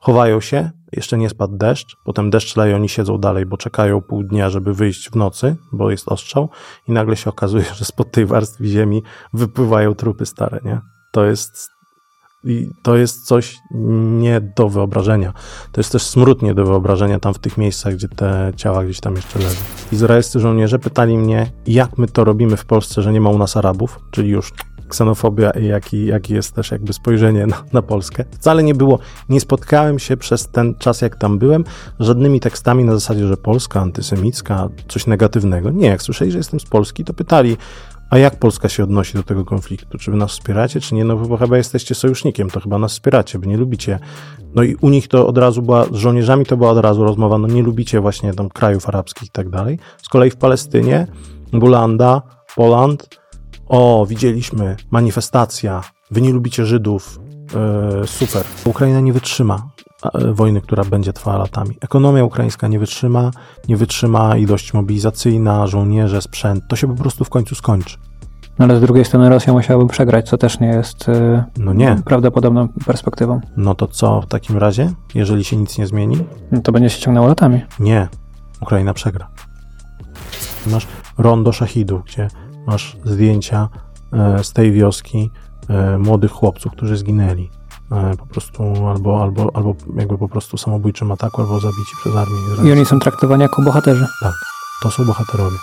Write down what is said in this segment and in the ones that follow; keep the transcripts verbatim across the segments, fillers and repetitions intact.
chowają się, jeszcze nie spadł deszcz, potem deszcz leje, oni siedzą dalej, bo czekają pół dnia, żeby wyjść w nocy, bo jest ostrzał i nagle się okazuje, że spod tej warstwy ziemi wypływają trupy stare, nie? To jest, i to jest coś nie do wyobrażenia. To jest też smród nie do wyobrażenia tam w tych miejscach, gdzie te ciała gdzieś tam jeszcze leżą. Izraelscy żołnierze pytali mnie, jak my to robimy w Polsce, że nie ma u nas Arabów, czyli już ksenofobia i jaki, jaki jest też jakby spojrzenie na, na Polskę. Wcale nie było, nie spotkałem się przez ten czas, jak tam byłem, żadnymi tekstami na zasadzie, że Polska antysemicka, coś negatywnego. Nie, jak słyszeli, że jestem z Polski, to pytali, a jak Polska się odnosi do tego konfliktu? Czy wy nas wspieracie, czy nie? No bo chyba jesteście sojusznikiem, to chyba nas wspieracie, wy nie lubicie. No i u nich to od razu była, z żołnierzami to była od razu rozmowa, no nie lubicie właśnie tam krajów arabskich i tak dalej. Z kolei w Palestynie, Bulanda, Poland, o, widzieliśmy, manifestacja, wy nie lubicie Żydów, yy, super. Ukraina nie wytrzyma yy, wojny, która będzie trwała latami. Ekonomia ukraińska nie wytrzyma, nie wytrzyma ilość mobilizacyjna, żołnierze, sprzęt, to się po prostu w końcu skończy. No ale z drugiej strony Rosja musiałaby przegrać, co też nie jest yy, no nie. prawdopodobną perspektywą. No to co w takim razie, jeżeli się nic nie zmieni? No to będzie się ciągnęło latami. Nie, Ukraina przegra. Masz rondo szachidów, gdzie masz zdjęcia e, z tej wioski e, młodych chłopców, którzy zginęli e, po prostu albo, albo, albo jakby po prostu samobójczym ataku, albo zabici przez armię izraelską. I oni są traktowani jako bohaterzy. Tak, to są bohaterowie.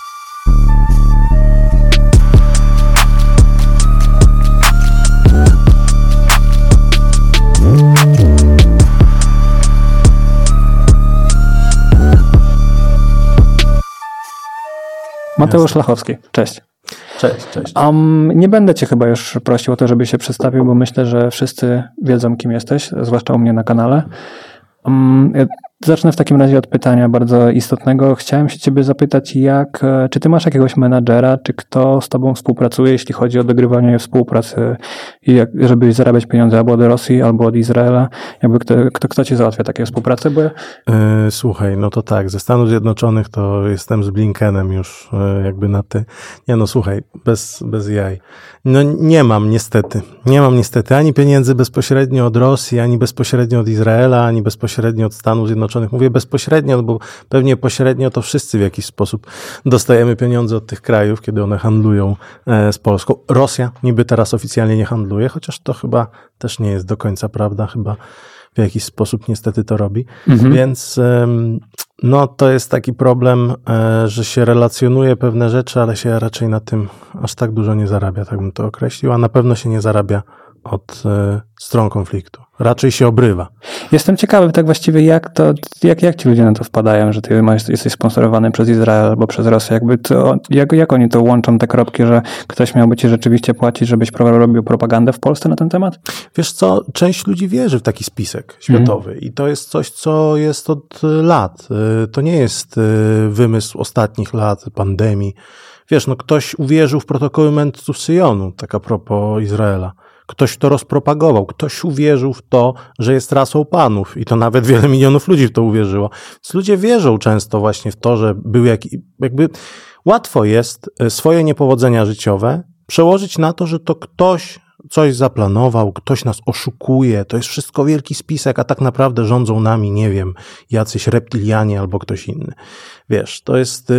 Mateusz Jasne. Lachowski, cześć. Cześć, cześć. Um, nie będę cię chyba już prosił o to, żeby się przedstawił, bo myślę, że wszyscy wiedzą, kim jesteś, zwłaszcza u mnie na kanale. Um, zacznę w takim razie od pytania bardzo istotnego. Chciałem się ciebie zapytać, jak, czy ty masz jakiegoś menadżera, czy kto z tobą współpracuje, jeśli chodzi o dogrywanie współpracy, i jak, żeby zarabiać pieniądze albo od Rosji, albo od Izraela? Jakby kto, kto, kto ci załatwia takie współprace? Bo... Yy, słuchaj, no to tak, ze Stanów Zjednoczonych to jestem z Blinkenem już yy, jakby na ty. Nie no, słuchaj, bez, bez jaj. No nie mam niestety, nie mam niestety ani pieniędzy bezpośrednio od Rosji, ani bezpośrednio od Izraela, ani bezpośrednio od Stanów Zjednoczonych. Mówię bezpośrednio, bo pewnie pośrednio to wszyscy w jakiś sposób dostajemy pieniądze od tych krajów, kiedy one handlują z Polską. Rosja niby teraz oficjalnie nie handluje, chociaż to chyba też nie jest do końca prawda, chyba w jakiś sposób niestety to robi. Mhm. Więc no to jest taki problem, że się relacjonuje pewne rzeczy, ale się raczej na tym aż tak dużo nie zarabia, tak bym to określił, a na pewno się nie zarabia od y, stron konfliktu. Raczej się obrywa. Jestem ciekawy tak właściwie, jak to, jak, jak ci ludzie na to wpadają, że ty masz, jesteś sponsorowany przez Izrael albo przez Rosję. Jakby to, jak, jak oni to łączą, te kropki, że ktoś miałby ci rzeczywiście płacić, żebyś robił propagandę w Polsce na ten temat? Wiesz co, część ludzi wierzy w taki spisek światowy mm. i to jest coś, co jest od lat. To nie jest wymysł ostatnich lat, pandemii. Wiesz, no ktoś uwierzył w protokoły mędrców Syjonu, tak a propos Izraela. Ktoś to rozpropagował, ktoś uwierzył w to, że jest rasą panów i to nawet wiele milionów ludzi w to uwierzyło. Więc ludzie wierzą często właśnie w to, że był jakiś, jakby łatwo jest swoje niepowodzenia życiowe przełożyć na to, że to ktoś coś zaplanował, ktoś nas oszukuje, to jest wszystko wielki spisek, a tak naprawdę rządzą nami, nie wiem, jacyś reptilianie albo ktoś inny. Wiesz, to jest,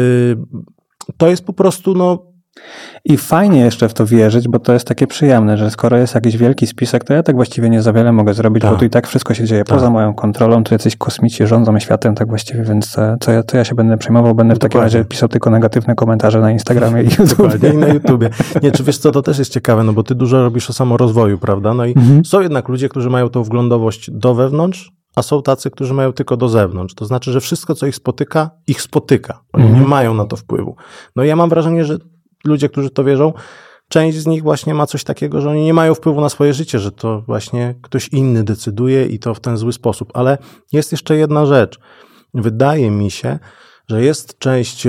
to jest po prostu, no, i fajnie jeszcze w to wierzyć, bo to jest takie przyjemne, że skoro jest jakiś wielki spisek, to ja tak właściwie nie za wiele mogę zrobić, tak. Bo tu i tak wszystko się dzieje tak. Poza moją kontrolą, tu jacyś kosmici rządzą światem tak właściwie, więc co ja, co ja się będę przejmował, będę w Dokładnie. Takim razie pisał tylko negatywne komentarze na Instagramie i YouTubie. I na YouTubie. Nie, czy wiesz co, to też jest ciekawe, no bo ty dużo robisz o samorozwoju, prawda? No i mhm. są jednak ludzie, którzy mają tą wglądowość do wewnątrz, a są tacy, którzy mają tylko do zewnątrz. To znaczy, że wszystko, co ich spotyka, ich spotyka. Oni mhm. nie mają na to wpływu. No i ja mam wrażenie, że ludzie, którzy to wierzą, część z nich właśnie ma coś takiego, że oni nie mają wpływu na swoje życie, że to właśnie ktoś inny decyduje i to w ten zły sposób. Ale jest jeszcze jedna rzecz. Wydaje mi się, że jest część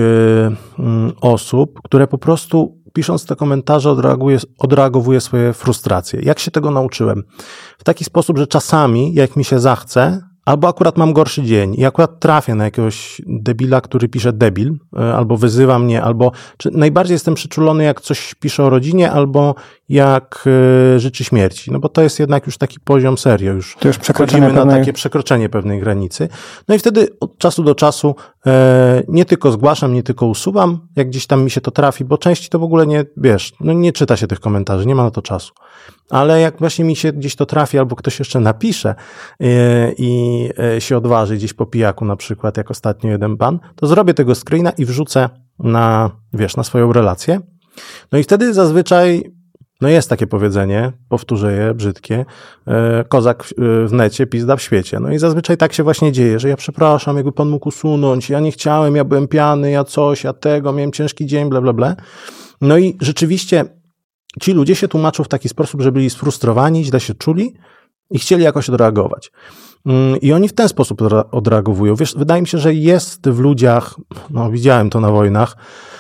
osób, które po prostu pisząc te komentarze odreaguje, odreagowuje swoje frustracje. Jak się tego nauczyłem? W taki sposób, że czasami, jak mi się zachce, albo akurat mam gorszy dzień i akurat trafię na jakiegoś debila, który pisze debil, albo wyzywa mnie, albo czy najbardziej jestem przyczulony, jak coś pisze o rodzinie, albo jak y, życzy śmierci, no bo to jest jednak już taki poziom serio, już, to już przechodzimy pewnej... na takie przekroczenie pewnej granicy. No i wtedy od czasu do czasu e, nie tylko zgłaszam, nie tylko usuwam, jak gdzieś tam mi się to trafi, bo części to w ogóle nie, wiesz, no nie czyta się tych komentarzy, nie ma na to czasu. Ale jak właśnie mi się gdzieś to trafi, albo ktoś jeszcze napisze yy, i yy, się odważy gdzieś po pijaku na przykład, jak ostatnio jeden pan, to zrobię tego screena i wrzucę na, wiesz, na swoją relację. No i wtedy zazwyczaj, no jest takie powiedzenie, powtórzę je, brzydkie, yy, kozak w, yy, w necie, pizda w świecie. No i zazwyczaj tak się właśnie dzieje, że ja przepraszam, jakby pan mógł usunąć, ja nie chciałem, ja byłem pijany, ja coś, ja tego, miałem ciężki dzień, bla, bla, bla. No i rzeczywiście ci ludzie się tłumaczą w taki sposób, że byli sfrustrowani, źle się czuli i chcieli jakoś odreagować. I oni w ten sposób odreagowują. Wiesz, wydaje mi się, że jest w ludziach, no widziałem to na wojnach,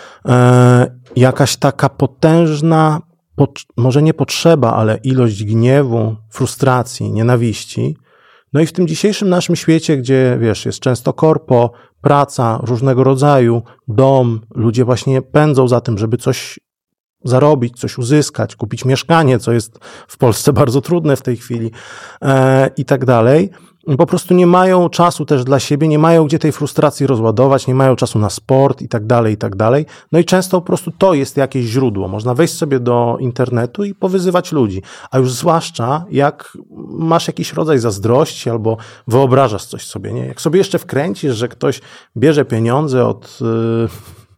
e, jakaś taka potężna, po, może nie potrzeba, ale ilość gniewu, frustracji, nienawiści. No i w tym dzisiejszym naszym świecie, gdzie, wiesz, jest często korpo, praca różnego rodzaju, dom, ludzie właśnie pędzą za tym, żeby coś zarobić, coś uzyskać, kupić mieszkanie, co jest w Polsce bardzo trudne w tej chwili e, i tak dalej. Po prostu nie mają czasu też dla siebie, nie mają gdzie tej frustracji rozładować, nie mają czasu na sport i tak dalej, i tak dalej. No i często po prostu to jest jakieś źródło. Można wejść sobie do internetu i powyzywać ludzi. A już zwłaszcza jak masz jakiś rodzaj zazdrości albo wyobrażasz coś sobie, nie? Jak sobie jeszcze wkręcisz, że ktoś bierze pieniądze od... Yy,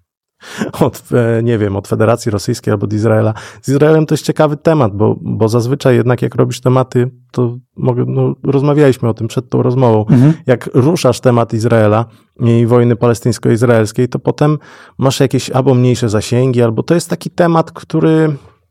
od, nie wiem, od Federacji Rosyjskiej albo od Izraela. Z Izraelem to jest ciekawy temat, bo, bo zazwyczaj jednak jak robisz tematy, to mogę, no, rozmawialiśmy o tym przed tą rozmową. Mhm. Jak ruszasz temat Izraela i wojny palestyńsko-izraelskiej, to potem masz jakieś albo mniejsze zasięgi, albo to jest taki temat, który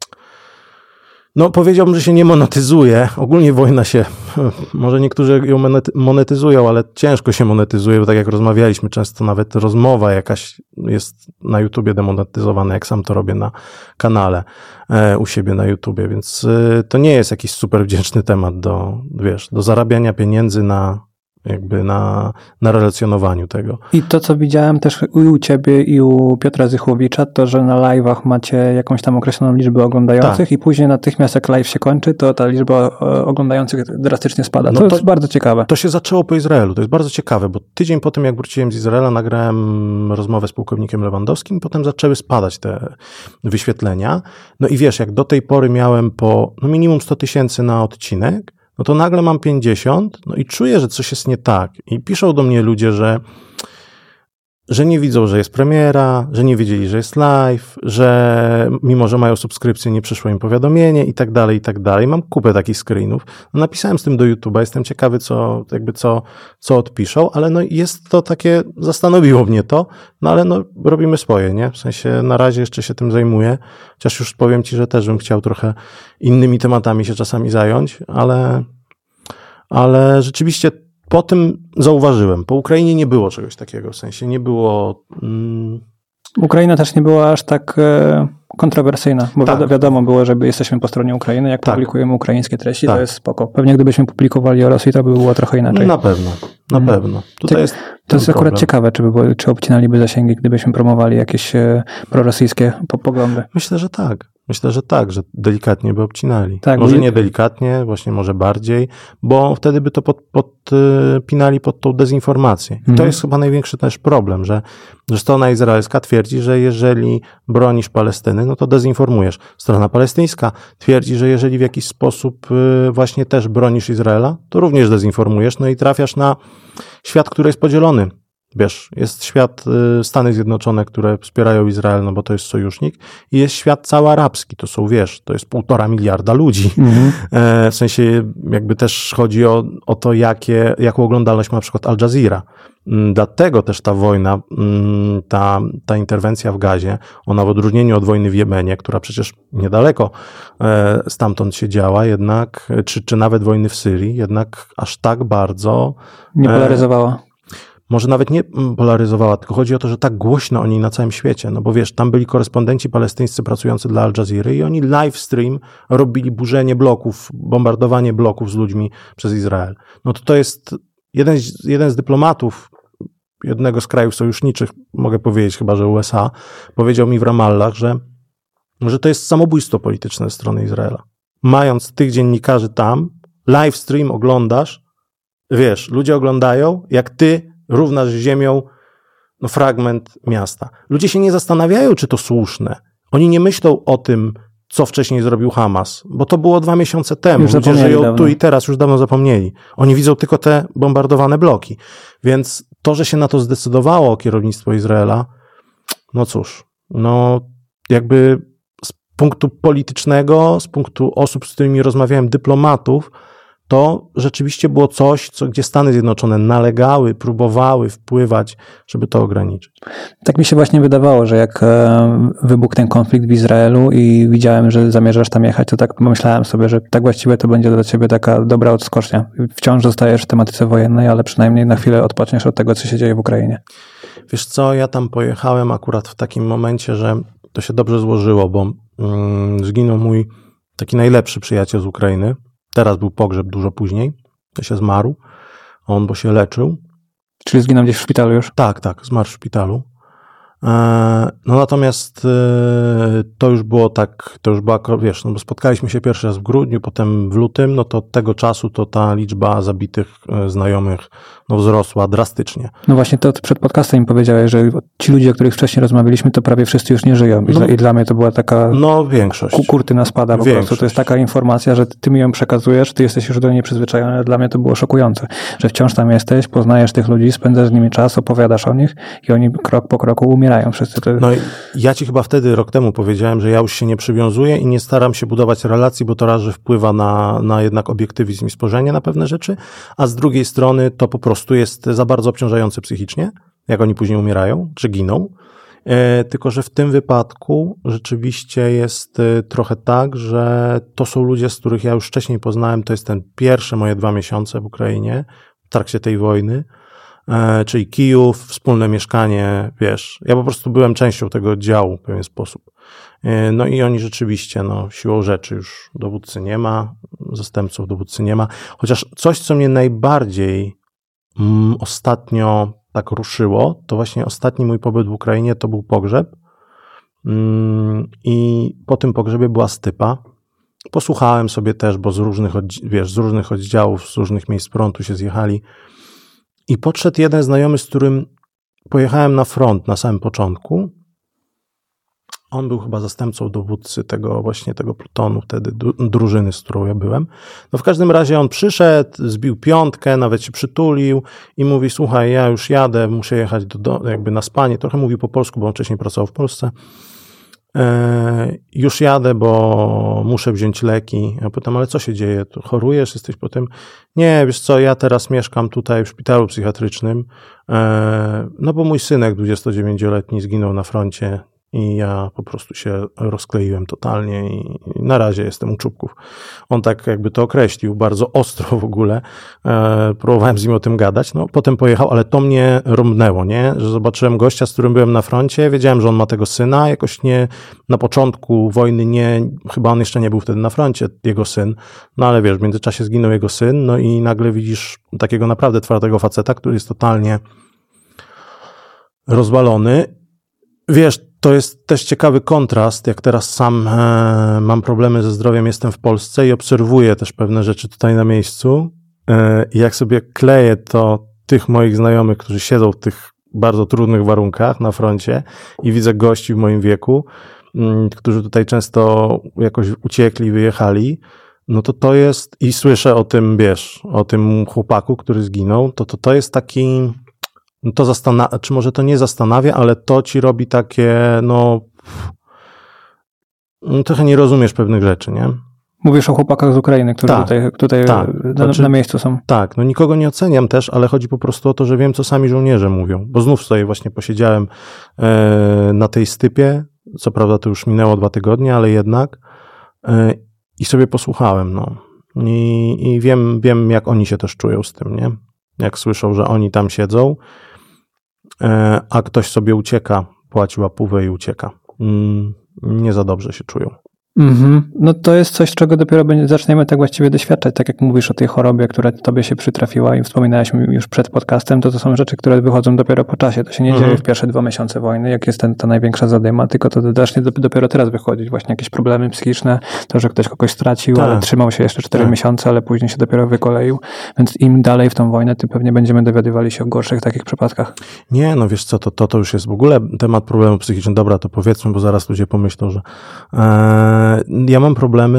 no powiedziałbym, że się nie monetyzuje. Ogólnie wojna się, może niektórzy ją monetyzują, ale ciężko się monetyzuje, bo tak jak rozmawialiśmy, często nawet rozmowa jakaś jest na YouTubie demonetyzowana, jak sam to robię na kanale e, u siebie na YouTubie, więc e, to nie jest jakiś super wdzięczny temat do, wiesz, do zarabiania pieniędzy na jakby na, na relacjonowaniu tego. I to, co widziałem też i u ciebie, i u Piotra Zychłowicza, to, że na live'ach macie jakąś tam określoną liczbę oglądających tak. I później natychmiast jak live się kończy, to ta liczba oglądających drastycznie spada. No to, to jest bardzo ciekawe. To się zaczęło po Izraelu, to jest bardzo ciekawe, bo tydzień po tym, jak wróciłem z Izraela, nagrałem rozmowę z pułkownikiem Lewandowskim, potem zaczęły spadać te wyświetlenia. No i wiesz, jak do tej pory miałem po no minimum sto tysięcy na odcinek, no to nagle mam pięćdziesiąt, no i czuję, że coś jest nie tak. I piszą do mnie ludzie, że, że nie widzą, że jest premiera, że nie wiedzieli, że jest live, że mimo, że mają subskrypcję, nie przyszło im powiadomienie i tak dalej, i tak dalej. Mam kupę takich screenów. No napisałem z tym do YouTube'a, jestem ciekawy, co, jakby co, co odpiszą, ale no jest to takie, zastanowiło mnie to, no ale no robimy swoje, nie? W sensie na razie jeszcze się tym zajmuję, chociaż już powiem ci, że też bym chciał trochę innymi tematami się czasami zająć, ale, ale rzeczywiście po tym zauważyłem. Po Ukrainie nie było czegoś takiego, w sensie nie było... Mm... Ukraina też nie była aż tak e, kontrowersyjna, bo tak. wi- wiadomo było, że jesteśmy po stronie Ukrainy, jak tak. publikujemy ukraińskie treści, tak. to jest spoko. Pewnie gdybyśmy publikowali o Rosji, to by było trochę inaczej. Na pewno, na hmm. pewno. Tutaj jest to jest akurat problem. Ciekawe, czy, by było, czy obcinaliby zasięgi, gdybyśmy promowali jakieś e, prorosyjskie poglądy. Myślę, że tak. Myślę, że tak, że delikatnie by obcinali. Tak, może nie delikatnie, właśnie może bardziej, bo wtedy by to podpinali pod, pod tą dezinformację. I mhm. to jest chyba największy też problem, że, że strona izraelska twierdzi, że jeżeli bronisz Palestyny, no to dezinformujesz. Strona palestyńska twierdzi, że jeżeli w jakiś sposób właśnie też bronisz Izraela, to również dezinformujesz, no i trafiasz na świat, który jest podzielony. Wiesz, jest świat y, Stany Zjednoczone, które wspierają Izrael, no bo to jest sojusznik, i jest świat cały arabski, to są, wiesz, to jest półtora miliarda ludzi. Mm-hmm. E, w sensie jakby też chodzi o, o to, jakie, jaką oglądalność ma na przykład Al Jazeera. Dlatego też ta wojna, ta, ta interwencja w Gazie, ona w odróżnieniu od wojny w Jemenie, która przecież niedaleko e, stamtąd się działa, jednak, czy, czy nawet wojny w Syrii, jednak aż tak bardzo... Nie polaryzowała. E, Może nawet nie polaryzowała, tylko chodzi o to, że tak głośno o niej na całym świecie, no bo wiesz, tam byli korespondenci palestyńscy pracujący dla Al Jazeery i oni live stream robili burzenie bloków, bombardowanie bloków z ludźmi przez Izrael. No to to jest jeden z, jeden z dyplomatów jednego z krajów sojuszniczych, mogę powiedzieć chyba, że U S A, powiedział mi w Ramallah, że, że to jest samobójstwo polityczne ze strony Izraela. Mając tych dziennikarzy tam, live stream oglądasz, wiesz, ludzie oglądają, jak ty równasz z ziemią no, fragment miasta. Ludzie się nie zastanawiają, czy to słuszne. Oni nie myślą o tym, co wcześniej zrobił Hamas, bo to było dwa miesiące temu. Już Ludzie żyją dawno. tu i teraz, już dawno zapomnieli. Oni widzą tylko te bombardowane bloki. Więc to, że się na to zdecydowało kierownictwo Izraela, no cóż, no jakby z punktu politycznego, z punktu osób, z którymi rozmawiałem, dyplomatów, to rzeczywiście było coś, co, gdzie Stany Zjednoczone nalegały, próbowały wpływać, żeby to ograniczyć. Tak mi się właśnie wydawało, że jak e, wybuchł ten konflikt w Izraelu i widziałem, że zamierzasz tam jechać, to tak pomyślałem sobie, że tak właściwie to będzie dla ciebie taka dobra odskocznia. Wciąż zostajesz w tematyce wojennej, ale przynajmniej na chwilę odpoczniesz od tego, co się dzieje w Ukrainie. Wiesz co, ja tam pojechałem akurat w takim momencie, że to się dobrze złożyło, bo mm, zginął mój taki najlepszy przyjaciel z Ukrainy. Teraz był pogrzeb dużo później, to się zmarł, on bo się leczył. Czyli zginął gdzieś w szpitalu już? Tak, tak, zmarł w szpitalu. No natomiast to już było tak, to już była, wiesz, no bo spotkaliśmy się pierwszy raz w grudniu, potem w lutym, no to od tego czasu to ta liczba zabitych znajomych no wzrosła drastycznie. No właśnie to przed podcastem mi powiedziałeś, że ci ludzie, o których wcześniej rozmawialiśmy, to prawie wszyscy już nie żyją. I, no, dla, i dla mnie to była taka no, większość. kurtyna spada po większość. prostu. To jest taka informacja, że ty mi ją przekazujesz, ty jesteś już do niej przyzwyczajony, ale dla mnie to było szokujące, że wciąż tam jesteś, poznajesz tych ludzi, spędzasz z nimi czas, opowiadasz o nich i oni krok po kroku umierają wszyscy. To... No i ja ci chyba wtedy rok temu powiedziałem, że ja już się nie przywiązuję i nie staram się budować relacji, bo to raz, że wpływa na, na jednak obiektywizm i spojrzenie na pewne rzeczy, a z drugiej strony to po prostu jest za bardzo obciążające psychicznie, jak oni później umierają, czy giną. E, tylko, że w tym wypadku rzeczywiście jest e, trochę tak, że to są ludzie, z których ja już wcześniej poznałem, to jest ten pierwsze moje dwa miesiące w Ukrainie, w trakcie tej wojny, e, czyli Kijów, wspólne mieszkanie, wiesz, ja po prostu byłem częścią tego oddziału w pewien sposób. E, no i oni rzeczywiście, no siłą rzeczy już dowódcy nie ma, zastępców dowódcy nie ma, chociaż coś, co mnie najbardziej mm, ostatnio tak ruszyło, to właśnie ostatni mój pobyt w Ukrainie to był pogrzeb i po tym pogrzebie była stypa. Posłuchałem sobie też, bo z różnych, wiesz, z różnych oddziałów, z różnych miejsc frontu się zjechali i podszedł jeden znajomy, z którym pojechałem na front na samym początku. On był chyba zastępcą dowódcy tego właśnie tego plutonu, wtedy drużyny, z którą ja byłem. No w każdym razie on przyszedł, zbił piątkę, nawet się przytulił i mówi, słuchaj, ja już jadę, muszę jechać do, do, jakby na spanie. Trochę mówił po polsku, bo on wcześniej pracował w Polsce. E, już jadę, bo muszę wziąć leki. Ja pytam, ale co się dzieje? Tu chorujesz? Jesteś po tym? Nie, wiesz co, ja teraz mieszkam tutaj w szpitalu psychiatrycznym, e, no bo mój synek dwudziestodziewięcioletni zginął na froncie. I ja po prostu się rozkleiłem totalnie i na razie jestem u czubków. On tak jakby to określił, bardzo ostro w ogóle. E, próbowałem z nim o tym gadać, no potem pojechał, ale to mnie rąbnęło, nie? Że zobaczyłem gościa, z którym byłem na froncie, wiedziałem, że on ma tego syna, jakoś nie, na początku wojny nie, chyba on jeszcze nie był wtedy na froncie, jego syn, no ale wiesz, w międzyczasie zginął jego syn, no i nagle widzisz takiego naprawdę twardego faceta, który jest totalnie rozwalony. Wiesz, to jest też ciekawy kontrast, jak teraz sam e, mam problemy ze zdrowiem, jestem w Polsce i obserwuję też pewne rzeczy tutaj na miejscu. E, I jak sobie kleję to tych moich znajomych, którzy siedzą w tych bardzo trudnych warunkach na froncie i widzę gości w moim wieku, m, którzy tutaj często jakoś uciekli, wyjechali, no to to jest, i słyszę o tym, wiesz, o tym chłopaku, który zginął, to to, to jest taki... No to zastanawia, czy może to nie zastanawia, ale to ci robi takie, no, no trochę nie rozumiesz pewnych rzeczy, nie? Mówisz o chłopakach z Ukrainy, którzy tak, tutaj, tutaj tak. Na, znaczy, na miejscu są. Tak, no nikogo nie oceniam też, ale chodzi po prostu o to, że wiem, co sami żołnierze mówią, bo znów sobie właśnie posiedziałem e, na tej stypie, co prawda to już minęło dwa tygodnie, ale jednak e, i sobie posłuchałem, no. I, i wiem, wiem, jak oni się też czują z tym, nie? Jak słyszą, że oni tam siedzą, a ktoś sobie ucieka, płaci łapówę i ucieka. Nie za dobrze się czują. Mm-hmm. No to jest coś, czego dopiero będzie, zaczniemy tak właściwie doświadczać, tak jak mówisz o tej chorobie, która tobie się przytrafiła i wspominałeś mi już przed podcastem, to to są rzeczy, które wychodzą dopiero po czasie, to się nie mm-hmm. dzieje w pierwsze dwa miesiące wojny, jak jest ten, ta największa zadyma, tylko to zacznie dopiero teraz wychodzić, właśnie jakieś problemy psychiczne, to, że ktoś kogoś stracił, tak. ale trzymał się jeszcze cztery tak. miesiące, ale później się dopiero wykoleił, więc im dalej w tą wojnę, tym pewnie będziemy dowiadywali się o gorszych takich przypadkach. Nie, no wiesz co, to, to, to już jest w ogóle temat problemu psychicznego, dobra, to powiedzmy, bo zaraz ludzie pomyślą, że e, ja mam problemy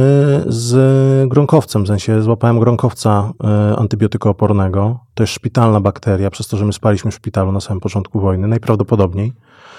z gronkowcem, w sensie złapałem gronkowca e, antybiotykoopornego, to jest szpitalna bakteria, przez to, że my spaliśmy w szpitalu na samym początku wojny, najprawdopodobniej.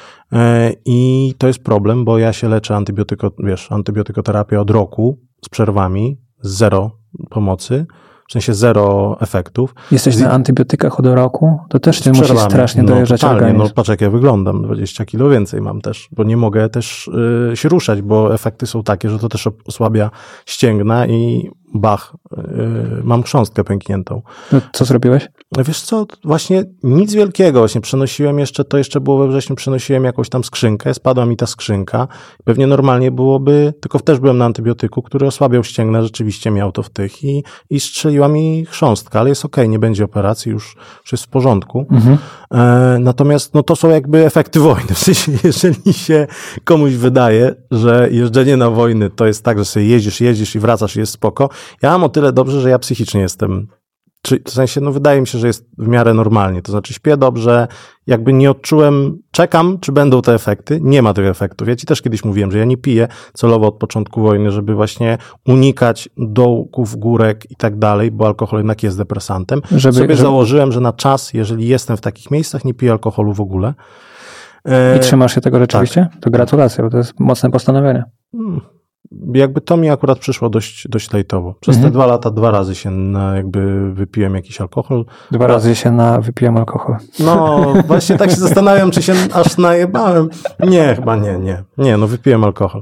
E, I to jest problem, bo ja się leczę antybiotyko, wiesz, antybiotykoterapię od roku z przerwami, zero pomocy, w sensie zero efektów. Jesteś z... na antybiotykach od roku? To też nie musi strasznie no, dojeżdżać organizm. No patrz jak ja wyglądam, dwadzieścia kilo więcej mam też, bo nie mogę też y, się ruszać, bo efekty są takie, że to też osłabia ścięgna i bach, y, mam chrząstkę pękniętą. No, co zrobiłeś? Wiesz co, właśnie nic wielkiego, właśnie przenosiłem jeszcze, to jeszcze było we wrześniu, przenosiłem jakąś tam skrzynkę, spadła mi ta skrzynka, pewnie normalnie byłoby, tylko też byłem na antybiotyku, który osłabiał ścięgna, rzeczywiście miał to w tych i, i strzeliła mi chrząstka, ale jest okej, okay, nie będzie operacji, już, już jest w porządku. Mhm. E, natomiast no to są jakby efekty wojny, w sensie jeżeli się komuś wydaje, że jeżdżenie na wojny to jest tak, że sobie jeździsz, jeździsz i wracasz i jest spoko, ja mam o tyle dobrze, że ja psychicznie jestem, czy, w sensie, no wydaje mi się, że jest w miarę normalnie, to znaczy śpię dobrze, jakby nie odczułem, czekam, czy będą te efekty, nie ma tych efektów. Ja ci też kiedyś mówiłem, że ja nie piję celowo od początku wojny, żeby właśnie unikać dołków, górek i tak dalej, bo alkohol jednak jest depresantem. Żeby, Sobie żeby... założyłem, że na czas, jeżeli jestem w takich miejscach, nie piję alkoholu w ogóle. I trzymasz się tego rzeczywiście? Tak. To gratulacje, bo to jest mocne postanowienie. Hmm. Jakby to mi akurat przyszło dość, dość lejtowo. Przez mhm. te dwa lata dwa razy się na, jakby wypiłem jakiś alkohol. Dwa Raz... razy się na wypiłem alkohol. No, właśnie tak się zastanawiam, czy się aż najebałem. Nie, chyba nie, nie. Nie, no wypiłem alkohol.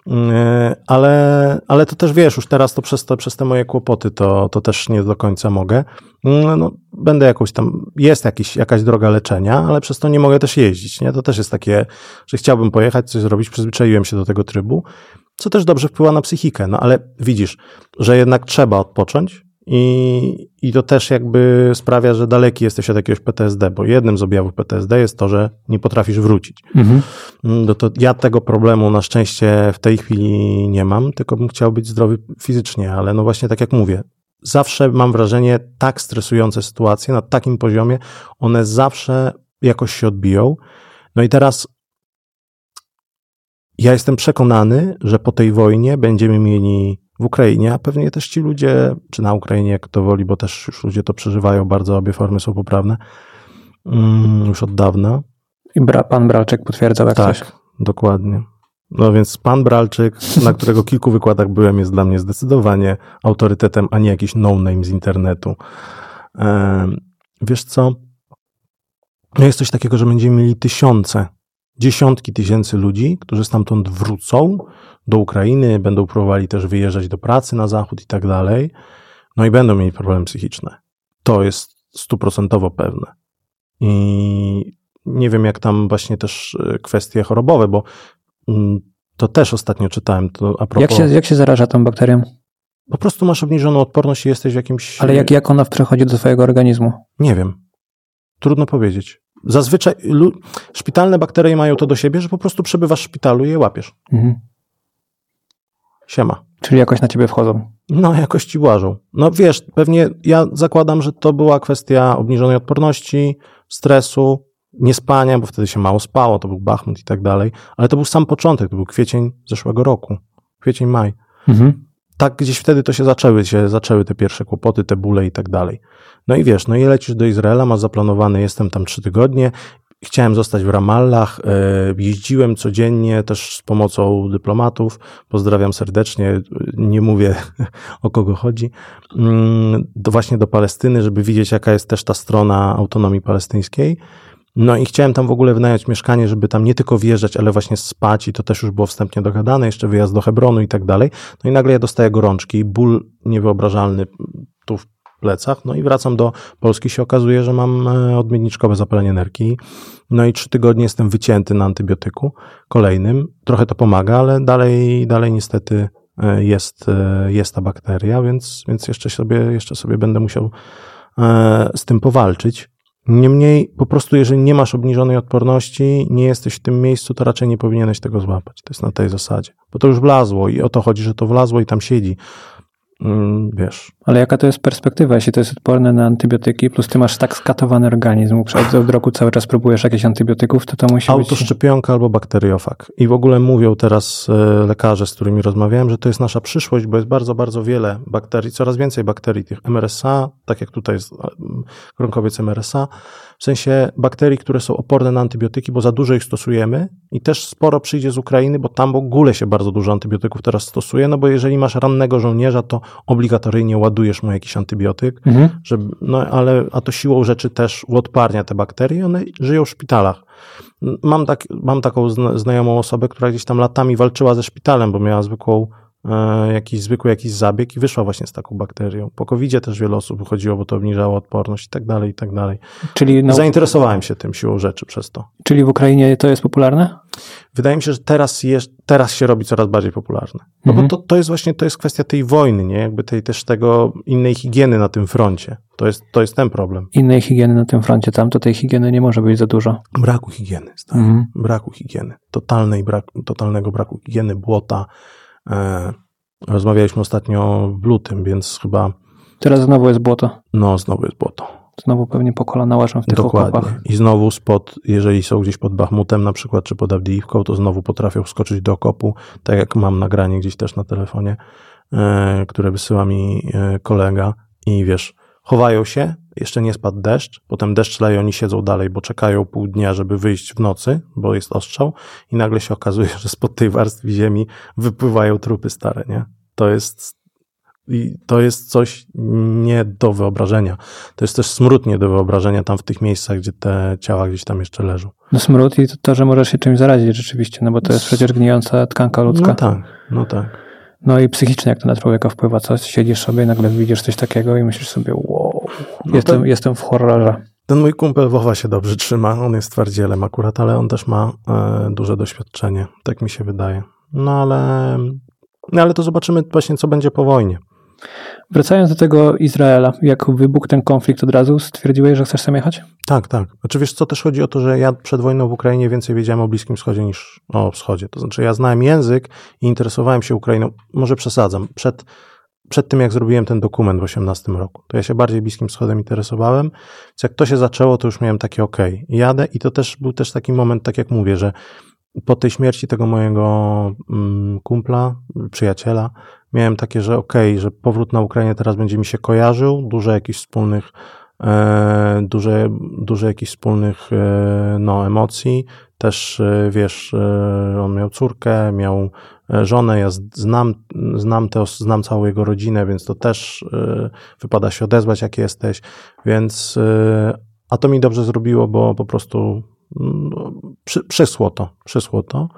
Ale, ale to też wiesz, już teraz to przez, to przez te moje kłopoty to, to też nie do końca mogę. No, będę jakąś tam, jest jakiś, jakaś droga leczenia, ale przez to nie mogę też jeździć, nie? To też jest takie, że chciałbym pojechać, coś zrobić, przyzwyczaiłem się do tego trybu, co też dobrze wpływa na psychikę, no ale widzisz, że jednak trzeba odpocząć i, i to też jakby sprawia, że daleki jesteś od jakiegoś P T S D, bo jednym z objawów P T S D jest to, że nie potrafisz wrócić. Mhm. No to ja tego problemu na szczęście w tej chwili nie mam, tylko bym chciał być zdrowy fizycznie, ale no właśnie tak jak mówię, zawsze mam wrażenie, tak stresujące sytuacje na takim poziomie, one zawsze jakoś się odbiją. No i teraz ja jestem przekonany, że po tej wojnie będziemy mieli w Ukrainie, a pewnie też ci ludzie, czy na Ukrainie, jak to woli, bo też już ludzie to przeżywają, bardzo obie formy są poprawne, mm, już od dawna. I bra, pan Bralczyk potwierdzał jak tak, coś. Tak, dokładnie. No więc pan Bralczyk, na którego kilku wykładach byłem, jest dla mnie zdecydowanie autorytetem, a nie jakiś no-name z internetu. Ehm, wiesz co? No jest coś takiego, że będziemy mieli tysiące, dziesiątki tysięcy ludzi, którzy stamtąd wrócą do Ukrainy, będą próbowali też wyjeżdżać do pracy na zachód i tak dalej, no i będą mieli problemy psychiczne. To jest stuprocentowo pewne. I nie wiem, jak tam właśnie też kwestie chorobowe, bo to też ostatnio czytałem. To a propos... jak, się, jak się zaraża tą bakterią? Po prostu masz obniżoną odporność i jesteś w jakimś... Ale jak, jak ona przechodzi do twojego organizmu? Nie wiem. Trudno powiedzieć. Zazwyczaj lu... szpitalne bakterie mają to do siebie, że po prostu przebywasz w szpitalu i je łapiesz. Mhm. Siema. Czyli jakoś na ciebie wchodzą? No, jakoś ci łażą. No wiesz, pewnie ja zakładam, że to była kwestia obniżonej odporności, stresu, niespania, bo wtedy się mało spało, to był Bachmut i tak dalej, ale to był sam początek, to był kwiecień zeszłego roku, kwiecień, maj. Mhm. Tak gdzieś wtedy to się zaczęły, się zaczęły te pierwsze kłopoty, te bóle i tak dalej. No i wiesz, no i lecisz do Izraela, masz zaplanowane, jestem tam trzy tygodnie, chciałem zostać w Ramallach, jeździłem codziennie też z pomocą dyplomatów, pozdrawiam serdecznie, nie mówię o kogo chodzi, do właśnie do Palestyny, żeby widzieć, jaka jest też ta strona autonomii palestyńskiej. No i chciałem tam w ogóle wynająć mieszkanie, żeby tam nie tylko wjeżdżać, ale właśnie spać i to też już było wstępnie dogadane, jeszcze wyjazd do Hebronu i tak dalej. No i nagle ja dostaję gorączki, ból niewyobrażalny tu w plecach, no i wracam do Polski, się okazuje, że mam odmienniczkowe zapalenie nerki, no i trzy tygodnie jestem wycięty na antybiotyku kolejnym, trochę to pomaga, ale dalej, dalej niestety jest, jest ta bakteria, więc, więc jeszcze sobie, jeszcze sobie będę musiał z tym powalczyć. Niemniej po prostu jeżeli nie masz obniżonej odporności, nie jesteś w tym miejscu, to raczej nie powinieneś tego złapać. To jest na tej zasadzie. Bo to już wlazło i o to chodzi, że to wlazło i tam siedzi. Mm, wiesz. Ale jaka to jest perspektywa, jeśli to jest odporne na antybiotyki, plus ty masz tak skatowany organizm, od, od roku cały czas próbujesz jakichś antybiotyków, to to musi być... Autoszczepionka albo bakteriofag. I w ogóle mówią teraz lekarze, z którymi rozmawiałem, że to jest nasza przyszłość, bo jest bardzo, bardzo wiele bakterii, coraz więcej bakterii tych M R S A, tak jak tutaj jest gronkowiec M R S A, w sensie bakterii, które są oporne na antybiotyki, bo za dużo ich stosujemy i też sporo przyjdzie z Ukrainy, bo tam w ogóle się bardzo dużo antybiotyków teraz stosuje, no bo jeżeli masz rannego żołnierza, to obligatoryjnie ładujesz mu jakiś antybiotyk, mhm. żeby, no ale a to siłą rzeczy też uodparnia te bakterie, one żyją w szpitalach. Mam, tak, mam taką znajomą osobę, która gdzieś tam latami walczyła ze szpitalem, bo miała zwykłą, e, jakiś zwykły jakiś zabieg i wyszła właśnie z taką bakterią. Po kowidzie też wiele osób wychodziło, bo to obniżało odporność i tak dalej, i tak dalej. Czyli no, zainteresowałem się tym siłą rzeczy przez to. Czyli w Ukrainie to jest popularne? Wydaje mi się, że teraz, jest, teraz się robi coraz bardziej popularne. No mhm. bo to, to jest właśnie, to jest kwestia tej wojny, nie? Jakby tej też tego innej higieny na tym froncie. To jest, to jest ten problem. Innej higieny na tym froncie, tam to tej higieny nie może być za dużo. Braku higieny, tak? Mhm. Braku higieny. Totalnej brak, totalnego braku higieny, błota. E, rozmawialiśmy ostatnio w lutym, więc chyba... Teraz znowu jest błoto. No, znowu jest błoto. Znowu pewnie po kolana łażą w tych Dokładnie. okopach. I znowu spod, jeżeli są gdzieś pod Bachmutem na przykład, czy pod Awdijiwką, to znowu potrafią wskoczyć do okopu, tak jak mam nagranie gdzieś też na telefonie, e, które wysyła mi e, kolega i wiesz, chowają się, jeszcze nie spadł deszcz, potem deszcz leje, oni siedzą dalej, bo czekają pół dnia, żeby wyjść w nocy, bo jest ostrzał i nagle się okazuje, że spod tej warstwy ziemi wypływają trupy stare, nie? To jest... I to jest coś nie do wyobrażenia. To jest też smród nie do wyobrażenia tam w tych miejscach, gdzie te ciała gdzieś tam jeszcze leżą. No smród i to, to że możesz się czymś zarazić rzeczywiście, no bo to jest przecież gnijąca tkanka ludzka. No tak, no tak. No i psychicznie jak to na człowieka wpływa, coś, siedzisz sobie i nagle widzisz coś takiego i myślisz sobie, wow, no jestem, to, jestem w horrorze. Ten mój kumpel Wowa się dobrze trzyma, on jest twardzielem akurat, ale on też ma e, duże doświadczenie, tak mi się wydaje. No ale, no ale to zobaczymy właśnie, co będzie po wojnie. Wracając do tego Izraela, jak wybuchł ten konflikt od razu, stwierdziłeś, że chcesz tam jechać? Tak, tak. Znaczy wiesz co, też chodzi o to, że ja przed wojną w Ukrainie więcej wiedziałem o Bliskim Wschodzie niż o Wschodzie. To znaczy ja znałem język i interesowałem się Ukrainą, może przesadzam, przed, przed tym jak zrobiłem ten dokument w osiemnastym roku. To ja się bardziej Bliskim Wschodem interesowałem, więc jak to się zaczęło, to już miałem takie okej, okay, jadę i to też był też taki moment, tak jak mówię, że po tej śmierci tego mojego mm, kumpla, przyjaciela, miałem takie, że okej, okay, że powrót na Ukrainę teraz będzie mi się kojarzył, dużo jakichś wspólnych, e, duże, duże jakichś wspólnych e, no, emocji. Też, e, wiesz, e, on miał córkę, miał żonę, ja znam, znam, te, znam całą jego rodzinę, więc to też e, wypada się odezwać, jak jesteś, więc e, a to mi dobrze zrobiło, bo po prostu no, przy, przyschło to, przyschło to.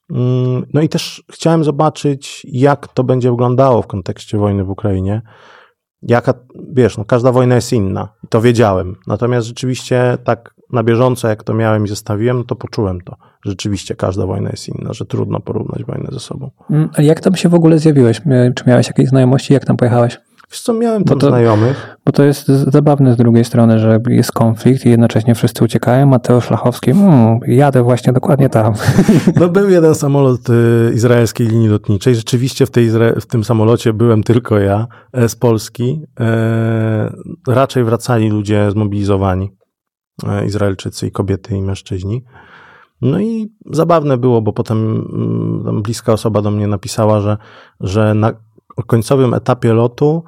No i też chciałem zobaczyć, jak to będzie wyglądało w kontekście wojny w Ukrainie. Jaka, wiesz, no każda wojna jest inna i to wiedziałem. Natomiast rzeczywiście tak na bieżąco, jak to miałem i zestawiłem, no to poczułem to. Rzeczywiście każda wojna jest inna, że trudno porównać wojnę ze sobą. A jak tam się w ogóle zjawiłeś? Czy miałeś jakieś znajomości? Jak tam pojechałeś? Wiesz co, miałem tam bo to, znajomych. Bo to jest zabawne z drugiej strony, że jest konflikt i jednocześnie wszyscy uciekają. Mateusz Lachowski, mmm, jadę właśnie dokładnie tam. No był jeden samolot y, izraelskiej linii lotniczej. Rzeczywiście w, tej Izra- w tym samolocie byłem tylko ja e, z Polski. E, raczej wracali ludzie zmobilizowani. E, Izraelczycy i kobiety i mężczyźni. No i zabawne było, bo potem y, tam bliska osoba do mnie napisała, że, że na końcowym etapie lotu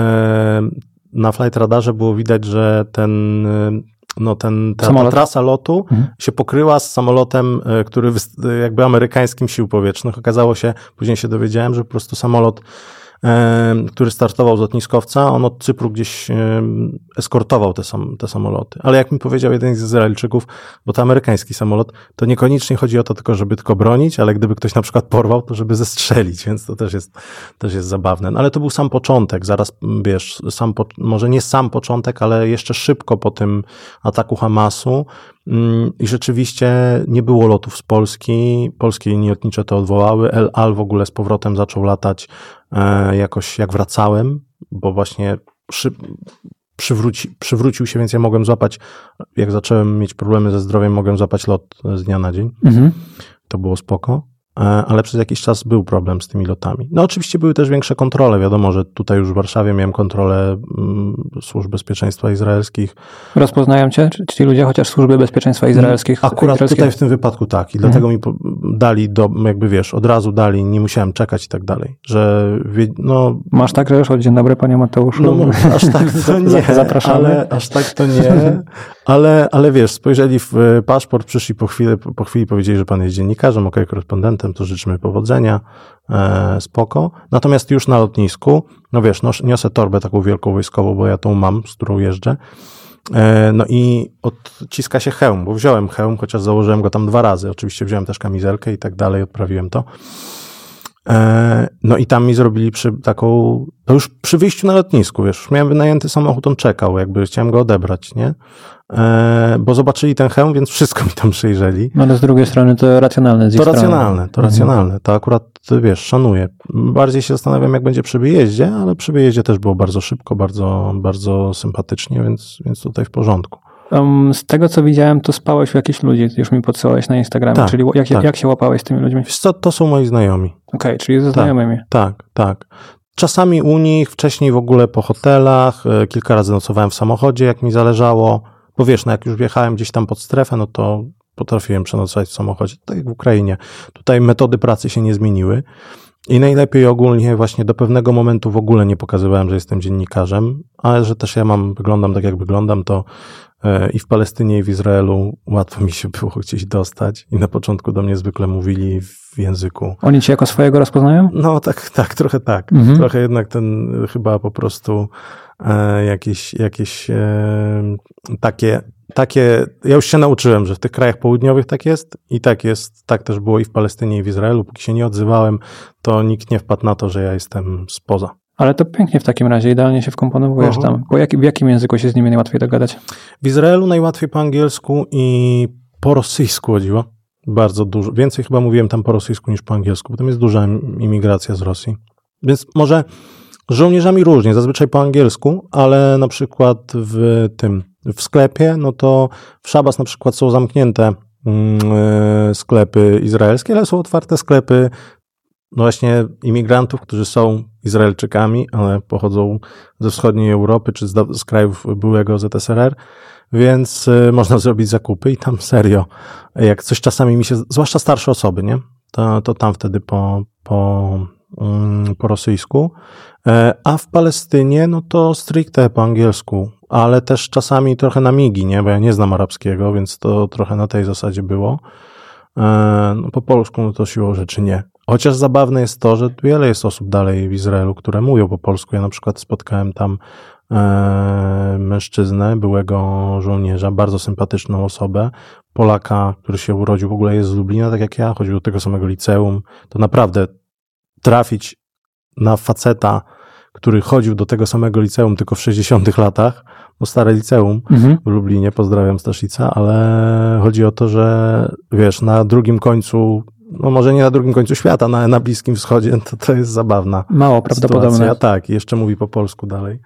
na flight radarze było widać, że ten, no ten, ta, ta trasa lotu mhm. się pokryła z samolotem, który jakby amerykańskim sił powietrznych. Okazało się, później się dowiedziałem, że po prostu samolot e, który startował z lotniskowca, on od Cypru gdzieś e, eskortował te, sam, te samoloty. Ale jak mi powiedział jeden z Izraelczyków, bo to amerykański samolot, to niekoniecznie chodzi o to tylko, żeby tylko bronić, ale gdyby ktoś na przykład porwał, to żeby zestrzelić, więc to też jest, też jest zabawne. No, ale to był sam początek, zaraz, wiesz, sam, może nie sam początek, ale jeszcze szybko po tym ataku Hamasu i rzeczywiście nie było lotów z Polski, polskie linie lotnicze to odwołały, El Al w ogóle z powrotem zaczął latać e, jakoś jak wracałem, bo właśnie przy, przywróci, przywrócił się, więc ja mogłem złapać, jak zacząłem mieć problemy ze zdrowiem, mogłem złapać lot z dnia na dzień. Mhm. To było spoko. Ale przez jakiś czas był problem z tymi lotami. No oczywiście były też większe kontrole. Wiadomo, że tutaj już w Warszawie miałem kontrolę służb bezpieczeństwa izraelskich. Rozpoznają cię? Czy ci ludzie chociaż służby bezpieczeństwa izraelskich? Akurat izraelskich? Tutaj w tym wypadku tak. I mhm. dlatego mi dali, do, jakby wiesz, od razu dali, nie musiałem czekać i tak dalej. Że no... Masz tak, że już od dzień dobry, panie Mateuszu? No, no aż tak to nie. Zapraszamy. Ale, aż tak to nie. Ale, ale wiesz, spojrzeli w paszport, przyszli po chwili, po chwili powiedzieli, że pan jest dziennikarzem, okej, korespondentem, to życzymy powodzenia, e, spoko. Natomiast już na lotnisku, no wiesz, nos, niosę torbę taką wielką wojskową, bo ja tą mam, z którą jeżdżę. E, no i odciska się hełm, bo wziąłem hełm, chociaż założyłem go tam dwa razy. Oczywiście wziąłem też kamizelkę i tak dalej, odprawiłem to. E, no i tam mi zrobili przy taką, to już przy wyjściu na lotnisku, wiesz, już miałem wynajęty samochód, on czekał, jakby chciałem go odebrać, nie? E, bo zobaczyli ten hełm, więc wszystko mi tam przyjrzeli. No ale z drugiej strony to racjonalne. Z to ich racjonalne, to mhm. racjonalne, to akurat, wiesz, szanuję. Bardziej się zastanawiam, jak będzie przy wyjeździe, ale przy wyjeździe też było bardzo szybko, bardzo, bardzo sympatycznie, więc, więc tutaj w porządku. Um, z tego, co widziałem, to spałeś u jakichś ludzi, już mi podsyłałeś na Instagramie, tak, czyli jak, tak. jak się łapałeś z tymi ludźmi? Wiesz co, to są moi znajomi. Okej, okay, czyli ze znajomymi. Tak, tak, tak. Czasami u nich, wcześniej w ogóle po hotelach, kilka razy nocowałem w samochodzie, jak mi zależało, bo wiesz, no jak już wjechałem gdzieś tam pod strefę, no to potrafiłem przenocować w samochodzie, tak jak w Ukrainie. Tutaj metody pracy się nie zmieniły i najlepiej ogólnie właśnie do pewnego momentu w ogóle nie pokazywałem, że jestem dziennikarzem, ale że też ja mam, wyglądam tak jak wyglądam, to i w Palestynie, i w Izraelu łatwo mi się było gdzieś dostać i na początku do mnie zwykle mówili w języku. Oni cię jako swojego rozpoznają? No tak, tak, trochę tak. Mhm. Trochę jednak ten chyba po prostu e, jakieś, jakieś e, takie, takie, ja już się nauczyłem, że w tych krajach południowych tak jest i tak jest, tak też było i w Palestynie, i w Izraelu. Póki się nie odzywałem, to nikt nie wpadł na to, że ja jestem spoza. Ale to pięknie w takim razie, idealnie się wkomponowujesz tam. Bo jak, w jakim języku się z nimi najłatwiej dogadać? W Izraelu najłatwiej po angielsku i po rosyjsku chodziło. Bardzo dużo. Więcej chyba mówiłem tam po rosyjsku niż po angielsku, bo tam jest duża imigracja z Rosji. Więc może z żołnierzami różnie, zazwyczaj po angielsku, ale na przykład w tym, w sklepie, no to w Szabas na przykład są zamknięte yy, sklepy izraelskie, ale są otwarte sklepy no właśnie imigrantów, którzy są Izraelczykami, ale pochodzą ze wschodniej Europy czy z, z krajów byłego Z S R R, więc y, można zrobić zakupy i tam serio, jak coś czasami mi się, zwłaszcza starsze osoby, nie? To, to tam wtedy po, po, mm, po rosyjsku, e, a w Palestynie no to stricte po angielsku, ale też czasami trochę na migi, nie? Bo ja nie znam arabskiego, więc to trochę na tej zasadzie było. E, no po polsku no to siłą rzeczy nie. Chociaż zabawne jest to, że wiele jest osób dalej w Izraelu, które mówią po polsku. Ja na przykład spotkałem tam e, mężczyznę, byłego żołnierza, bardzo sympatyczną osobę, Polaka, który się urodził, w ogóle jest z Lublina, tak jak ja, chodził do tego samego liceum. To naprawdę trafić na faceta, który chodził do tego samego liceum tylko w sześćdziesiątych latach, no stare liceum mhm. w Lublinie, pozdrawiam Staszica, ale chodzi o to, że wiesz, na drugim końcu, no może nie na drugim końcu świata, na, na Bliskim Wschodzie, to, to jest zabawna Mało prawdopodobne. sytuacja. Tak, jeszcze mówi po polsku dalej.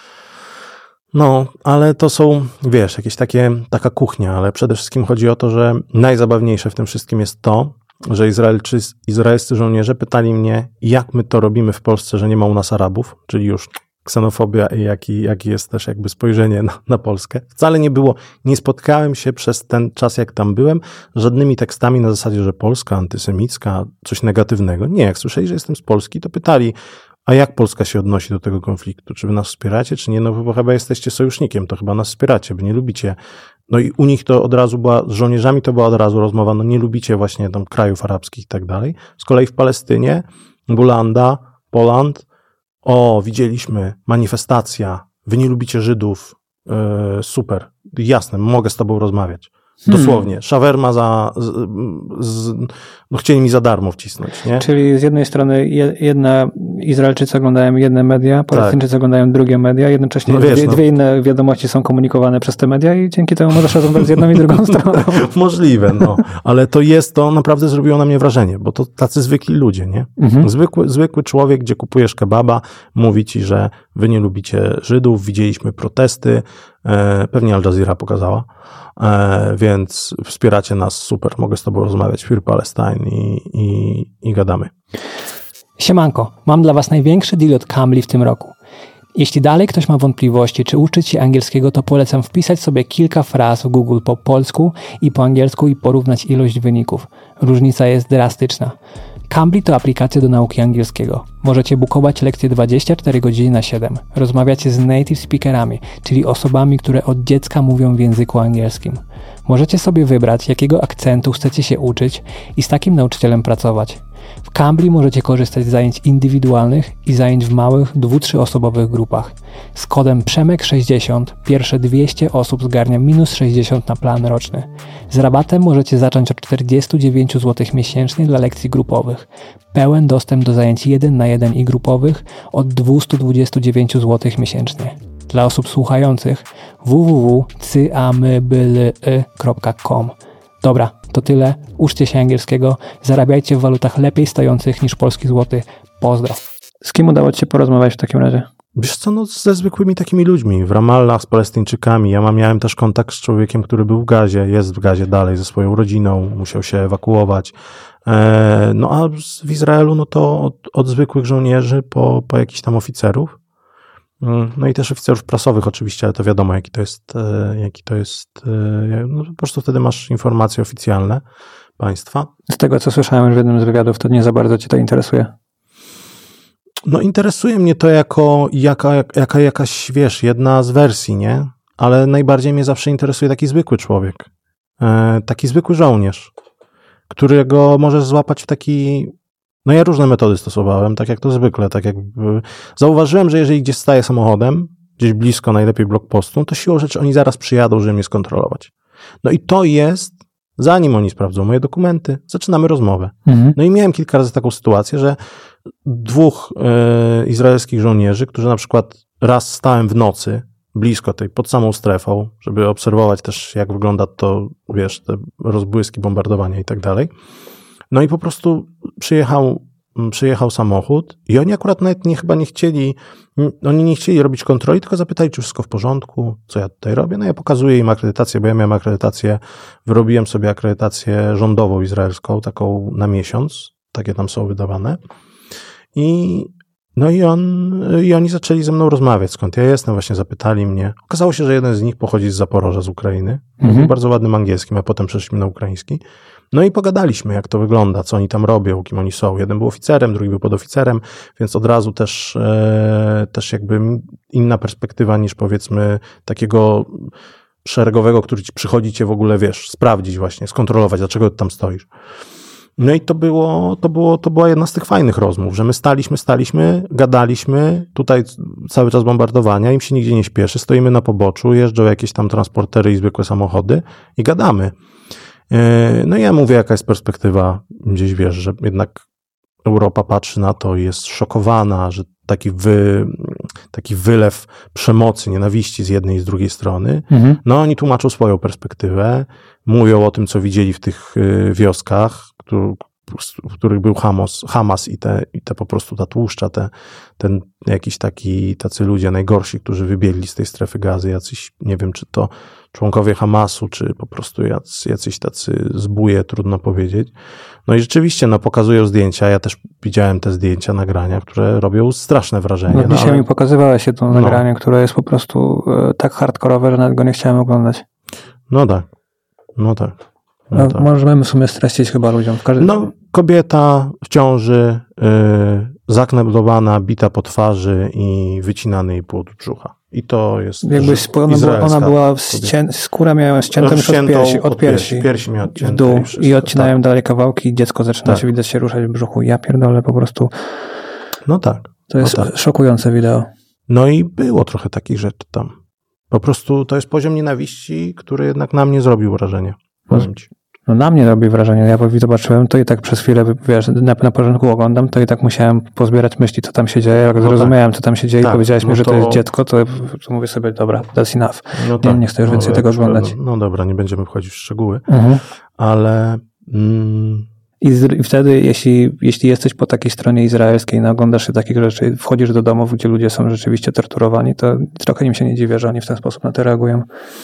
No, ale to są, wiesz, jakieś takie, taka kuchnia, ale przede wszystkim chodzi o to, że najzabawniejsze w tym wszystkim jest to, że Izraelczy, izraelscy żołnierze pytali mnie, jak my to robimy w Polsce, że nie ma u nas Arabów, czyli już ksenofobia i jaki, jaki jest też jakby spojrzenie na, na Polskę. Wcale nie było, nie spotkałem się przez ten czas, jak tam byłem, żadnymi tekstami na zasadzie, że Polska antysemicka, coś negatywnego. Nie, jak słyszeli, że jestem z Polski, to pytali, a jak Polska się odnosi do tego konfliktu? Czy wy nas wspieracie, czy nie? No bo chyba jesteście sojusznikiem, to chyba nas wspieracie, wy nie lubicie. No i u nich to od razu była, z żołnierzami to była od razu rozmowa, no nie lubicie właśnie tam krajów arabskich i tak dalej. Z kolei w Palestynie, Bulanda, Poland, o, widzieliśmy, manifestacja, wy nie lubicie Żydów, yy, super, jasne, mogę z tobą rozmawiać. Dosłownie. Hmm. Szawerma za... Z, z, no chcieli mi za darmo wcisnąć, nie? Czyli z jednej strony jedna, Izraelczycy oglądają jedne media, Palestyńczycy tak. oglądają drugie media, jednocześnie no wiesz, dwie, no. dwie inne wiadomości są komunikowane przez te media i dzięki temu możesz rozmawiać z jedną i drugą stroną. Możliwe, no. Ale to jest, to naprawdę zrobiło na mnie wrażenie, bo to tacy zwykli ludzie, nie? Mhm. Zwykły, zwykły człowiek, gdzie kupujesz kebaba, mówi ci, że wy nie lubicie Żydów, widzieliśmy protesty, e, pewnie Al Jazeera pokazała, E, więc wspieracie nas, super, mogę z tobą rozmawiać, Free Palestine i, i, i gadamy. Siemanko, mam dla was największy deal od Cambly w tym roku. Jeśli dalej ktoś ma wątpliwości, czy uczyć się angielskiego, to polecam wpisać sobie kilka fraz w Google po polsku i po angielsku i porównać ilość wyników. Różnica jest drastyczna. Cambly to aplikacja do nauki angielskiego. Możecie bukować lekcje dwadzieścia cztery godziny na siedem. Rozmawiacie z native speakerami, czyli osobami, które od dziecka mówią w języku angielskim. Możecie sobie wybrać, jakiego akcentu chcecie się uczyć i z takim nauczycielem pracować. W Cambly możecie korzystać z zajęć indywidualnych i zajęć w małych, dwu-trzyosobowych grupach. Z kodem Przemek sześćdziesiąt pierwsze dwieście osób zgarnia minus sześćdziesiąt na plan roczny. Z rabatem możecie zacząć od czterdzieści dziewięć złotych miesięcznie dla lekcji grupowych. Pełen dostęp do zajęć jeden na jeden i grupowych od dwieście dwadzieścia dziewięć złotych miesięcznie. Dla osób słuchających w w w kropka cambly kropka com. Dobra, to tyle. Uczcie się angielskiego, zarabiajcie w walutach lepiej stojących niż polski złoty. Pozdro. Z kim udało ci się porozmawiać w takim razie? Wiesz co, no ze zwykłymi takimi ludźmi, w Ramallah, z Palestyńczykami. Ja mam, miałem też kontakt z człowiekiem, który był w Gazie, jest w Gazie dalej ze swoją rodziną, musiał się ewakuować. E, no a w Izraelu, no to od, od zwykłych żołnierzy po, po jakichś tam oficerów. No i też oficerów prasowych oczywiście, ale to wiadomo, jaki to jest, jaki to jest, no po prostu wtedy masz informacje oficjalne państwa. Z tego, co słyszałem już w jednym z wywiadów, to nie za bardzo cię to interesuje. No interesuje mnie to jako jaka, jaka jakaś, wiesz, jedna z wersji, nie? Ale najbardziej mnie zawsze interesuje taki zwykły człowiek, taki zwykły żołnierz, którego możesz złapać w taki... No ja różne metody stosowałem, tak jak to zwykle, tak jak zauważyłem, że jeżeli gdzieś staję samochodem, gdzieś blisko, najlepiej blokpostu, to siłą rzeczy oni zaraz przyjadą, żeby mnie skontrolować. No i to jest, zanim oni sprawdzą moje dokumenty, zaczynamy rozmowę. Mhm. No i miałem kilka razy taką sytuację, że dwóch e, izraelskich żołnierzy, którzy na przykład raz stałem w nocy, blisko tej, pod samą strefą, żeby obserwować też, jak wygląda to, wiesz, te rozbłyski, bombardowania i tak dalej. No i po prostu przyjechał, przyjechał samochód i oni akurat nawet nie, chyba nie chcieli, oni nie chcieli robić kontroli, tylko zapytali, czy wszystko w porządku, co ja tutaj robię. No ja pokazuję im akredytację, bo ja miałem akredytację, wyrobiłem sobie akredytację rządową izraelską, taką na miesiąc, takie tam są wydawane. I no i, on, i oni zaczęli ze mną rozmawiać, skąd ja jestem, właśnie zapytali mnie. Okazało się, że jeden z nich pochodzi z Zaporoża, z Ukrainy. Mhm. Był bardzo ładnym angielskim, a potem przeszliśmy na ukraiński. No i pogadaliśmy, jak to wygląda, co oni tam robią, kim oni są. Jeden był oficerem, drugi był podoficerem, więc od razu też, e, też jakby inna perspektywa niż powiedzmy takiego szeregowego, który ci przychodzi cię w ogóle, wiesz, sprawdzić właśnie, skontrolować, dlaczego ty tam stoisz. No i to było, to było, to była jedna z tych fajnych rozmów, że my staliśmy, staliśmy, gadaliśmy, tutaj cały czas bombardowania, im się nigdzie nie śpieszy, stoimy na poboczu, jeżdżą jakieś tam transportery i zwykłe samochody i gadamy. No i ja mówię, jaka jest perspektywa, gdzieś wiesz, że jednak Europa patrzy na to i jest szokowana, że taki, wy, taki wylew przemocy, nienawiści z jednej i z drugiej strony. Mhm. No oni tłumaczą swoją perspektywę, mówią o tym, co widzieli w tych wioskach, w których był Hamas, Hamas i te, i te po prostu ta tłuszcza, te, ten jakiś taki, tacy ludzie najgorsi, którzy wybiegli z tej strefy gazy, jacyś, nie wiem, czy to członkowie Hamasu, czy po prostu jacyś, jacyś tacy zbóje, trudno powiedzieć. No i rzeczywiście, no pokazują zdjęcia, ja też widziałem te zdjęcia, nagrania, które robią straszne wrażenie. No, dzisiaj ale... mi pokazywałeś się to nagranie, no. które jest po prostu tak hardkorowe, że nawet go nie chciałem oglądać. No tak, no tak. No no, tak. Możemy w sumie streścić chyba ludziom. W każdym... No, kobieta w ciąży, yy, zakneblowana, bita po twarzy i wycinany jej płód brzucha. I to jest jakbyś ona była, ona była ścię... skóra miała ściętą już od piersi, od piersi, piersi miała w dół i, i odcinają tak. dalej kawałki i dziecko zaczyna tak. się widać się ruszać w brzuchu. Ja pierdolę po prostu. No tak. To jest no tak. szokujące wideo. No i było trochę takich rzeczy tam. Po prostu to jest poziom nienawiści, który jednak na mnie zrobił wrażenie. Powiem ci. No na mnie robi wrażenie. Ja zobaczyłem to i tak przez chwilę, wiesz, na, na początku oglądam, to i tak musiałem pozbierać myśli, co tam się dzieje. Jak no zrozumiałem, tak. co tam się dzieje tak, i powiedziałeś no mi, że to... to jest dziecko, to, to mówię sobie, dobra, that's enough. No tak. Nie, nie chcę już no, więcej tego oglądać. No dobra, nie będziemy wchodzić w szczegóły, mhm. ale... Mm, I, z, I wtedy, jeśli, jeśli jesteś po takiej stronie izraelskiej, no, oglądasz się takich rzeczy, wchodzisz do domów, gdzie ludzie są rzeczywiście torturowani, to trochę im się nie dziwię, że oni w ten sposób na to reagują.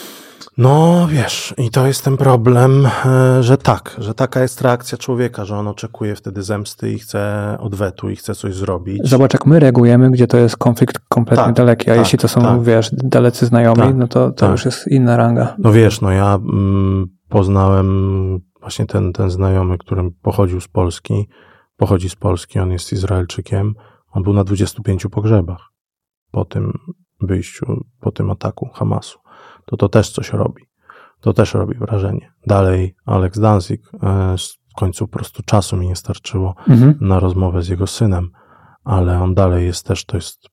No wiesz, i to jest ten problem, że tak, że taka jest reakcja człowieka, że on oczekuje wtedy zemsty i chce odwetu i chce coś zrobić. Zobacz, jak my reagujemy, gdzie to jest konflikt kompletnie tak, daleki, a tak, jeśli to są, tak. wiesz, dalecy znajomi, tak, no to, to tak. już jest inna ranga. No wiesz, no ja mm, poznałem właśnie ten, ten znajomy, który pochodził z Polski, pochodzi z Polski, on jest Izraelczykiem, on był na dwudziestu pięciu pogrzebach po tym wyjściu, po tym ataku Hamasu. To to też coś robi. To też robi wrażenie. Dalej Alex Danzig, w końcu po prostu czasu mi nie starczyło mhm. na rozmowę z jego synem, ale on dalej jest też, to jest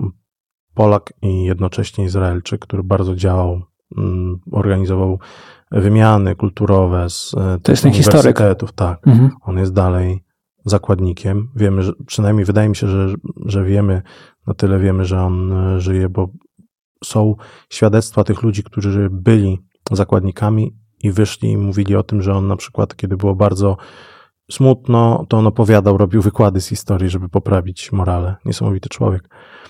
Polak i jednocześnie Izraelczyk, który bardzo działał, organizował wymiany kulturowe z to jest ten uniwersytetów. Tak. Mhm. On jest dalej zakładnikiem. Wiemy, że, przynajmniej wydaje mi się, że, że wiemy, na tyle wiemy, że on żyje, bo są świadectwa tych ludzi, którzy byli zakładnikami i wyszli i mówili o tym, że on na przykład, kiedy było bardzo smutno, to on opowiadał, robił wykłady z historii, żeby poprawić morale. Niesamowity człowiek.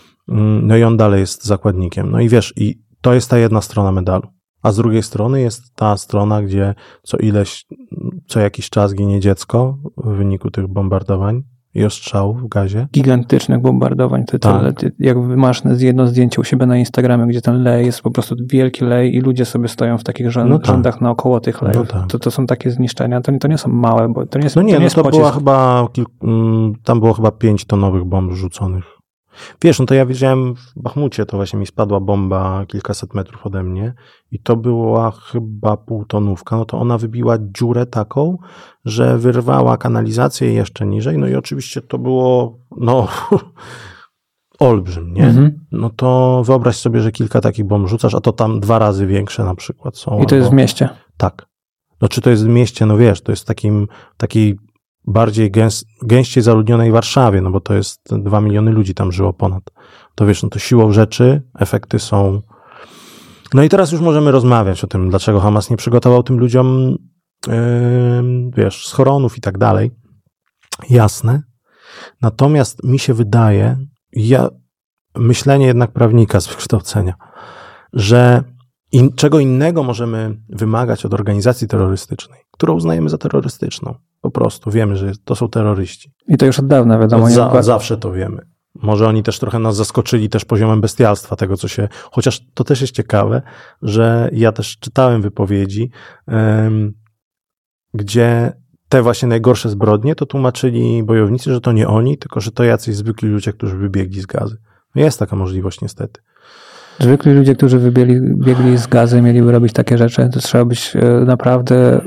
No i on dalej jest zakładnikiem. No i wiesz, i to jest ta jedna strona medalu. A z drugiej strony jest ta strona, gdzie co ileś, co jakiś czas ginie dziecko w wyniku tych bombardowań i ostrzałów w Gazie. Gigantycznych bombardowań. Ty, tak. ty, jak masz jedno zdjęcie u siebie na Instagramie, gdzie ten lej jest po prostu wielki lej i ludzie sobie stoją w takich rzęd, no tak. rzędach naokoło tych lejów. No tak. to, to są takie zniszczenia. To, to nie są małe, bo to nie jest No nie, to, nie no to była chyba, tam było chyba pięć tonowych bomb rzuconych. Wiesz, no to ja wiedziałem w Bachmucie, to właśnie mi spadła bomba kilkaset metrów ode mnie i to była chyba półtonówka, no to ona wybiła dziurę taką, że wyrwała kanalizację jeszcze niżej, no i oczywiście to było, no, olbrzym, nie? Mhm. No to wyobraź sobie, że kilka takich bomb rzucasz, a to tam dwa razy większe na przykład są. I to albo... jest w mieście? Tak. No czy to jest w mieście, no wiesz, to jest takim, takiej bardziej gęs, gęściej zaludnionej Warszawie, no bo to jest dwa miliony ludzi tam żyło ponad. To wiesz, no to siłą rzeczy efekty są... No i teraz już możemy rozmawiać o tym, dlaczego Hamas nie przygotował tym ludziom, yy, wiesz, schronów i tak dalej. Jasne. Natomiast mi się wydaje, ja, myślenie jednak prawnika z wykształcenia, że in, czego innego możemy wymagać od organizacji terrorystycznej, którą uznajemy za terrorystyczną. Po prostu wiemy, że to są terroryści. I to już od dawna wiadomo. Od, za, od zawsze to wiemy. Może oni też trochę nas zaskoczyli też poziomem bestialstwa tego, co się... Chociaż to też jest ciekawe, że ja też czytałem wypowiedzi, um, gdzie te właśnie najgorsze zbrodnie to tłumaczyli bojownicy, że to nie oni, tylko że to jacyś zwykli ludzie, którzy wybiegli z Gazy. Jest taka możliwość niestety. Zwykli ludzie, którzy wybiegli biegli z Gazy, mieliby robić takie rzeczy, to trzeba być naprawdę...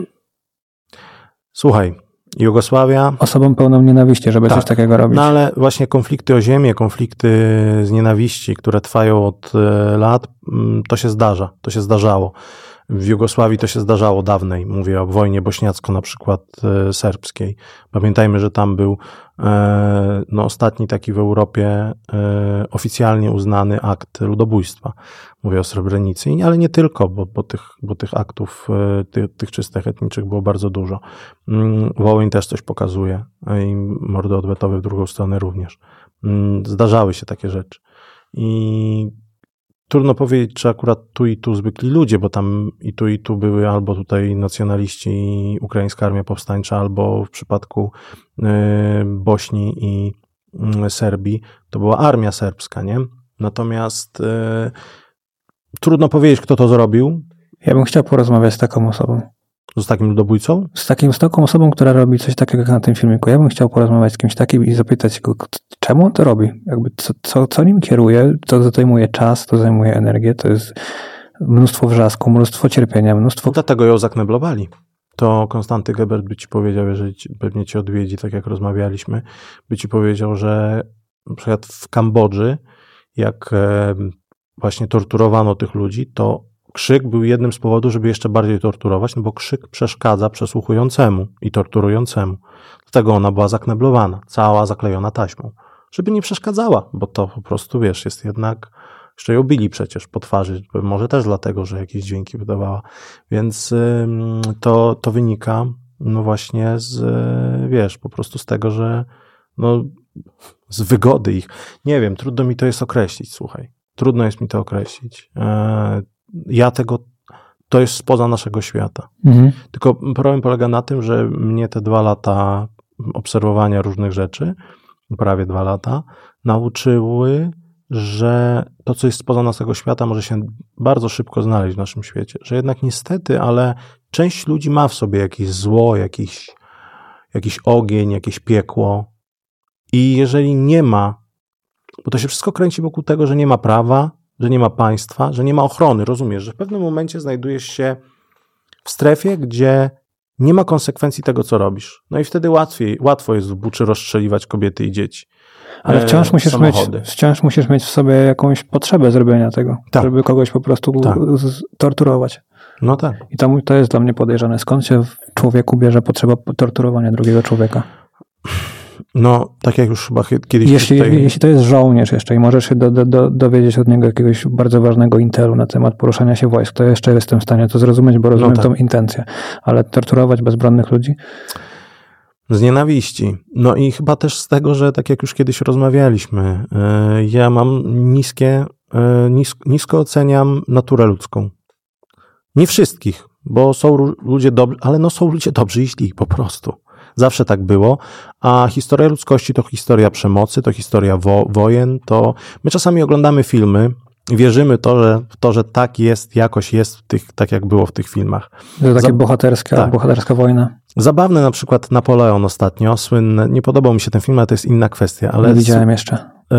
Słuchaj, Jugosławia... Osobą pełną nienawiści, żeby tak, coś takiego robić. No ale właśnie konflikty o ziemię, konflikty z nienawiści, które trwają od lat, to się zdarza, to się zdarzało. W Jugosławii to się zdarzało dawniej, mówię o wojnie bośniacko na przykład serbskiej. Pamiętajmy, że tam był no, ostatni taki w Europie oficjalnie uznany akt ludobójstwa. Mówię o Srebrenicy, ale nie tylko, bo, bo, tych, bo tych aktów, tych, tych czystych etniczych było bardzo dużo. Wołyń też coś pokazuje i mordy odwetowe w drugą stronę również. Zdarzały się takie rzeczy. I trudno powiedzieć, czy akurat tu i tu zwykli ludzie, bo tam i tu i tu były albo tutaj nacjonaliści i ukraińska armia powstańcza, albo w przypadku y, Bośni i y, Serbii to była armia serbska, nie? Natomiast y, trudno powiedzieć, kto to zrobił. Ja bym chciał porozmawiać z taką osobą. Z takim ludobójcą? Z, takim, z taką osobą, która robi coś takiego jak na tym filmiku. Ja bym chciał porozmawiać z kimś takim i zapytać go, czemu on to robi? Jakby co, co, co nim kieruje? To zajmuje czas, to zajmuje energię, to jest mnóstwo wrzasku, mnóstwo cierpienia, mnóstwo... Dlatego ją zakneblowali. To Konstanty Gebert by ci powiedział, jeżeli ci, pewnie cię odwiedzi, tak jak rozmawialiśmy, by ci powiedział, że na przykład w Kambodży, jak właśnie torturowano tych ludzi, to krzyk był jednym z powodów, żeby jeszcze bardziej torturować, no bo krzyk przeszkadza przesłuchującemu i torturującemu. Dlatego ona była zakneblowana, cała zaklejona taśmą, żeby nie przeszkadzała, bo to po prostu, wiesz, jest jednak, jeszcze ją bili przecież po twarzy, może też dlatego, że jakieś dźwięki wydawała, więc to, to wynika no właśnie z, wiesz, po prostu z tego, że no z wygody ich. Nie wiem, trudno mi to jest określić, słuchaj. Trudno jest mi to określić. Ja tego, to jest spoza naszego świata. Mhm. Tylko problem polega na tym, że mnie te dwa lata obserwowania różnych rzeczy, prawie dwa lata, nauczyły, że to, co jest spoza naszego świata, może się bardzo szybko znaleźć w naszym świecie. Że jednak niestety, ale część ludzi ma w sobie jakieś zło, jakiś, jakiś ogień, jakieś piekło. I jeżeli nie ma, bo to się wszystko kręci wokół tego, że nie ma prawa, że nie ma państwa, że nie ma ochrony, rozumiesz, że w pewnym momencie znajdujesz się w strefie, gdzie nie ma konsekwencji tego, co robisz. No i wtedy łatwiej, łatwo jest w buczy rozstrzeliwać kobiety i dzieci. Ale wciąż musisz, samochody. mieć, wciąż musisz mieć w sobie jakąś potrzebę zrobienia tego, tak. żeby kogoś po prostu tak. torturować. No tak. I to, to jest dla mnie podejrzane. Skąd się w człowieku bierze potrzeba torturowania drugiego człowieka? No, tak jak już chyba kiedyś... Jeśli, tutaj... jeśli to jest żołnierz jeszcze i możesz się do, do, do, dowiedzieć od niego jakiegoś bardzo ważnego intelu na temat poruszania się wojsk, to jeszcze jestem w stanie to zrozumieć, bo rozumiem no tak. tą intencję. Ale torturować bezbronnych ludzi? Z nienawiści. No i chyba też z tego, że tak jak już kiedyś rozmawialiśmy, ja mam niskie, nisko, nisko oceniam naturę ludzką. Nie wszystkich, bo są ludzie dobrzy, ale no są ludzie dobrzy i źli po prostu. Zawsze tak było, a historia ludzkości to historia przemocy, to historia wo- wojen, to my czasami oglądamy filmy i wierzymy to, że, w to, że tak jest, jakoś jest w tych, tak jak było w tych filmach. To takie Zab- bohaterska, tak. bohaterska wojna. Zabawny na przykład Napoleon ostatnio, słynny, nie podobał mi się ten film, ale to jest inna kwestia. Ale nie widziałem jeszcze. Yy,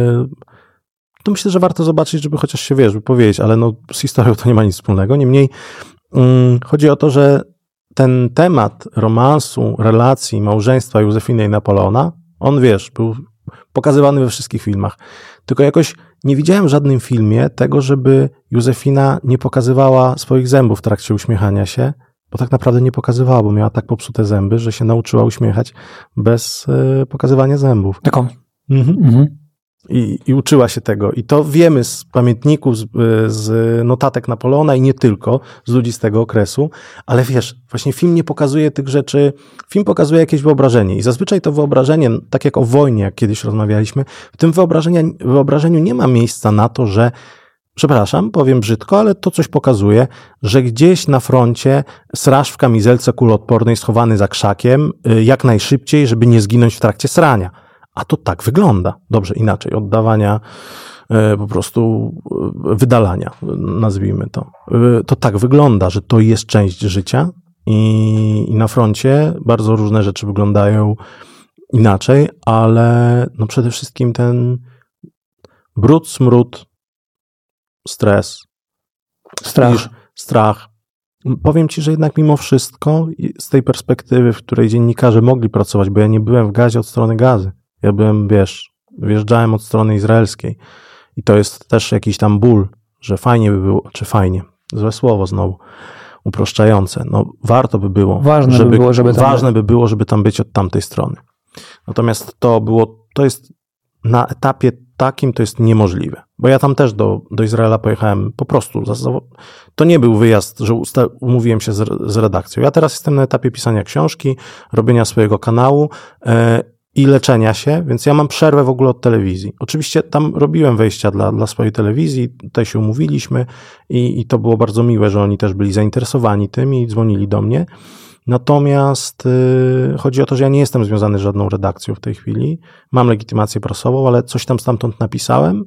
to myślę, że warto zobaczyć, żeby chociaż się, wiesz, powiedzieć, ale no z historią to nie ma nic wspólnego. Niemniej yy, chodzi o to, że ten temat romansu, relacji, małżeństwa Józefiny i Napoleona, on, wiesz, był pokazywany we wszystkich filmach. Tylko jakoś nie widziałem w żadnym filmie tego, żeby Józefina nie pokazywała swoich zębów w trakcie uśmiechania się, bo tak naprawdę nie pokazywała, bo miała tak popsute zęby, że się nauczyła uśmiechać bez y, pokazywania zębów. Taką. Mhm. Mhm. I, I uczyła się tego. I to wiemy z pamiętników, z, z notatek Napoleona i nie tylko, z ludzi z tego okresu, ale wiesz, właśnie film nie pokazuje tych rzeczy, film pokazuje jakieś wyobrażenie i zazwyczaj to wyobrażenie, tak jak o wojnie, jak kiedyś rozmawialiśmy, w tym wyobrażeniu, wyobrażeniu nie ma miejsca na to, że przepraszam, powiem brzydko, ale to coś pokazuje, że gdzieś na froncie sraż w kamizelce kuloodpornej schowany za krzakiem jak najszybciej, żeby nie zginąć w trakcie srania. A to tak wygląda. Dobrze, inaczej, oddawania, po prostu wydalania, nazwijmy to. To tak wygląda, że to jest część życia i, i na froncie bardzo różne rzeczy wyglądają inaczej, ale no przede wszystkim ten brud, smród, stres, strach. strach. Powiem ci, że jednak mimo wszystko z tej perspektywy, w której dziennikarze mogli pracować, bo ja nie byłem w Gazie od strony Gazy. Ja byłem, wiesz, wjeżdżałem od strony izraelskiej i to jest też jakiś tam ból, że fajnie by było, czy fajnie, złe słowo znowu, uproszczające. No warto by było, ważne żeby, by było, żeby tam ważne by było, żeby tam być od tamtej strony. Natomiast to było, to jest na etapie takim to jest niemożliwe, bo ja tam też do, do Izraela pojechałem po prostu. To nie był wyjazd, że usta- umówiłem się z, z redakcją. Ja teraz jestem na etapie pisania książki, robienia swojego kanału yy, i leczenia się, więc ja mam przerwę w ogóle od telewizji. Oczywiście tam robiłem wejścia dla, dla swojej telewizji, tutaj się umówiliśmy i, i to było bardzo miłe, że oni też byli zainteresowani tym i dzwonili do mnie. Natomiast yy, chodzi o to, że ja nie jestem związany z żadną redakcją w tej chwili. Mam legitymację prasową, ale coś tam stamtąd napisałem.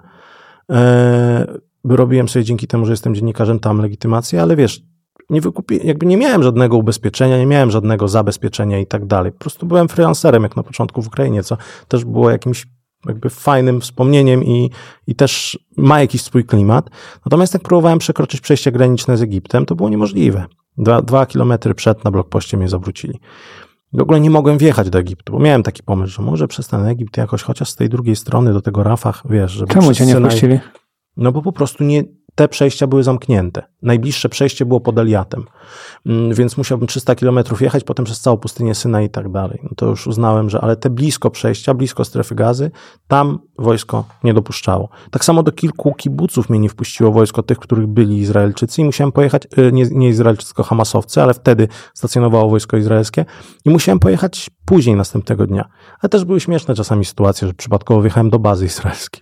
Yy, robiłem sobie dzięki temu, że jestem dziennikarzem, tam legitymację, ale wiesz, nie wykupi, jakby nie miałem żadnego ubezpieczenia, nie miałem żadnego zabezpieczenia i tak dalej. Po prostu byłem freelancerem, jak na początku w Ukrainie, co też było jakimś jakby fajnym wspomnieniem i, i też ma jakiś swój klimat. Natomiast jak próbowałem przekroczyć przejście graniczne z Egiptem, to było niemożliwe. Dwa, dwa kilometry przed na blokpoście mnie zawrócili. W ogóle nie mogłem wjechać do Egiptu, bo miałem taki pomysł, że może przez ten Egipt jakoś, chociaż z tej drugiej strony do tego Rafah, wiesz, żeby... Czemu cię nie wpuścili? No bo po prostu nie, te przejścia były zamknięte. Najbliższe przejście było pod Eliatem, więc musiałbym trzysta kilometrów jechać, potem przez całą pustynię Synaj i tak dalej. No to już uznałem, że ale te blisko przejścia, blisko strefy Gazy, tam wojsko nie dopuszczało. Tak samo do kilku kibuców mnie nie wpuściło wojsko, tych, których byli Izraelczycy i musiałem pojechać, nie, nie Izraelczycy, tylko Hamasowcy, ale wtedy stacjonowało wojsko izraelskie i musiałem pojechać później następnego dnia. Ale też były śmieszne czasami sytuacje, że przypadkowo wjechałem do bazy izraelskiej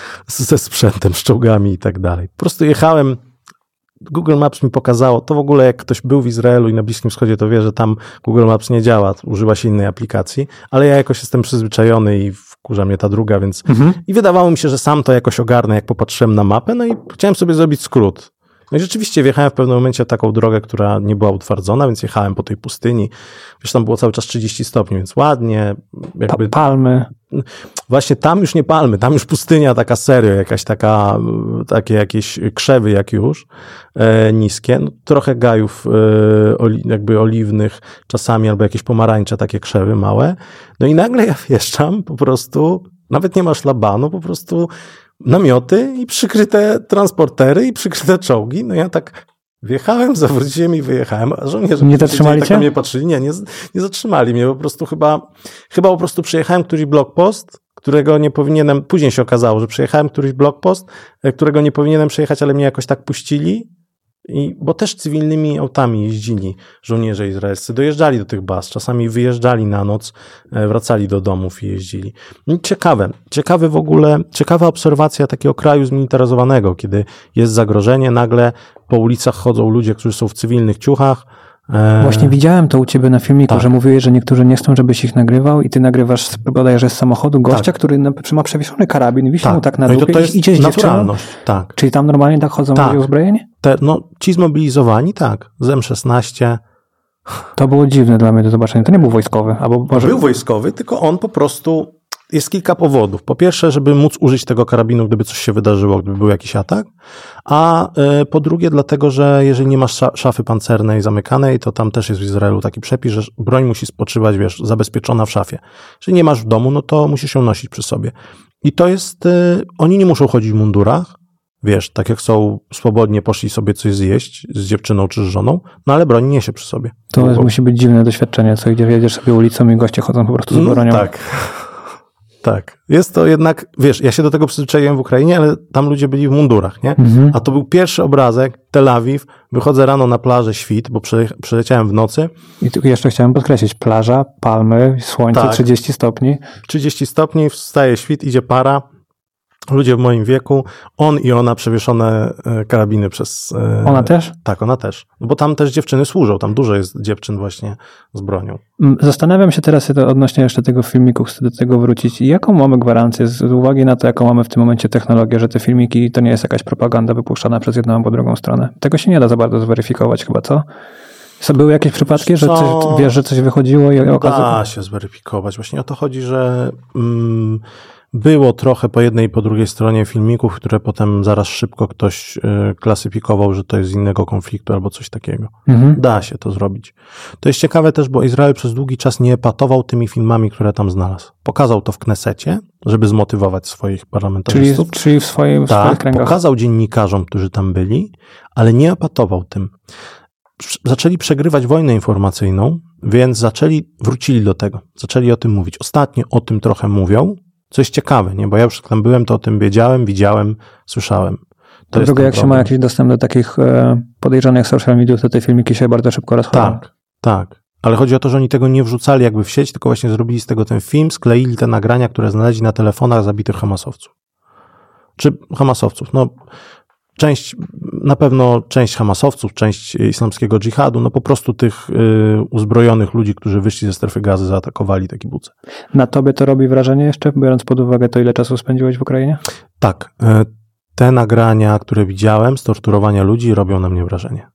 ze sprzętem, z czołgami i tak dalej. Po prostu jechałem, Google Maps mi pokazało, to w ogóle jak ktoś był w Izraelu i na Bliskim Wschodzie, to wie, że tam Google Maps nie działa, używa się innej aplikacji, ale ja jakoś jestem przyzwyczajony i wkurza mnie ta druga, więc mhm. i wydawało mi się, że sam to jakoś ogarnę, jak popatrzyłem na mapę, no i chciałem sobie zrobić skrót. No i rzeczywiście wjechałem w pewnym momencie taką drogę, która nie była utwardzona, więc jechałem po tej pustyni. Wiesz, tam było cały czas trzydzieści stopni, więc ładnie. Jakby... Palmy. Właśnie tam już nie palmy, tam już pustynia taka serio, jakaś taka, takie jakieś krzewy jak już, e, niskie. No, trochę gajów e, oli, jakby oliwnych czasami, albo jakieś pomarańcze, takie krzewy małe. No i nagle ja wjeżdżam po prostu, nawet nie ma szlabanu, po prostu namioty i przykryte transportery i przykryte czołgi. No ja tak wjechałem, zawróciłem i wyjechałem, a żołnierze nie zatrzymali tak cię? Na mnie patrzyli. Nie, nie, nie zatrzymali mnie, po prostu chyba, chyba po prostu przyjechałem któryś blokpost, którego nie powinienem, później się okazało, że przyjechałem któryś blokpost, którego nie powinienem przejechać, ale mnie jakoś tak puścili. I, bo też cywilnymi autami jeździli żołnierze izraelscy, dojeżdżali do tych baz, czasami wyjeżdżali na noc, wracali do domów i jeździli. I ciekawe, ciekawe w ogóle, ciekawa obserwacja takiego kraju zmilitaryzowanego, kiedy jest zagrożenie, nagle po ulicach chodzą ludzie, którzy są w cywilnych ciuchach. Właśnie widziałem to u ciebie na filmiku, tak. że mówiłeś, że niektórzy nie chcą, żebyś ich nagrywał i ty nagrywasz bodajże z samochodu gościa, tak. który ma przewieszony karabin, wisi mu tak. tak na dupie no i to, to jest idzie z dziewczyną. Tak. Czyli tam normalnie tak chodzą tak. ludzie uzbrojeni? Te, no, ci zmobilizowani, tak, z M szesnaście. To było dziwne dla mnie do zobaczenia. To nie był wojskowy. Albo może... Był wojskowy, tylko on po prostu... Jest kilka powodów. Po pierwsze, żeby móc użyć tego karabinu, gdyby coś się wydarzyło, gdyby był jakiś atak, a y, po drugie dlatego, że jeżeli nie masz szafy pancernej zamykanej, to tam też jest w Izraelu taki przepis, że broń musi spoczywać, wiesz, zabezpieczona w szafie. Jeżeli nie masz w domu, no to musisz ją nosić przy sobie. I to jest, y, oni nie muszą chodzić w mundurach, wiesz, tak jak są swobodnie, poszli sobie coś zjeść z dziewczyną czy z żoną, no ale broń niesie przy sobie. To jest, musi być dziwne doświadczenie, co gdzie jedziesz sobie ulicą i goście chodzą po prostu z bronią. No, tak. Tak. Jest to jednak, wiesz, ja się do tego przyzwyczaiłem w Ukrainie, ale tam ludzie byli w mundurach, nie? Mhm. A to był pierwszy obrazek, Tel Awiw, wychodzę rano na plażę, świt, bo przyleciałem w nocy. I tu jeszcze chciałem podkreślić, plaża, palmy, słońce, tak. trzydzieści stopni. trzydzieści stopni, wstaje świt, idzie para, ludzie w moim wieku, on i ona przewieszone karabiny przez... Ona też? Tak, ona też. Bo tam też dziewczyny służą, tam dużo jest dziewczyn właśnie z bronią. Zastanawiam się teraz odnośnie jeszcze tego filmiku, chcę do tego wrócić. Jaką mamy gwarancję z uwagi na to, jaką mamy w tym momencie technologię, że te filmiki to nie jest jakaś propaganda wypuszczana przez jedną albo drugą stronę? Tego się nie da za bardzo zweryfikować chyba, co? Były jakieś przypadki, że coś, wiesz, że coś wychodziło i okazało? Da się zweryfikować. Właśnie o to chodzi, że... Mm, było trochę po jednej i po drugiej stronie filmików, które potem zaraz szybko ktoś y, klasyfikował, że to jest z innego konfliktu albo coś takiego. Mhm. Da się to zrobić. To jest ciekawe też, bo Izrael przez długi czas nie epatował tymi filmami, które tam znalazł. Pokazał to w Knesecie, żeby zmotywować swoich parlamentarzystów. Czyli, czyli w, swoim, w tak, swoich kręgach. Pokazał dziennikarzom, którzy tam byli, ale nie epatował tym. Zaczęli przegrywać wojnę informacyjną, więc zaczęli, wrócili do tego. Zaczęli o tym mówić. Ostatnio o tym trochę mówią, co jest ciekawe, nie? Bo ja już tam byłem, to o tym wiedziałem, widziałem, słyszałem. To drugie, jak problem. Się ma jakiś dostęp do takich e, podejrzanych social mediów, to te filmiki się bardzo szybko rozchodzą. Tak, tak. Ale chodzi o to, że oni tego nie wrzucali jakby w sieć, tylko właśnie zrobili z tego ten film, skleili te nagrania, które znaleźli na telefonach zabitych Hamasowców. Czy Hamasowców, no część, na pewno część Hamasowców, część islamskiego dżihadu, no po prostu tych y, uzbrojonych ludzi, którzy wyszli ze strefy Gazy, zaatakowali te kibuce. Na tobie to robi wrażenie jeszcze, biorąc pod uwagę to, ile czasu spędziłeś w Ukrainie? Tak. Y, te nagrania, które widziałem z torturowania ludzi, robią na mnie wrażenie.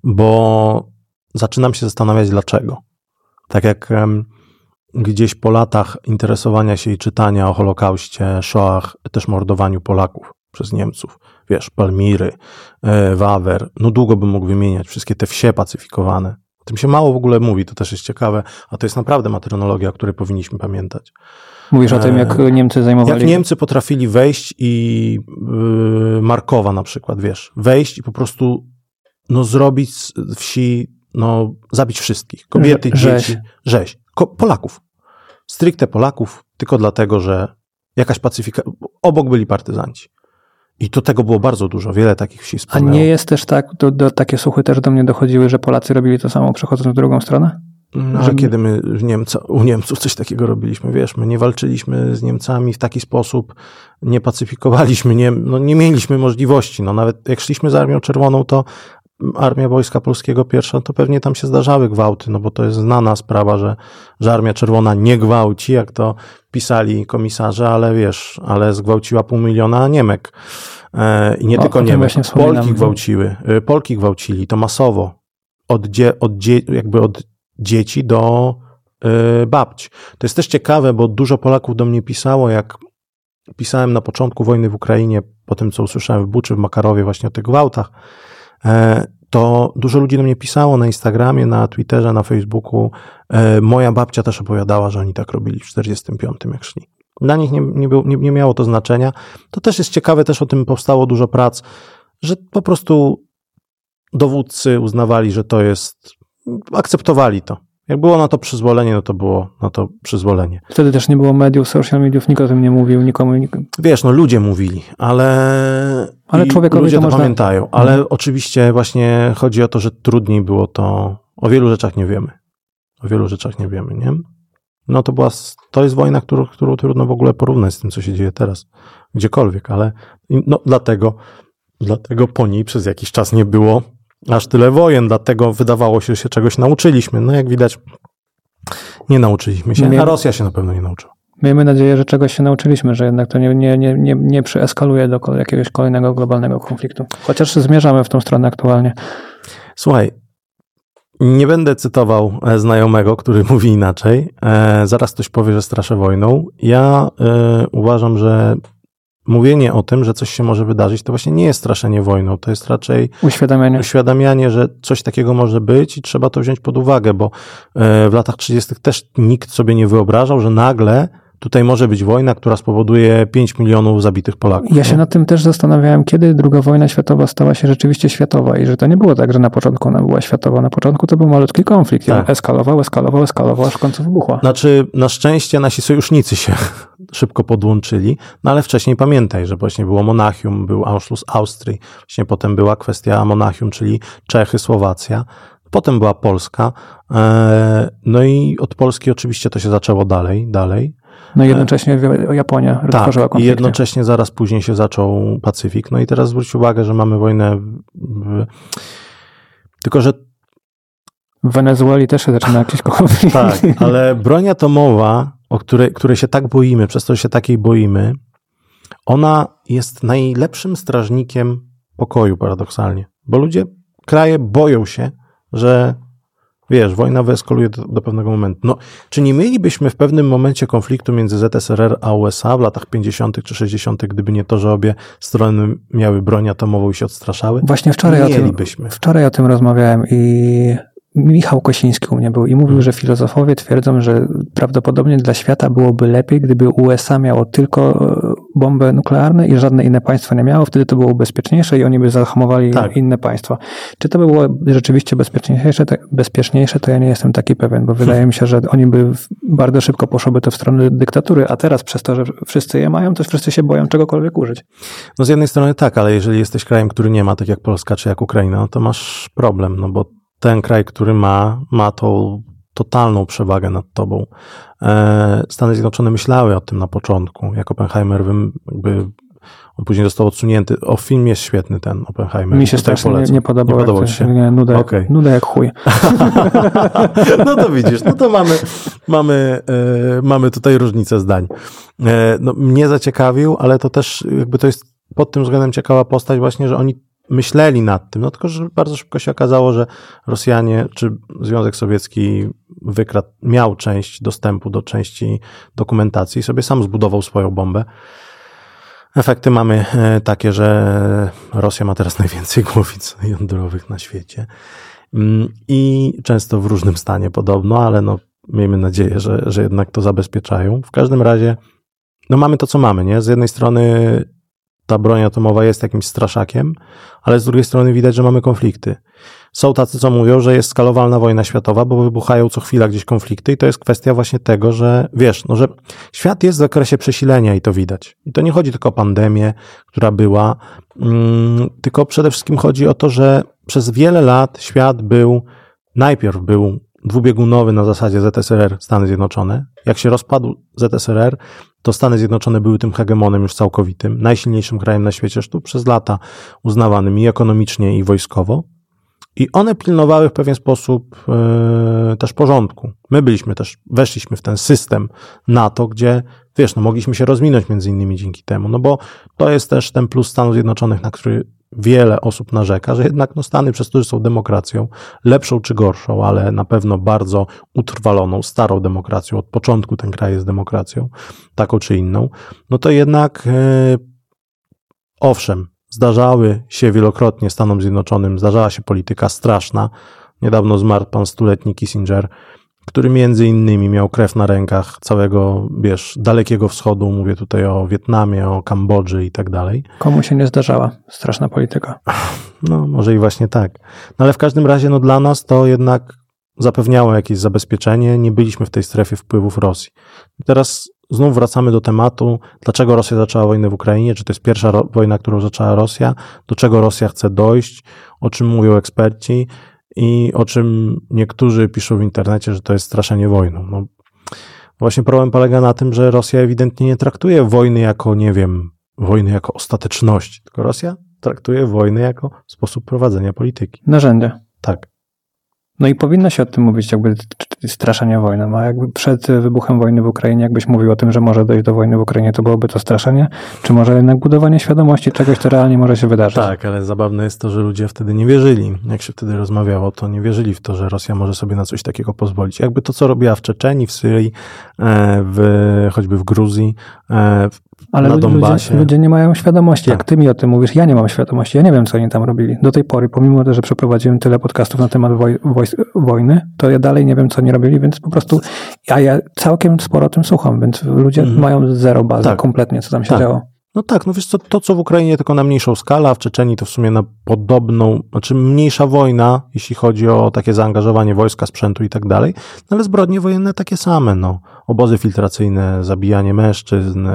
Bo zaczynam się zastanawiać, dlaczego. Tak jak y, gdzieś po latach interesowania się i czytania o Holokauście, Shoah, też mordowaniu Polaków przez Niemców, wiesz, Palmiry, Wawer, no długo bym mógł wymieniać wszystkie te wsie pacyfikowane, O tym się mało w ogóle mówi, to też jest ciekawe, a to jest naprawdę martyrologia, o której powinniśmy pamiętać. Mówisz o tym, jak Niemcy zajmowali... Jak Niemcy potrafili wejść i yy, Markowa na przykład, wiesz, wejść i po prostu no zrobić z wsi, no zabić wszystkich. Kobiety, Rzeź. dzieci, rzeź. Ko- Polaków. Stricte Polaków, tylko dlatego, że jakaś pacyfika... Obok byli partyzanci. I to tego było bardzo dużo, wiele takich wsi A spłynęło. nie jest też tak, do, do, takie słuchy też do mnie dochodziły, że Polacy robili to samo, przechodząc w drugą stronę? No, ale kiedy my w Niemca, u Niemców coś takiego robiliśmy, wiesz, my nie walczyliśmy z Niemcami w taki sposób, nie pacyfikowaliśmy, nie, no nie mieliśmy możliwości, no nawet jak szliśmy z Armią Czerwoną, to Armia Wojska Polskiego pierwsza, to pewnie tam się zdarzały gwałty, no bo to jest znana sprawa, że, że Armia Czerwona nie gwałci, jak to pisali komisarze, ale wiesz, ale zgwałciła pół miliona Niemek. E, I nie O, tylko o tym Niemek, właśnie Polki wspominam. gwałciły, e, Polki gwałcili, to masowo, od, dzie, od dzie, jakby od dzieci do y, babci. To jest też ciekawe, bo dużo Polaków do mnie pisało, jak pisałem na początku wojny w Ukrainie, po tym co usłyszałem w Buczy, w Makarowie właśnie o tych gwałtach, e, to dużo ludzi do mnie pisało na Instagramie, na Twitterze, na Facebooku. E, moja babcia też opowiadała, że oni tak robili w czterdziestym piątym jak szli. Dla nich nie, nie, było, nie, nie miało to znaczenia. To też jest ciekawe, też o tym powstało dużo prac, że po prostu dowódcy uznawali, że to jest, akceptowali to. Jak było na to przyzwolenie, no to było na to przyzwolenie. Wtedy też nie było mediów, social mediów, nikt o tym nie mówił, nikomu... nikomu. Wiesz, no ludzie mówili, ale, ale człowiekowi ludzie to, to można... pamiętają. Ale mhm. oczywiście właśnie chodzi o to, że trudniej było to, o wielu rzeczach nie wiemy. O wielu rzeczach nie wiemy, nie? No to była, to jest wojna, którą, którą trudno w ogóle porównać z tym, co się dzieje teraz. Gdziekolwiek, ale no dlatego, dlatego po niej przez jakiś czas nie było aż tyle wojen, dlatego wydawało się, że się czegoś nauczyliśmy. No jak widać, nie nauczyliśmy się, a Rosja się na pewno nie nauczyła. Miejmy nadzieję, że czegoś się nauczyliśmy, że jednak to nie, nie, nie, nie, nie przyeskaluje do jakiegoś kolejnego globalnego konfliktu. Chociaż zmierzamy w tą stronę aktualnie. Słuchaj, nie będę cytował znajomego, który mówi inaczej. E, zaraz ktoś powie, że straszę wojną. Ja e, uważam, że mówienie o tym, że coś się może wydarzyć, to właśnie nie jest straszenie wojną, to jest raczej uświadamianie, uświadamianie, że coś takiego może być i trzeba to wziąć pod uwagę, bo w latach trzydziestych też nikt sobie nie wyobrażał, że nagle tutaj może być wojna, która spowoduje pięć milionów zabitych Polaków. Ja się nie? nad tym też zastanawiałem, kiedy druga wojna światowa stała się rzeczywiście światowa i że to nie było tak, że na początku ona była światowa. Na początku to był malutki konflikt. Tak. Eskalował, eskalował, eskalował, aż w końcu wybuchła. Znaczy, na szczęście nasi sojusznicy się szybko podłączyli, no ale wcześniej pamiętaj, że właśnie było Monachium, był Anschluss Austrii, właśnie potem była kwestia Monachium, czyli Czechy, Słowacja. Potem była Polska, no i od Polski oczywiście to się zaczęło dalej, dalej. No i jednocześnie Japonia rozpoczęła konflikt. I jednocześnie zaraz później się zaczął Pacyfik. No i teraz zwróć uwagę, że mamy wojnę w... Tylko, że... W Wenezueli też się zaczyna jakiś konflikt. Tak, ale broń atomowa, o której, której się tak boimy, przez to się takiej boimy, ona jest najlepszym strażnikiem pokoju paradoksalnie. Bo ludzie, kraje boją się, że wiesz, wojna wyeskaluje do, do pewnego momentu. No, czy nie mielibyśmy w pewnym momencie konfliktu między Z S R R a U S A w latach pięćdziesiątych czy sześćdziesiątych, gdyby nie to, że obie strony miały broń atomową i się odstraszały? Właśnie wczoraj o tym, wczoraj o tym rozmawiałem i Michał Kosiński u mnie był i mówił, hmm. że filozofowie twierdzą, że prawdopodobnie dla świata byłoby lepiej, gdyby U S A miało tylko bomby nuklearne i żadne inne państwo nie miało, wtedy to było bezpieczniejsze i oni by zahamowali tak. inne państwa. Czy to by było rzeczywiście bezpieczniejsze, to, bezpieczniejsze, to ja nie jestem taki pewien, bo wydaje mi się, że oni by bardzo szybko poszłoby to w stronę dyktatury, a teraz przez to, że wszyscy je mają, to wszyscy się boją czegokolwiek użyć. No z jednej strony tak, ale jeżeli jesteś krajem, który nie ma, tak jak Polska czy jak Ukraina, no to masz problem, no bo ten kraj, który ma, ma tą totalną przewagę nad tobą. Stany Zjednoczone myślały o tym na początku, jak Oppenheimer jakby on później został odsunięty. O, film jest świetny ten Oppenheimer. Mi się strasznie nie, nie podobał. Nie podobał ci się? Nie, nuda, okay. jak, nuda jak chuj. No to widzisz, no to mamy, mamy, e, mamy tutaj różnicę zdań. E, no, mnie zaciekawił, ale to też jakby to jest pod tym względem ciekawa postać właśnie, że oni myśleli nad tym, no tylko, że bardzo szybko się okazało, że Rosjanie, czy Związek Sowiecki wykradł, miał część dostępu do części dokumentacji i sobie sam zbudował swoją bombę. Efekty mamy takie, że Rosja ma teraz najwięcej głowic jądrowych na świecie. i często w różnym stanie podobno, ale no miejmy nadzieję, że, że jednak to zabezpieczają. W każdym razie no mamy to, co mamy, nie? Z jednej strony ta broń atomowa jest jakimś straszakiem, ale z drugiej strony widać, że mamy konflikty. Są tacy, co mówią, że jest skalowalna wojna światowa, bo wybuchają co chwila gdzieś konflikty i to jest kwestia właśnie tego, że wiesz, no, że świat jest w zakresie przesilenia i to widać. I to nie chodzi tylko o pandemię, która była, mm, tylko przede wszystkim chodzi o to, że przez wiele lat świat był, najpierw był dwubiegunowy na zasadzie Z S R R, Stany Zjednoczone. Jak się rozpadł Z S R R, to Stany Zjednoczone były tym hegemonem już całkowitym, najsilniejszym krajem na świecie, zresztą przez lata uznawanym i ekonomicznie, i wojskowo. I one pilnowały w pewien sposób yy, też porządku. My byliśmy też, weszliśmy w ten system NATO, gdzie, wiesz, no mogliśmy się rozwinąć między innymi dzięki temu, no bo to jest też ten plus Stanów Zjednoczonych, na który wiele osób narzeka, że jednak no Stany przez to, że są demokracją, lepszą czy gorszą, ale na pewno bardzo utrwaloną, starą demokracją, od początku ten kraj jest demokracją, taką czy inną, no to jednak yy, owszem, zdarzały się wielokrotnie Stanom Zjednoczonym, zdarzała się polityka straszna. Niedawno zmarł pan stuletni Kissinger, który między innymi miał krew na rękach całego, wiesz, Dalekiego Wschodu, mówię tutaj o Wietnamie, o Kambodży i tak dalej. Komu się nie zdarzała straszna polityka? No, może i właśnie tak. No ale w każdym razie, no dla nas to jednak zapewniało jakieś zabezpieczenie, nie byliśmy w tej strefie wpływów Rosji. I teraz znów wracamy do tematu, dlaczego Rosja zaczęła wojnę w Ukrainie, czy to jest pierwsza ro- wojna, którą zaczęła Rosja, do czego Rosja chce dojść, o czym mówią eksperci i o czym niektórzy piszą w internecie, że to jest straszenie wojną. No, właśnie problem polega na tym, że Rosja ewidentnie nie traktuje wojny jako, nie wiem, wojny jako ostateczności, tylko Rosja traktuje wojnę jako sposób prowadzenia polityki. Narzędzie. Tak. No i powinno się o tym mówić, jakby straszenie wojną, a jakby przed wybuchem wojny w Ukrainie, jakbyś mówił o tym, że może dojść do wojny w Ukrainie, to byłoby to straszenie? Czy może jednak budowanie świadomości czegoś, co realnie może się wydarzyć? Tak, ale zabawne jest to, że ludzie wtedy nie wierzyli. Jak się wtedy rozmawiało, to nie wierzyli w to, że Rosja może sobie na coś takiego pozwolić. Jakby to, co robiła w Czeczenii, w Syrii, w, choćby w Gruzji, w Ale na ludzie, Donbasie. ludzie nie mają świadomości. Tak. Jak ty mi o tym mówisz, ja nie mam świadomości. Ja nie wiem, co oni tam robili. Do tej pory, pomimo tego, że przeprowadziłem tyle podcastów na temat woj, woj, wojny, to ja dalej nie wiem, co oni robili, więc po prostu, a ja całkiem sporo o tym słucham, więc ludzie mhm. mają zero bazy tak. kompletnie, co tam się tak. działo. No tak, no wiesz co, to co w Ukrainie tylko na mniejszą skalę, a w Czeczenii to w sumie na podobną, znaczy mniejsza wojna, jeśli chodzi o takie zaangażowanie wojska, sprzętu i tak dalej, no ale zbrodnie wojenne takie same, no. Obozy filtracyjne, zabijanie mężczyzn,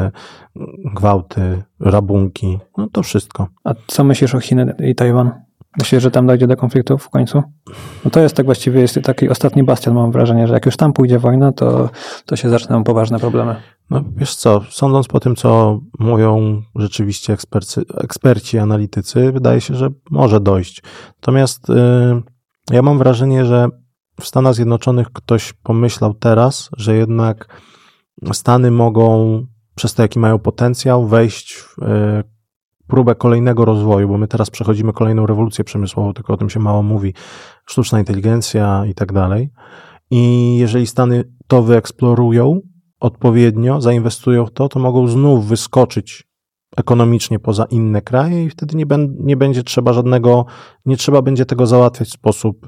gwałty, rabunki, no to wszystko. A co myślisz o Chiny i Tajwan? Myślisz, że tam dojdzie do konfliktów w końcu? No to jest tak właściwie jest taki ostatni bastion, mam wrażenie, że jak już tam pójdzie wojna, to, to się zaczną poważne problemy. No wiesz co, sądząc po tym, co mówią rzeczywiście ekspercy, eksperci, analitycy, wydaje się, że może dojść. Natomiast yy, ja mam wrażenie, że w Stanach Zjednoczonych ktoś pomyślał teraz, że jednak Stany mogą, przez to jaki mają potencjał, wejść w yy, próbę kolejnego rozwoju, bo my teraz przechodzimy kolejną rewolucję przemysłową, tylko o tym się mało mówi, sztuczna inteligencja i tak dalej. I jeżeli Stany to wyeksplorują odpowiednio, zainwestują w to, to mogą znów wyskoczyć ekonomicznie poza inne kraje i wtedy nie, ben, nie będzie trzeba żadnego, nie trzeba będzie tego załatwiać w sposób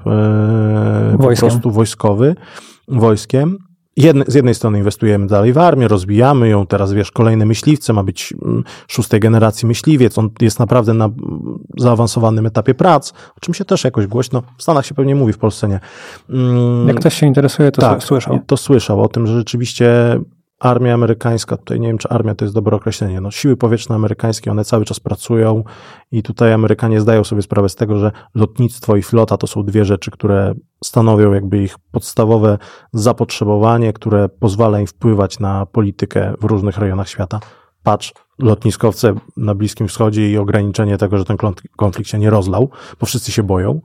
e, po prostu wojskowy, wojskiem. Jedne, z jednej strony inwestujemy dalej w armię, rozwijamy ją, teraz wiesz, kolejne myśliwce, ma być szóstej generacji myśliwiec, on jest naprawdę na zaawansowanym etapie prac, o czym się też jakoś głośno, w Stanach się pewnie mówi, w Polsce nie. Jak ktoś się interesuje, to tak, słyszał. to słyszał o tym, że rzeczywiście armia amerykańska, tutaj nie wiem, czy armia to jest dobre określenie, no siły powietrzne amerykańskie, one cały czas pracują i tutaj Amerykanie zdają sobie sprawę z tego, że lotnictwo i flota to są dwie rzeczy, które stanowią jakby ich podstawowe zapotrzebowanie, które pozwala im wpływać na politykę w różnych rejonach świata. Patrz, lotniskowce na Bliskim Wschodzie i ograniczenie tego, że ten konflikt się nie rozlał, bo wszyscy się boją.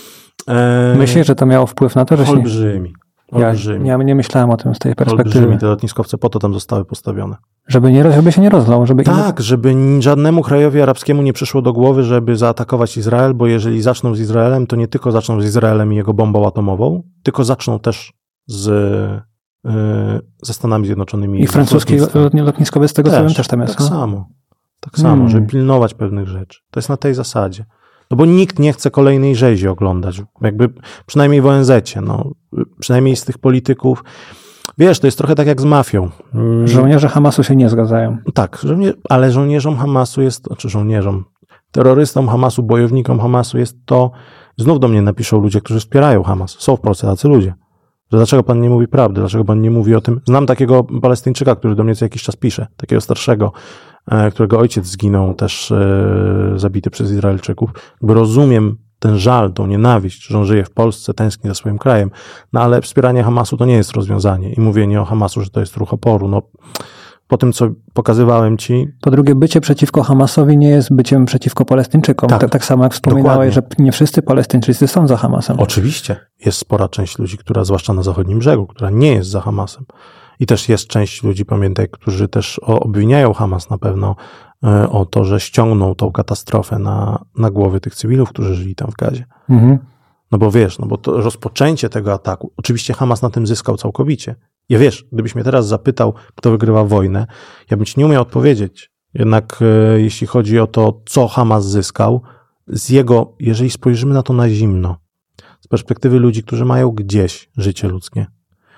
Eee, Myślisz, że to miało wpływ na to, że się... Olbrzymi. Ja, ja nie myślałem o tym z tej perspektywy. Olbrzymi, te lotniskowce po to tam zostały postawione. Żeby, nie, żeby się nie rozlał. Żeby tak, inny... żeby żadnemu krajowi arabskiemu nie przyszło do głowy, żeby zaatakować Izrael, bo jeżeli zaczną z Izraelem, to nie tylko zaczną z Izraelem i jego bombą atomową, tylko zaczną też z, yy, ze Stanami Zjednoczonymi. I francuskie lotniskowe z tego co wiem też tam jest. Tak no? samo. Tak samo, hmm. żeby pilnować pewnych rzeczy. To jest na tej zasadzie. No bo nikt nie chce kolejnej rzezi oglądać, jakby przynajmniej w O N Z-cie, no, przynajmniej z tych polityków. Wiesz, to jest trochę tak jak z mafią. Żołnierze Hamasu się nie zgadzają. Tak, żołnier- ale żołnierzom Hamasu jest, znaczy żołnierzom, terrorystom Hamasu, bojownikom Hamasu jest to, znów do mnie napiszą ludzie, którzy wspierają Hamas. Są w Polsce tacy ludzie. Że dlaczego pan nie mówi prawdy? Dlaczego pan nie mówi o tym? Znam takiego Palestyńczyka, który do mnie co jakiś czas pisze, takiego starszego, e, którego ojciec zginął też e, zabity przez Izraelczyków. Jakby rozumiem ten żal, tą nienawiść, że on żyje w Polsce, tęskni za swoim krajem, no ale wspieranie Hamasu to nie jest rozwiązanie i mówienie o Hamasu, że to jest ruch oporu, no po tym, co pokazywałem ci. Po drugie, bycie przeciwko Hamasowi nie jest byciem przeciwko Palestyńczykom. Tak, tak, tak samo jak wspominałeś, dokładnie. Że nie wszyscy Palestyńczycy są za Hamasem. Oczywiście. Jest spora część ludzi, która, zwłaszcza na zachodnim brzegu, która nie jest za Hamasem. I też jest część ludzi, pamiętaj, którzy też obwiniają Hamas na pewno e, o to, że ściągnął tą katastrofę na, na głowy tych cywilów, którzy żyli tam w Gazie. Mhm. No bo wiesz, no bo to rozpoczęcie tego ataku, oczywiście Hamas na tym zyskał całkowicie. Ja wiesz, gdybyś mnie teraz zapytał, kto wygrywa wojnę, ja bym ci nie umiał odpowiedzieć. Jednak e, jeśli chodzi o to, co Hamas zyskał, z jego, jeżeli spojrzymy na to na zimno, z perspektywy ludzi, którzy mają gdzieś życie ludzkie,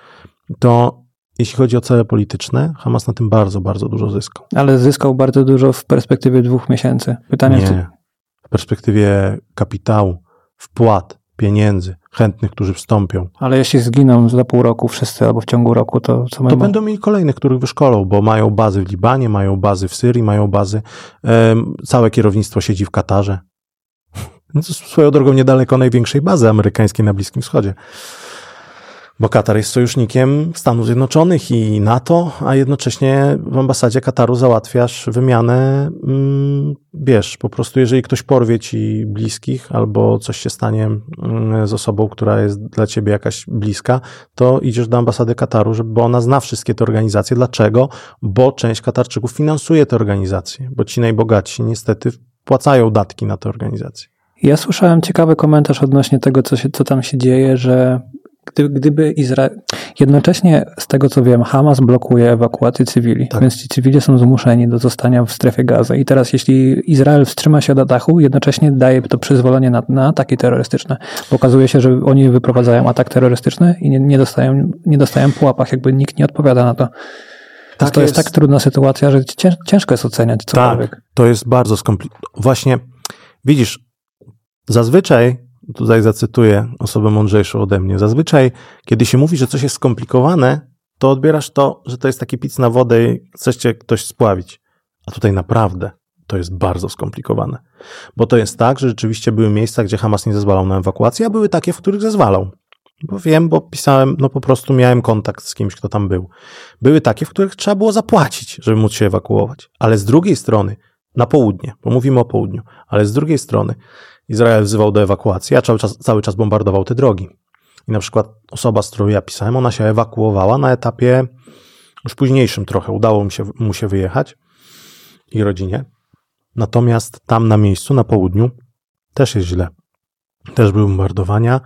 to jeśli chodzi o cele polityczne, Hamas na tym bardzo, bardzo dużo zyskał. Ale zyskał bardzo dużo w perspektywie dwóch miesięcy. Pytanie nie, czy... w perspektywie kapitału, wpłat, pieniędzy, chętnych, którzy wstąpią. Ale jeśli zginą za pół roku wszyscy albo w ciągu roku, to co my To ma... będą mieli kolejnych, których wyszkolą, bo mają bazy w Libanie, mają bazy w Syrii, mają bazy. Um, całe kierownictwo siedzi w Katarze. Swoją drogą niedaleko największej bazy amerykańskiej na Bliskim Wschodzie. Bo Katar jest sojusznikiem Stanów Zjednoczonych i NATO, a jednocześnie w ambasadzie Kataru załatwiasz wymianę, mm, wiesz, po prostu jeżeli ktoś porwie ci bliskich albo coś się stanie mm, z osobą, która jest dla ciebie jakaś bliska, to idziesz do ambasady Kataru, żeby, bo ona zna wszystkie te organizacje. Dlaczego? Bo część Katarczyków finansuje te organizacje, bo ci najbogatsi niestety wpłacają datki na te organizacje. Ja słyszałem ciekawy komentarz odnośnie tego, co, się, co tam się dzieje, że Gdy, gdyby Izrael... Jednocześnie z tego co wiem, Hamas blokuje ewakuację cywili, tak. Więc ci cywile są zmuszeni do zostania w strefie Gazy. I teraz jeśli Izrael wstrzyma się od ataku, jednocześnie daje to przyzwolenie na, na ataki terrorystyczne. Bo okazuje się, że oni wyprowadzają atak terrorystyczny i nie, nie, dostają, nie dostają po łapach, jakby nikt nie odpowiada na to. Tak to jest, jest tak trudna sytuacja, że ciężko jest oceniać cokolwiek. Tak, to jest bardzo skomplikowane. Właśnie, widzisz, zazwyczaj tutaj zacytuję osobę mądrzejszą ode mnie. Zazwyczaj, kiedy się mówi, że coś jest skomplikowane, to odbierasz to, że to jest taki pic na wodę i chce cię ktoś spławić. A tutaj naprawdę to jest bardzo skomplikowane. Bo to jest tak, że rzeczywiście były miejsca, gdzie Hamas nie zezwalał na ewakuację, a były takie, w których zezwalał. Bo wiem, bo pisałem, no po prostu miałem kontakt z kimś, kto tam był. Były takie, w których trzeba było zapłacić, żeby móc się ewakuować. Ale z drugiej strony, na południe, bo mówimy o południu, ale z drugiej strony Izrael wzywał do ewakuacji, a cały czas, cały czas bombardował te drogi. I na przykład osoba, z którą ja pisałem, ona się ewakuowała na etapie już późniejszym trochę. Udało mu się, mu się wyjechać i rodzinie. Natomiast tam na miejscu, na południu, też jest źle. Też były bombardowania.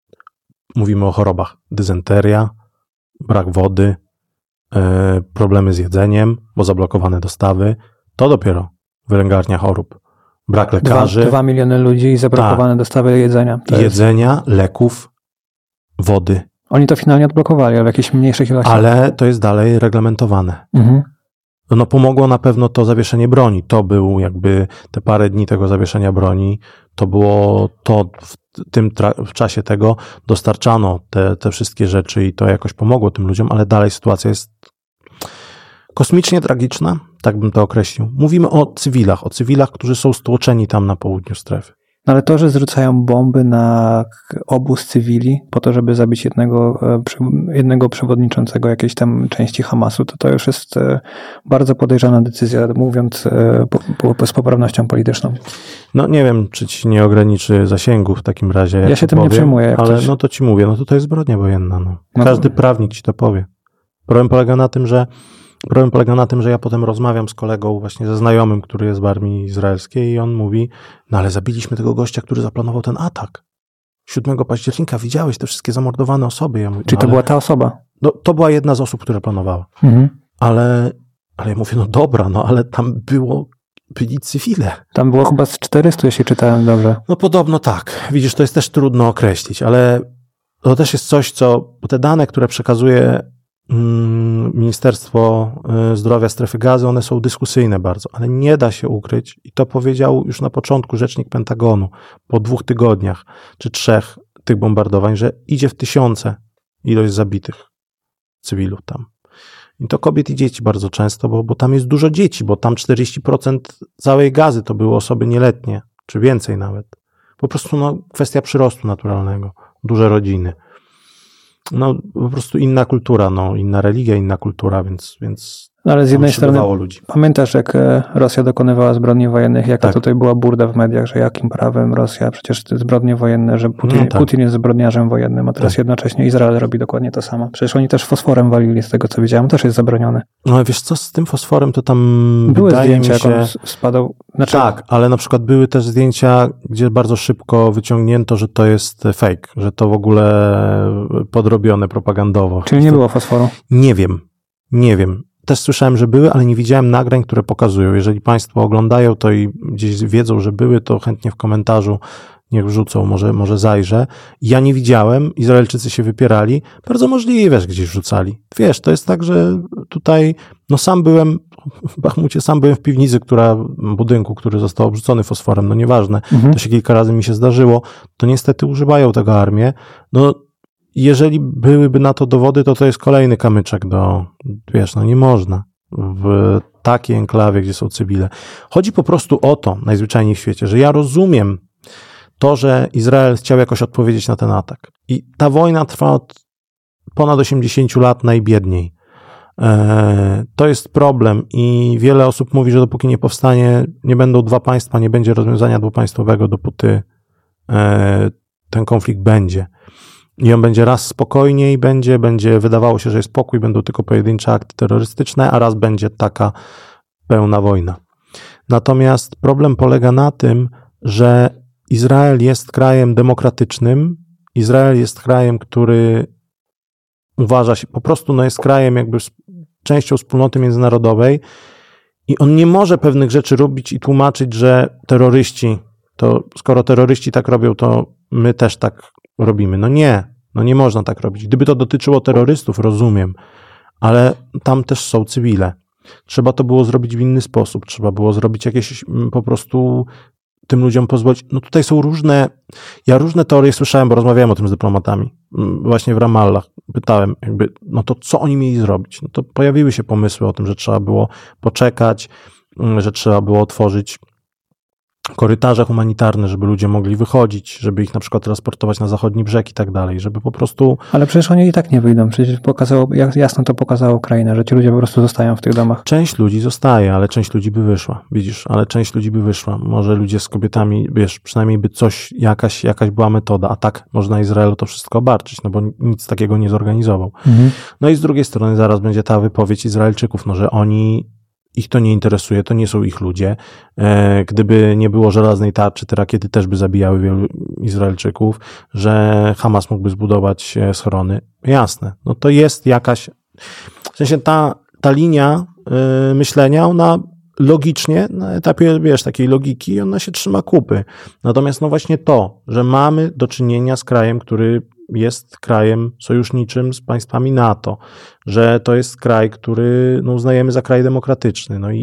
Mówimy o chorobach. Dysenteria, brak wody, yy, problemy z jedzeniem, bo zablokowane dostawy. To dopiero wylęgarnia chorób. Brak lekarzy. Dwa, dwa miliony ludzi i zablokowane tak. dostawy jedzenia. To jedzenia, jest... leków, wody. Oni to finalnie odblokowali, ale w jakichś mniejszych ilościach. Ale to jest dalej reglamentowane. Mhm. No pomogło na pewno to zawieszenie broni. To był jakby te parę dni tego zawieszenia broni. To było to w tym tra- w czasie tego dostarczano te, te wszystkie rzeczy i to jakoś pomogło tym ludziom, ale dalej sytuacja jest kosmicznie tragiczna, tak bym to określił. Mówimy o cywilach, o cywilach, którzy są stłoczeni tam na południu strefy. No ale to, że zrzucają bomby na obóz cywili po to, żeby zabić jednego, jednego przewodniczącego jakiejś tam części Hamasu, to to już jest bardzo podejrzana decyzja, mówiąc po, po, z poprawnością polityczną. No nie wiem, czy ci nie ograniczy zasięgu w takim razie. Ja się tym powiem, nie przejmuję. Ale coś... no to ci mówię, no to to jest zbrodnia wojenna. No. Każdy no. prawnik ci to powie. Problem polega na tym, że Problem polega na tym, że ja potem rozmawiam z kolegą, właśnie ze znajomym, który jest w armii izraelskiej i on mówi, no ale zabiliśmy tego gościa, który zaplanował ten atak. siódmego października widziałeś te wszystkie zamordowane osoby. Ja mówię, Czyli no, to ale, była ta osoba? No, to była jedna z osób, która planowała. Mhm. Ale, ale ja mówię, no dobra, no ale tam było byli cywile. Tam było chyba z czterystu, jeśli czytałem dobrze. No podobno tak. Widzisz, to jest też trudno określić, ale to też jest coś, co, bo te dane, które przekazuje mm, Ministerstwo Zdrowia Strefy Gazy, one są dyskusyjne bardzo, ale nie da się ukryć, i to powiedział już na początku rzecznik Pentagonu, po dwóch tygodniach, czy trzech tych bombardowań, że idzie w tysiące ilość zabitych cywilów tam. I to kobiet i dzieci bardzo często, bo, bo tam jest dużo dzieci, bo tam czterdzieści procent całej Gazy to były osoby nieletnie, czy więcej nawet. Po prostu no, kwestia przyrostu naturalnego, duże rodziny. No po prostu inna kultura, no, inna religia, inna kultura, więc, więc no, ale z jednej strony ludzi. Pamiętasz, jak Rosja dokonywała zbrodni wojennych, jaka tak. tutaj była burda w mediach, że jakim prawem Rosja, przecież te zbrodnie wojenne, że Putin, no, tak. Putin jest zbrodniarzem wojennym, a teraz tak. jednocześnie Izrael robi dokładnie to samo. Przecież oni też fosforem walili, z tego co widziałem, też jest zabronione. No ale wiesz co, z tym fosforem to tam były zdjęcia, mi się... jak on spadał. Znaczy... Tak, ale na przykład były też zdjęcia, gdzie bardzo szybko wyciągnięto, że to jest fake, że to w ogóle podrobione propagandowo. Czyli nie to... było fosforu? Nie wiem, nie wiem. Też słyszałem, że były, ale nie widziałem nagrań, które pokazują. Jeżeli Państwo oglądają to i gdzieś wiedzą, że były, to chętnie w komentarzu niech wrzucą, może, może zajrzę. Ja nie widziałem, Izraelczycy się wypierali. Bardzo możliwe, że gdzieś wrzucali. Wiesz, to jest tak, że tutaj, no sam byłem w Bachmucie, sam byłem w piwnicy, która, budynku, który został obrzucony fosforem, no nieważne. Mhm. To się kilka razy mi się zdarzyło. To niestety używają tego armię. No, jeżeli byłyby na to dowody, to to jest kolejny kamyczek do, wiesz, no nie można w takiej enklawie, gdzie są cywile. Chodzi po prostu o to, najzwyczajniej w świecie, że ja rozumiem to, że Izrael chciał jakoś odpowiedzieć na ten atak. I ta wojna trwa od ponad osiemdziesięciu lat najbiedniej. To jest problem i wiele osób mówi, że dopóki nie powstanie, nie będą dwa państwa, nie będzie rozwiązania dwupaństwowego, dopóty ten konflikt będzie. I on będzie raz spokojniej, będzie, będzie wydawało się, że jest pokój, będą tylko pojedyncze akty terrorystyczne, a raz będzie taka pełna wojna. Natomiast problem polega na tym, że Izrael jest krajem demokratycznym, Izrael jest krajem, który uważa się, po prostu no jest krajem jakby częścią wspólnoty międzynarodowej i on nie może pewnych rzeczy robić i tłumaczyć, że terroryści, to skoro terroryści tak robią, to my też tak robimy. No nie, no nie można tak robić. Gdyby to dotyczyło terrorystów, rozumiem, ale tam też są cywile. Trzeba to było zrobić w inny sposób, trzeba było zrobić jakieś po prostu tym ludziom pozwolić. No tutaj są różne, ja różne teorie słyszałem, bo rozmawiałem o tym z dyplomatami, właśnie w Ramallah. Pytałem jakby, no to co oni mieli zrobić? No to pojawiły się pomysły o tym, że trzeba było poczekać, że trzeba było otworzyć korytarze humanitarne, żeby ludzie mogli wychodzić, żeby ich na przykład transportować na zachodni brzeg i tak dalej, żeby po prostu... Ale przecież oni i tak nie wyjdą. Przecież pokazało, jasno to pokazała Ukraina, że ci ludzie po prostu zostają w tych domach. Część ludzi zostaje, ale część ludzi by wyszła, widzisz, ale część ludzi by wyszła. Może ludzie z kobietami, wiesz, przynajmniej by coś, jakaś, jakaś była metoda, a tak można Izraelu to wszystko obarczyć, no bo nic takiego nie zorganizował. Mhm. No i z drugiej strony zaraz będzie ta wypowiedź Izraelczyków, no że oni ich to nie interesuje, to nie są ich ludzie. Gdyby nie było żelaznej tarczy, te rakiety też by zabijały wielu Izraelczyków, że Hamas mógłby zbudować schrony. Jasne, no to jest jakaś, w sensie ta, ta linia myślenia, ona logicznie, na etapie, wiesz, takiej logiki, ona się trzyma kupy. Natomiast no właśnie to, że mamy do czynienia z krajem, który jest krajem sojuszniczym z państwami NATO, że to jest kraj, który no, uznajemy za kraj demokratyczny. No i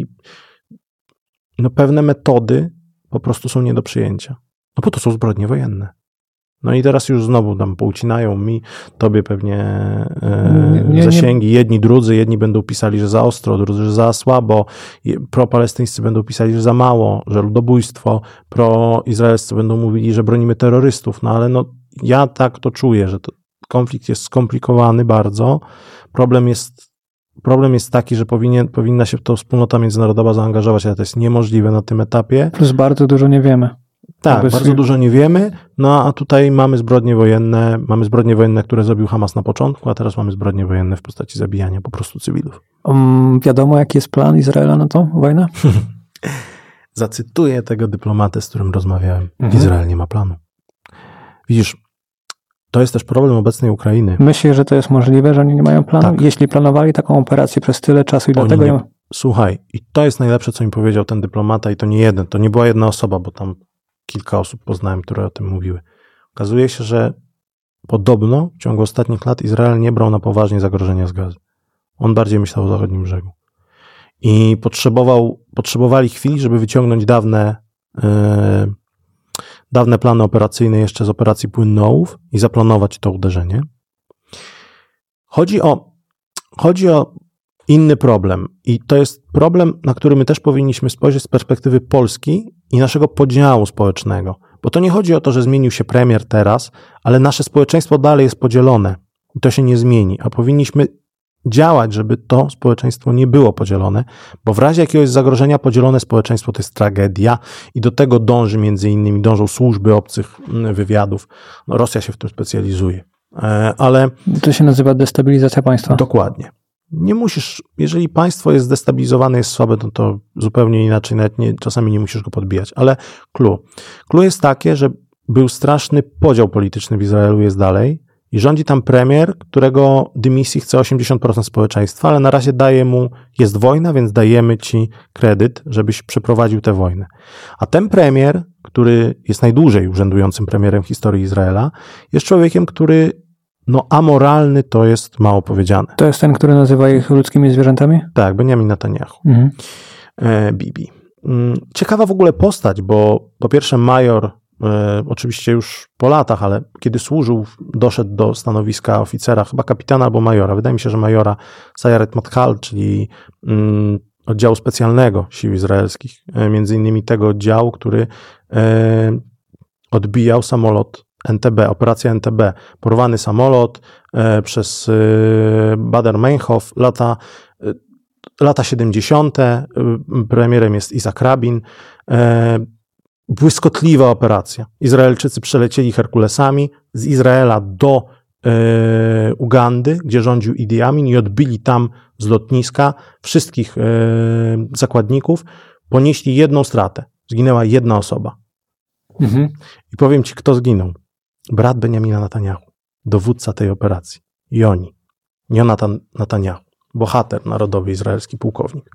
no, pewne metody po prostu są nie do przyjęcia. No bo to są zbrodnie wojenne. No i teraz już znowu tam poucinają mi, tobie pewnie e, nie, nie, zasięgi. Jedni, drudzy, jedni będą pisali, że za ostro, drudzy, że za słabo. Pro-palestyńscy będą pisali, że za mało, że ludobójstwo. Pro-izraelscy będą mówili, że bronimy terrorystów. No ale no ja tak to czuję, że to konflikt jest skomplikowany bardzo. Problem jest, problem jest taki, że powinien, powinna się w to wspólnota międzynarodowa zaangażować, ale to jest niemożliwe na tym etapie. Plus bardzo dużo nie wiemy. Tak, bardzo swój... dużo nie wiemy, no a tutaj mamy zbrodnie wojenne, mamy zbrodnie wojenne, które zrobił Hamas na początku, a teraz mamy zbrodnie wojenne w postaci zabijania po prostu cywilów. Um, wiadomo, jaki jest plan Izraela na tą wojnę? Zacytuję tego dyplomatę, z którym rozmawiałem. Mhm. Izrael nie ma planu. Widzisz, to jest też problem obecnej Ukrainy. Myślisz, że to jest możliwe, że oni nie mają planu? Tak. Jeśli planowali taką operację przez tyle czasu i oni dlatego... Nie, ją... słuchaj, i to jest najlepsze, co mi powiedział ten dyplomata, i to nie jeden, to nie była jedna osoba, bo tam kilka osób poznałem, które o tym mówiły. Okazuje się, że podobno w ciągu ostatnich lat Izrael nie brał na poważnie zagrożenia z Gazy. On bardziej myślał o zachodnim brzegu. I potrzebował, potrzebowali chwili, żeby wyciągnąć dawne, yy, dawne plany operacyjne jeszcze z operacji Płynny Ołów i zaplanować to uderzenie. Chodzi o, chodzi o inny problem i to jest problem, na który my też powinniśmy spojrzeć z perspektywy Polski i naszego podziału społecznego. Bo to nie chodzi o to, że zmienił się premier teraz, ale nasze społeczeństwo dalej jest podzielone i to się nie zmieni, a powinniśmy działać, żeby to społeczeństwo nie było podzielone, bo w razie jakiegoś zagrożenia podzielone społeczeństwo to jest tragedia i do tego dąży między innymi, dążą służby obcych wywiadów. No, Rosja się w tym specjalizuje, ale... To się nazywa destabilizacja państwa. Dokładnie. Nie musisz, jeżeli państwo jest zdestabilizowane, jest słabe, to, to zupełnie inaczej, nawet nie, czasami nie musisz go podbijać, ale clue. Clue jest takie, że był straszny podział polityczny w Izraelu, jest dalej i rządzi tam premier, którego dymisji chce osiemdziesiąt procent społeczeństwa, ale na razie daje mu, jest wojna, więc dajemy ci kredyt, żebyś przeprowadził tę wojnę. A ten premier, który jest najdłużej urzędującym premierem w historii Izraela, jest człowiekiem, który no amoralny to jest mało powiedziane. To jest ten, który nazywa ich ludzkimi zwierzętami? Tak, Benjamin Netanyahu. Mhm. E, Bibi. Ciekawa w ogóle postać, bo po pierwsze major, e, oczywiście już po latach, ale kiedy służył, doszedł do stanowiska oficera, chyba kapitana albo majora. Wydaje mi się, że majora Sayaret Matkal, czyli mm, oddziału specjalnego sił izraelskich, e, między innymi tego oddziału, który e, odbijał samolot N T B, operacja N T B, porwany samolot e, przez e, Baader-Meinhof, lata, e, lata siedemdziesiąte. E, premierem jest Itzhak Rabin. E, błyskotliwa operacja. Izraelczycy przelecieli Herkulesami z Izraela do e, Ugandy, gdzie rządził Idi Amin i odbili tam z lotniska wszystkich e, zakładników. Ponieśli jedną stratę. Zginęła jedna osoba. Mhm. I powiem ci, kto zginął. Brat Benjamina Netanyahu, dowódca tej operacji. Joni. Jonatan Netanyahu. Bohater narodowy, izraelski pułkownik.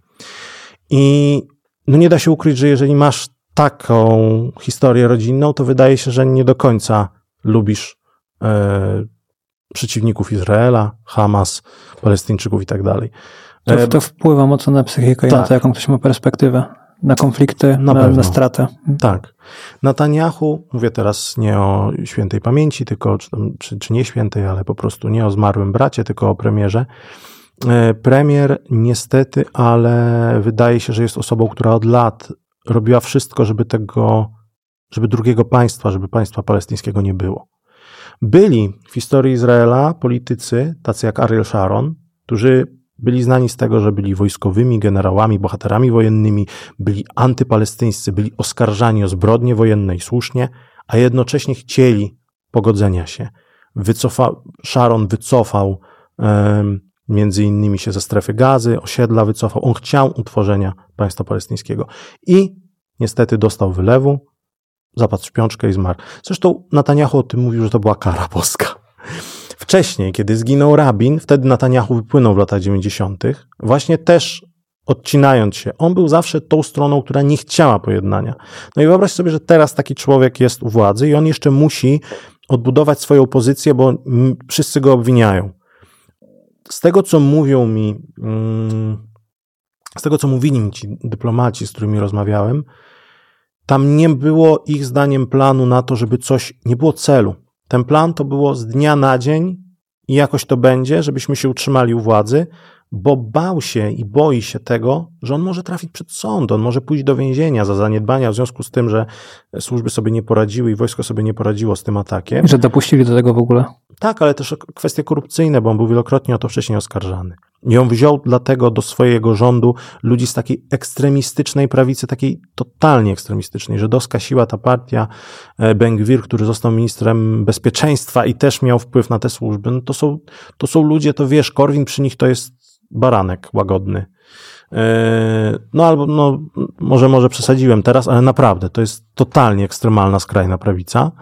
I no nie da się ukryć, że jeżeli masz taką historię rodzinną, to wydaje się, że nie do końca lubisz e, przeciwników Izraela, Hamas, Palestyńczyków i tak dalej. To, to wpływa mocno na psychikę tak. I na to, jaką ktoś ma perspektywę. Na konflikty, na, na, na stratę. Tak. Netanyahu, mówię teraz nie o świętej pamięci, tylko czy, tam, czy, czy nie świętej, ale po prostu nie o zmarłym bracie, tylko o premierze. Premier niestety, ale wydaje się, że jest osobą, która od lat robiła wszystko, żeby tego, żeby drugiego państwa, żeby państwa palestyńskiego nie było. Byli w historii Izraela politycy, tacy jak Ariel Sharon, którzy byli znani z tego, że byli wojskowymi generałami, bohaterami wojennymi, byli antypalestyńscy, byli oskarżani o zbrodnie wojenne i słusznie, a jednocześnie chcieli pogodzenia się. Wycofa, Sharon wycofał um, między innymi się ze strefy Gazy, osiedla wycofał. On chciał utworzenia państwa palestyńskiego. I niestety dostał wylewu, zapadł w śpiączkę i zmarł. Zresztą Netanyahu o tym mówił, że to była kara boska. Wcześniej, kiedy zginął Rabin, wtedy Netanyahu wypłynął w latach dziewięćdziesiątych, właśnie też odcinając się. On był zawsze tą stroną, która nie chciała pojednania. No i wyobraź sobie, że teraz taki człowiek jest u władzy i on jeszcze musi odbudować swoją pozycję, bo wszyscy go obwiniają. Z tego, co mówią mi, z tego, co mówili mi ci dyplomaci, z którymi rozmawiałem, tam nie było ich zdaniem planu na to, żeby coś, nie było celu. Ten plan to było z dnia na dzień i jakoś to będzie, żebyśmy się utrzymali u władzy, bo bał się i boi się tego, że on może trafić przed sąd, on może pójść do więzienia za zaniedbania w związku z tym, że służby sobie nie poradziły i wojsko sobie nie poradziło z tym atakiem. Że dopuścili do tego w ogóle. Tak, ale też kwestie korupcyjne, bo on był wielokrotnie o to wcześniej oskarżany. I on wziął dlatego do swojego rządu ludzi z takiej ekstremistycznej prawicy, takiej totalnie ekstremistycznej, żydowska siła, ta partia, Ben-Gvir, który został ministrem bezpieczeństwa i też miał wpływ na te służby. No to są, to są ludzie, to wiesz, Korwin przy nich to jest baranek łagodny. No albo, no, może, może przesadziłem teraz, ale naprawdę, to jest totalnie ekstremalna, skrajna prawica.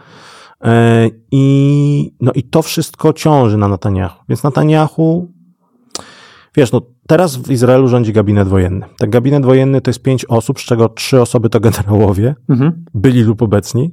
I, no i to wszystko ciąży na Netanyahu. Więc Netanyahu, wiesz, no teraz w Izraelu rządzi gabinet wojenny. Ten gabinet wojenny to jest pięć osób, z czego trzy osoby to generałowie, mhm. byli lub obecni,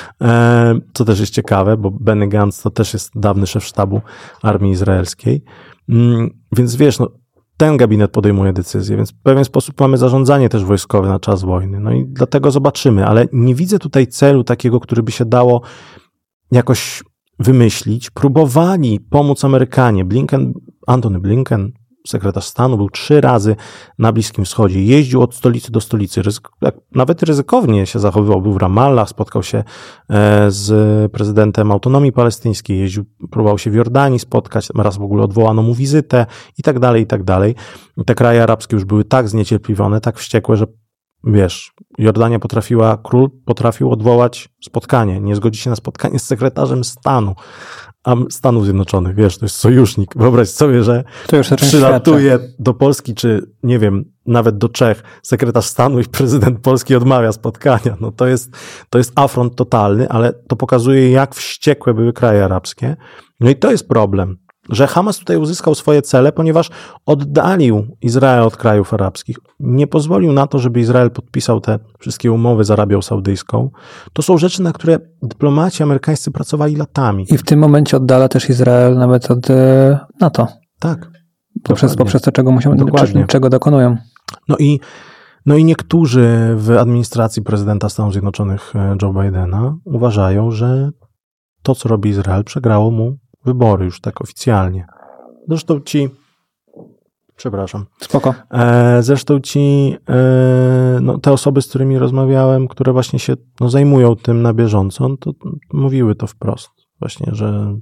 e, co też jest ciekawe, bo Benny Gantz to też jest dawny szef sztabu armii izraelskiej. Mm, więc wiesz, no ten gabinet podejmuje decyzje, więc w pewien sposób mamy zarządzanie też wojskowe na czas wojny. No i dlatego zobaczymy, ale nie widzę tutaj celu takiego, który by się dało jakoś wymyślić. Próbowali pomóc Amerykanie. Blinken, Antony Blinken, sekretarz stanu, był trzy razy na Bliskim Wschodzie. Jeździł od stolicy do stolicy. Ryzyk, nawet ryzykownie się zachowywał. Był w Ramallah, spotkał się z prezydentem autonomii palestyńskiej, jeździł, próbował się w Jordanii spotkać, raz w ogóle odwołano mu wizytę i tak dalej, i tak dalej. Te kraje arabskie już były tak zniecierpliwione, tak wściekłe, że wiesz, Jordania potrafiła, król potrafił odwołać spotkanie, nie zgodzi się na spotkanie z sekretarzem stanu Stanów Zjednoczonych, wiesz, to jest sojusznik. Wyobraź sobie, że to już przylatuje do Polski, czy nie wiem, nawet do Czech, sekretarz stanu i prezydent Polski odmawia spotkania. No to jest, to jest afront totalny, ale to pokazuje, jak wściekłe były kraje arabskie. No i to jest problem, że Hamas tutaj uzyskał swoje cele, ponieważ oddalił Izrael od krajów arabskich. Nie pozwolił na to, żeby Izrael podpisał te wszystkie umowy z Arabią Saudyjską. To są rzeczy, na które dyplomaci amerykańscy pracowali latami. I w tym momencie oddala też Izrael nawet od NATO. Tak. Poprzez, poprzez to, czego, muszą, czego dokonują. No i, no i niektórzy w administracji prezydenta Stanów Zjednoczonych Joe Bidena uważają, że to, co robi Izrael, przegrało mu wybory już tak oficjalnie. Zresztą ci, przepraszam. Spoko. E, zresztą ci, e, no, te osoby, z którymi rozmawiałem, które właśnie się no, zajmują tym na bieżąco, to mówiły to wprost. Właśnie, że...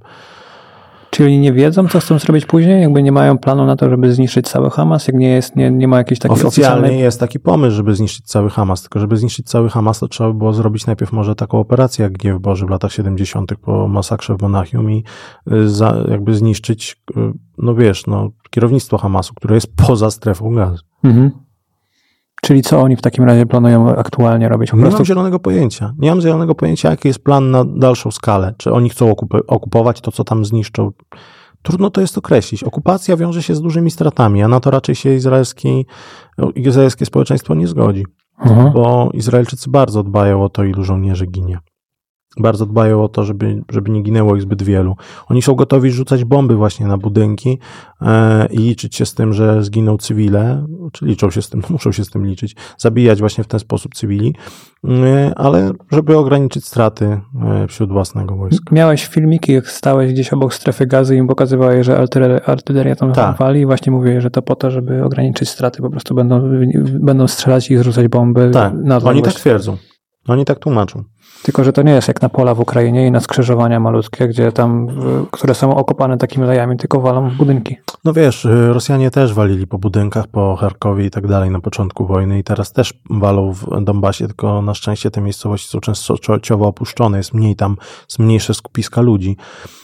Czyli nie wiedzą, co chcą zrobić później? Jakby nie mają planu na to, żeby zniszczyć cały Hamas? Jak nie jest, nie, nie ma jakiejś takiej oficjalnej... oficjalnej... jest taki pomysł, żeby zniszczyć cały Hamas, tylko żeby zniszczyć cały Hamas, to trzeba by było zrobić najpierw może taką operację jak Gniew Boży w latach siedemdziesiątych po masakrze w Monachium i za, jakby zniszczyć, no wiesz, no, kierownictwo Hamasu, które jest poza strefą gazy. Mhm. Czyli co oni w takim razie planują aktualnie robić? Po nie prostu... mam zielonego pojęcia. Nie mam zielonego pojęcia, jaki jest plan na dalszą skalę. Czy oni chcą okup- okupować to, co tam zniszczą. Trudno to jest określić. Okupacja wiąże się z dużymi stratami, a na to raczej się izraelski, izraelskie społeczeństwo nie zgodzi. Mhm. Bo Izraelczycy bardzo dbają o to, ilu żołnierzy ginie. Bardzo dbają o to, żeby, żeby nie ginęło ich zbyt wielu. Oni są gotowi rzucać bomby właśnie na budynki e, i liczyć się z tym, że zginą cywile, czy liczą się z tym, muszą się z tym liczyć, zabijać właśnie w ten sposób cywili, e, ale żeby ograniczyć straty e, wśród własnego wojska. Miałeś filmiki, jak stałeś gdzieś obok strefy gazy i im pokazywałeś, że artyleria, artyleria tam tak. wali i właśnie mówiłeś, że to po to, żeby ograniczyć straty, po prostu będą, będą strzelać i zrzucać bomby. Tak, na oni tak twierdzą. Oni tak tłumaczą. Tylko, że to nie jest jak na pola w Ukrainie i na skrzyżowania malutkie, gdzie tam, które są okopane takimi lejami, tylko walą w budynki. No wiesz, Rosjanie też walili po budynkach, po Charkowie i tak dalej na początku wojny i teraz też walą w Donbasie, tylko na szczęście te miejscowości są częstociowo opuszczone, jest mniej tam, jest mniejsze skupiska ludzi.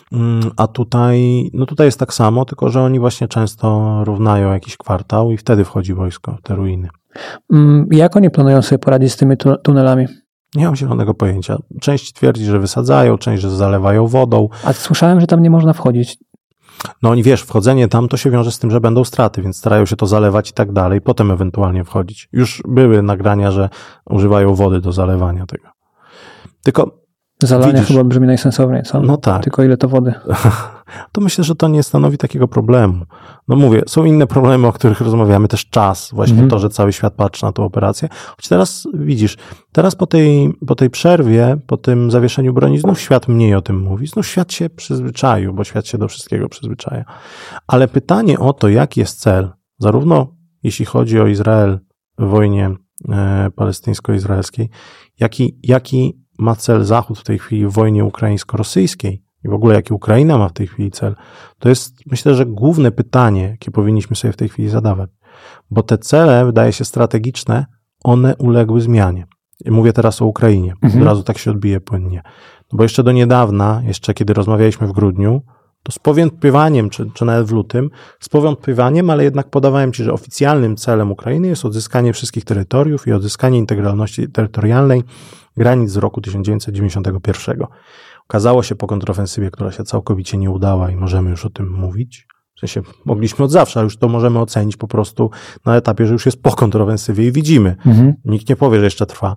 A tutaj, no tutaj jest tak samo, tylko że oni właśnie często równają jakiś kwartał i wtedy wchodzi wojsko w te ruiny. Jak oni planują sobie poradzić z tymi tunelami? Nie mam zielonego pojęcia. Część twierdzi, że wysadzają, część, że zalewają wodą. A słyszałem, że tam nie można wchodzić. No i wiesz, wchodzenie tam to się wiąże z tym, że będą straty, więc starają się to zalewać i tak dalej, potem ewentualnie wchodzić. Już były nagrania, że używają wody do zalewania tego. Tylko Zalanie widzisz, chyba brzmi najsensowniej, co? No tak. Tylko ile to wody? To myślę, że to nie stanowi takiego problemu. No mówię, są inne problemy, o których rozmawiamy, też czas, właśnie mm. to, że cały świat patrzy na tę operację. Choć teraz widzisz, teraz po tej, po tej przerwie, po tym zawieszeniu broni, znów świat mniej o tym mówi, znów świat się przyzwyczaił, bo świat się do wszystkiego przyzwyczaja. Ale pytanie o to, jaki jest cel, zarówno jeśli chodzi o Izrael w wojnie e, palestyńsko-izraelskiej, jaki, jaki ma cel Zachód w tej chwili w wojnie ukraińsko-rosyjskiej i w ogóle jaki Ukraina ma w tej chwili cel, to jest, myślę, że główne pytanie, jakie powinniśmy sobie w tej chwili zadawać. Bo te cele, wydaje się strategiczne, one uległy zmianie. Mówię teraz o Ukrainie. Mhm. Od razu tak się odbije płynnie. Bo jeszcze do niedawna, jeszcze kiedy rozmawialiśmy w grudniu, to z powątpiewaniem, czy, czy nawet w lutym, z powątpiewaniem, ale jednak podawałem ci, że oficjalnym celem Ukrainy jest odzyskanie wszystkich terytoriów i odzyskanie integralności terytorialnej granic z roku tysiąc dziewięćset dziewięćdziesiątego pierwszego. Okazało się po kontrofensywie, która się całkowicie nie udała i możemy już o tym mówić, W sensie mogliśmy od zawsze, ale już to możemy ocenić po prostu na etapie, że już jest po kontrowensywie i widzimy. Mhm. Nikt nie powie, że jeszcze trwa.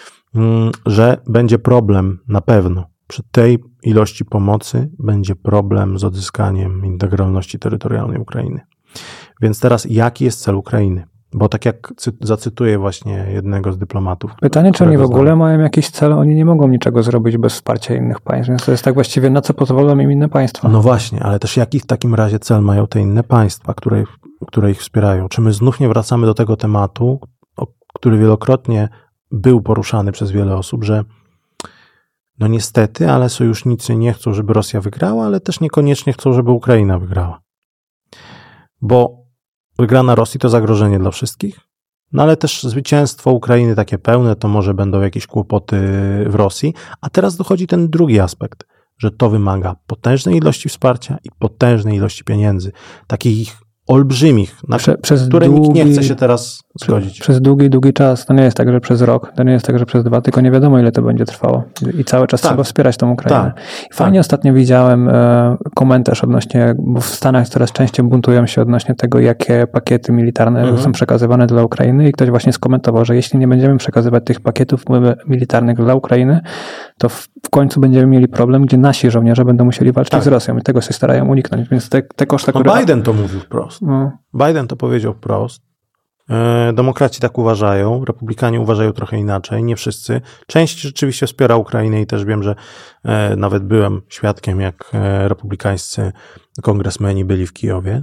Że będzie problem na pewno. Przy tej ilości pomocy będzie problem z odzyskaniem integralności terytorialnej Ukrainy. Więc teraz jaki jest cel Ukrainy? Bo tak jak cy- zacytuję właśnie jednego z dyplomatów. Pytanie, czy oni w ogóle znam. mają jakiś cel? Oni nie mogą niczego zrobić bez wsparcia innych państw. Więc to jest tak właściwie, na co pozwolą im inne państwa. No właśnie, ale też jaki w takim razie cel mają te inne państwa, które, które ich wspierają? Czy my znów nie wracamy do tego tematu, o, który wielokrotnie był poruszany przez wiele osób, że no niestety, ale sojusznicy nie chcą, żeby Rosja wygrała, ale też niekoniecznie chcą, żeby Ukraina wygrała. Bo wygrana Rosji to zagrożenie dla wszystkich, no ale też zwycięstwo Ukrainy takie pełne, to może będą jakieś kłopoty w Rosji. A teraz dochodzi ten drugi aspekt, że to wymaga potężnej ilości wsparcia i potężnej ilości pieniędzy. Takich olbrzymich, na Prze, przez które długi, nikt nie chce się teraz zgodzić. Przez, przez długi, długi czas. To nie jest tak, że przez rok, to nie jest tak, że przez dwa, tylko nie wiadomo, ile to będzie trwało. I cały czas tak. trzeba wspierać tą Ukrainę. Tak. I fajnie tak. ostatnio widziałem e, komentarz odnośnie, bo w Stanach coraz częściej buntują się odnośnie tego, jakie pakiety militarne mhm. są przekazywane dla Ukrainy i ktoś właśnie skomentował, że jeśli nie będziemy przekazywać tych pakietów militarnych dla Ukrainy, to w, w końcu będziemy mieli problem, gdzie nasi żołnierze będą musieli walczyć tak. z Rosją i tego się starają uniknąć. Więc te, te koszty, no, które... Biden to mówił wprost. No. Biden to powiedział wprost. Demokraci tak uważają, republikanie uważają trochę inaczej, nie wszyscy. Część rzeczywiście wspiera Ukrainę i też wiem, że nawet byłem świadkiem, jak republikańscy kongresmeni byli w Kijowie,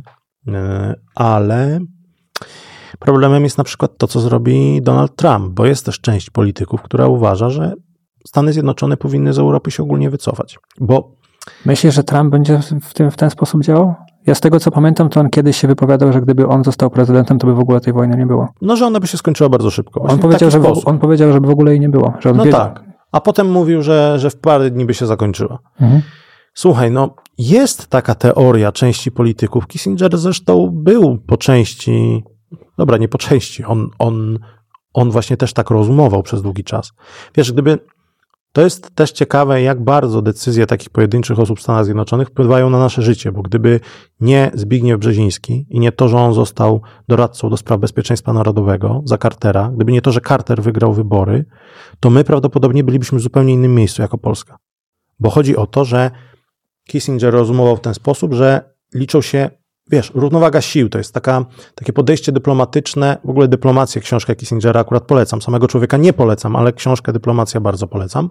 ale problemem jest na przykład to, co zrobi Donald Trump, bo jest też część polityków, która uważa, że Stany Zjednoczone powinny z Europy się ogólnie wycofać, bo... Myślisz, że Trump będzie w, tym, w ten sposób działał? Ja z tego, co pamiętam, to on kiedyś się wypowiadał, że gdyby on został prezydentem, to by w ogóle tej wojny nie było. No, że ona by się skończyła bardzo szybko. On powiedział, że w, on powiedział, żeby w ogóle jej nie było. Że on no wiedział. Tak, a potem mówił, że, że w parę dni by się zakończyła. Mhm. Słuchaj, no jest taka teoria części polityków. Kissinger zresztą był po części, dobra, nie po części, on, on, on właśnie też tak rozumował przez długi czas. Wiesz, gdyby... To jest też ciekawe, jak bardzo decyzje takich pojedynczych osób w Stanach Zjednoczonych wpływają na nasze życie, bo gdyby nie Zbigniew Brzeziński i nie to, że on został doradcą do spraw bezpieczeństwa narodowego za Cartera, gdyby nie to, że Carter wygrał wybory, to my prawdopodobnie bylibyśmy w zupełnie innym miejscu jako Polska. Bo chodzi o to, że Kissinger rozumował w ten sposób, że liczą się, wiesz, równowaga sił, to jest taka, takie podejście dyplomatyczne, w ogóle dyplomację, książkę Kissingera akurat polecam, samego człowieka nie polecam, ale książkę Dyplomacja bardzo polecam.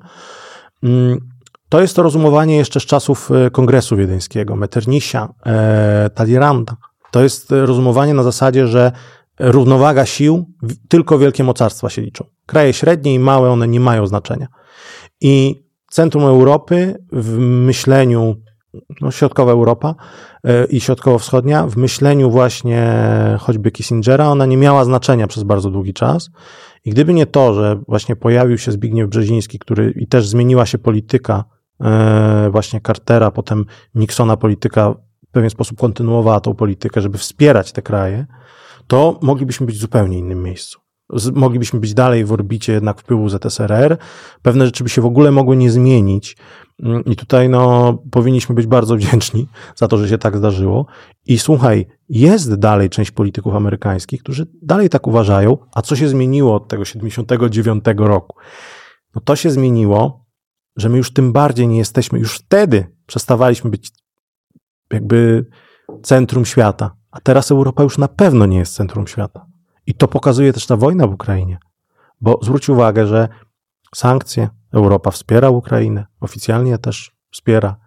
To jest to rozumowanie jeszcze z czasów Kongresu Wiedeńskiego, Metternicha, Talleyranda. To jest rozumowanie na zasadzie, że równowaga sił, tylko wielkie mocarstwa się liczą. Kraje średnie i małe, one nie mają znaczenia. I centrum Europy w myśleniu, no, środkowa Europa i środkowo-wschodnia, w myśleniu właśnie choćby Kissingera, ona nie miała znaczenia przez bardzo długi czas. I gdyby nie to, że właśnie pojawił się Zbigniew Brzeziński, który i też zmieniła się polityka właśnie Cartera, potem Nixona, polityka w pewien sposób kontynuowała tą politykę, żeby wspierać te kraje, to moglibyśmy być w zupełnie innym miejscu. Moglibyśmy być dalej w orbicie jednak wpływu Z S R R. Pewne rzeczy by się w ogóle mogły nie zmienić i tutaj no powinniśmy być bardzo wdzięczni za to, że się tak zdarzyło. I słuchaj, jest dalej część polityków amerykańskich, którzy dalej tak uważają, a co się zmieniło od tego siedemdziesiątego dziewiątego roku? No to się zmieniło, że my już tym bardziej nie jesteśmy, już wtedy przestawaliśmy być jakby centrum świata, a teraz Europa już na pewno nie jest centrum świata. I to pokazuje też ta wojna w Ukrainie, bo zwróć uwagę, że sankcje, Europa wspiera Ukrainę, oficjalnie też wspiera,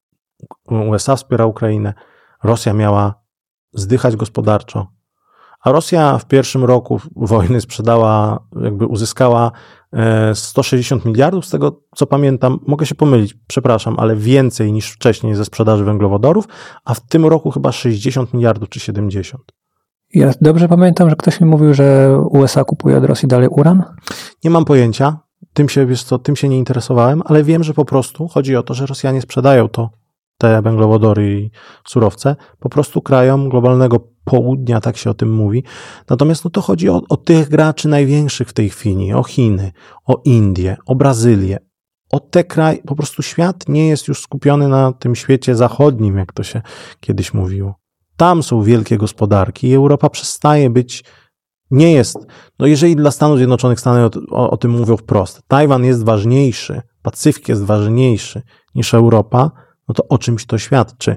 U S A wspiera Ukrainę, Rosja miała zdychać gospodarczo, a Rosja w pierwszym roku wojny sprzedała, jakby uzyskała sto sześćdziesiąt miliardów, z tego co pamiętam, mogę się pomylić, przepraszam, ale więcej niż wcześniej ze sprzedaży węglowodorów, a w tym roku chyba sześćdziesiąt miliardów czy siedemdziesiąt. Ja dobrze pamiętam, że ktoś mi mówił, że U S A kupuje od Rosji dalej uran? Nie mam pojęcia, tym się, wiesz co, tym się nie interesowałem, ale wiem, że po prostu chodzi o to, że Rosjanie sprzedają to, te węglowodory i surowce, po prostu krajom globalnego południa, tak się o tym mówi. Natomiast no to chodzi o, o tych graczy największych w tej chwili, o Chiny, o Indię, o Brazylię. O te kraje, po prostu świat nie jest już skupiony na tym świecie zachodnim, jak to się kiedyś mówiło. tam są wielkie gospodarki i Europa przestaje być, nie jest, no jeżeli dla Stanów Zjednoczonych Stany o, o, o tym mówią wprost, Tajwan jest ważniejszy, Pacyfik jest ważniejszy niż Europa, no to o czymś to świadczy.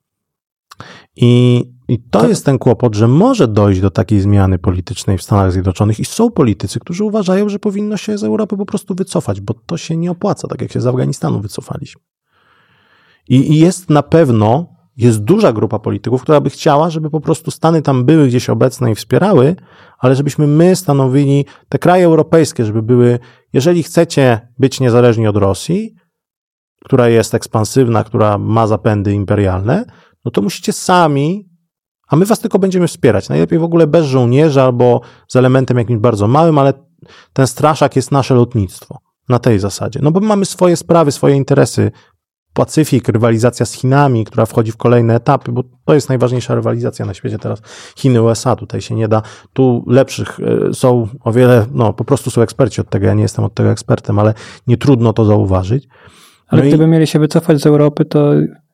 I, i to, to jest ten kłopot, że może dojść do takiej zmiany politycznej w Stanach Zjednoczonych i są politycy, którzy uważają, że powinno się z Europy po prostu wycofać, bo to się nie opłaca, tak jak się z Afganistanu wycofaliśmy. I, i jest na pewno, jest duża grupa polityków, która by chciała, żeby po prostu Stany tam były gdzieś obecne i wspierały, ale żebyśmy my stanowili, te kraje europejskie, żeby były, jeżeli chcecie być niezależni od Rosji, która jest ekspansywna, która ma zapędy imperialne, no to musicie sami, a my was tylko będziemy wspierać. Najlepiej w ogóle bez żołnierzy albo z elementem jakimś bardzo małym, ale ten straszak jest nasze lotnictwo. Na tej zasadzie. No bo mamy swoje sprawy, swoje interesy. Pacyfik, rywalizacja z Chinami, która wchodzi w kolejne etapy, bo to jest najważniejsza rywalizacja na świecie teraz. Chiny, U S A, tutaj się nie da. Tu lepszych są o wiele, no po prostu są eksperci od tego. Ja nie jestem od tego ekspertem, ale nie trudno to zauważyć. No ale i... gdyby mieli się wycofać z Europy, to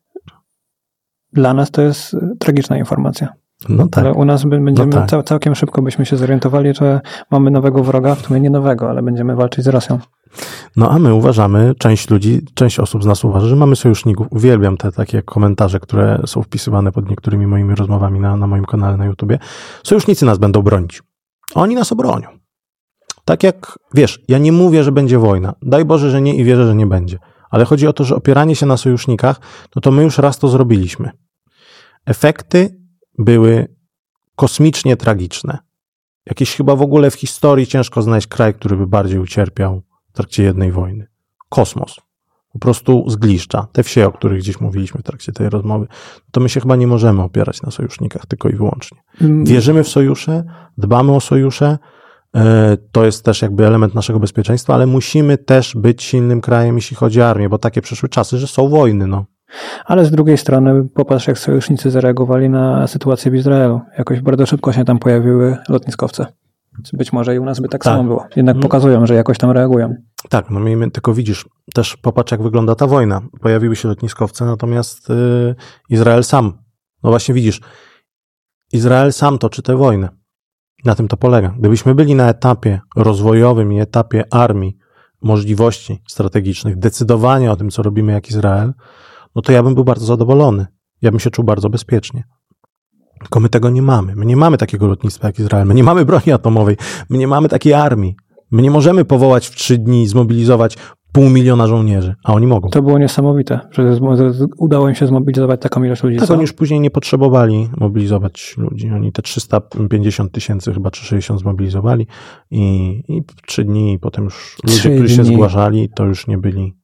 dla nas to jest tragiczna informacja. No tak. Ale u nas będziemy, no tak. cał, całkiem szybko byśmy się zorientowali, że mamy nowego wroga, w sumie nie nowego, ale będziemy walczyć z Rosją. No a my uważamy, część ludzi, część osób z nas uważa, że mamy sojuszników. Uwielbiam te takie komentarze, które są wpisywane pod niektórymi moimi rozmowami na, na moim kanale na YouTubie. Sojusznicy nas będą bronić. Oni nas obronią. Tak jak, wiesz, ja nie mówię, że będzie wojna. Daj Boże, że nie i wierzę, że nie będzie. Ale chodzi o to, że opieranie się na sojusznikach, no to my już raz to zrobiliśmy. Efekty były kosmicznie tragiczne. Jakieś chyba w ogóle w historii ciężko znaleźć kraj, który by bardziej ucierpiał w trakcie jednej wojny. Kosmos. Po prostu zgliszcza. Te wsie, o których gdzieś mówiliśmy w trakcie tej rozmowy, to my się chyba nie możemy opierać na sojusznikach tylko i wyłącznie. Wierzymy w sojusze, dbamy o sojusze, to jest też jakby element naszego bezpieczeństwa, ale musimy też być silnym krajem, jeśli chodzi o armię, bo takie przyszły czasy, że są wojny, no. Ale z drugiej strony popatrz, jak sojusznicy zareagowali na sytuację w Izraelu. Jakoś bardzo szybko się tam pojawiły lotniskowce. Być może i u nas by tak, tak. samo było. Jednak pokazują, że jakoś tam reagują. Tak, no miejmy, tylko widzisz, też popatrz, jak wygląda ta wojna. Pojawiły się lotniskowce, natomiast yy, Izrael sam, no właśnie widzisz, Izrael sam toczy tę wojnę. Na tym to polega. Gdybyśmy byli na etapie rozwojowym i etapie armii, możliwości strategicznych, decydowania o tym, co robimy jak Izrael, no to ja bym był bardzo zadowolony. Ja bym się czuł bardzo bezpiecznie. Tylko my tego nie mamy. My nie mamy takiego lotnictwa jak Izrael. My nie mamy broni atomowej. My nie mamy takiej armii. My nie możemy powołać w trzy dni, zmobilizować pół miliona żołnierzy, a oni mogą. To było niesamowite, że udało im się zmobilizować taką ilość ludzi. Tak, oni już później nie potrzebowali mobilizować ludzi. Oni te trzysta pięćdziesiąt tysięcy chyba, czy sześćdziesiąt zmobilizowali i, i w trzy dni i potem już ludzie, którzy się zgłaszali, to już nie byli.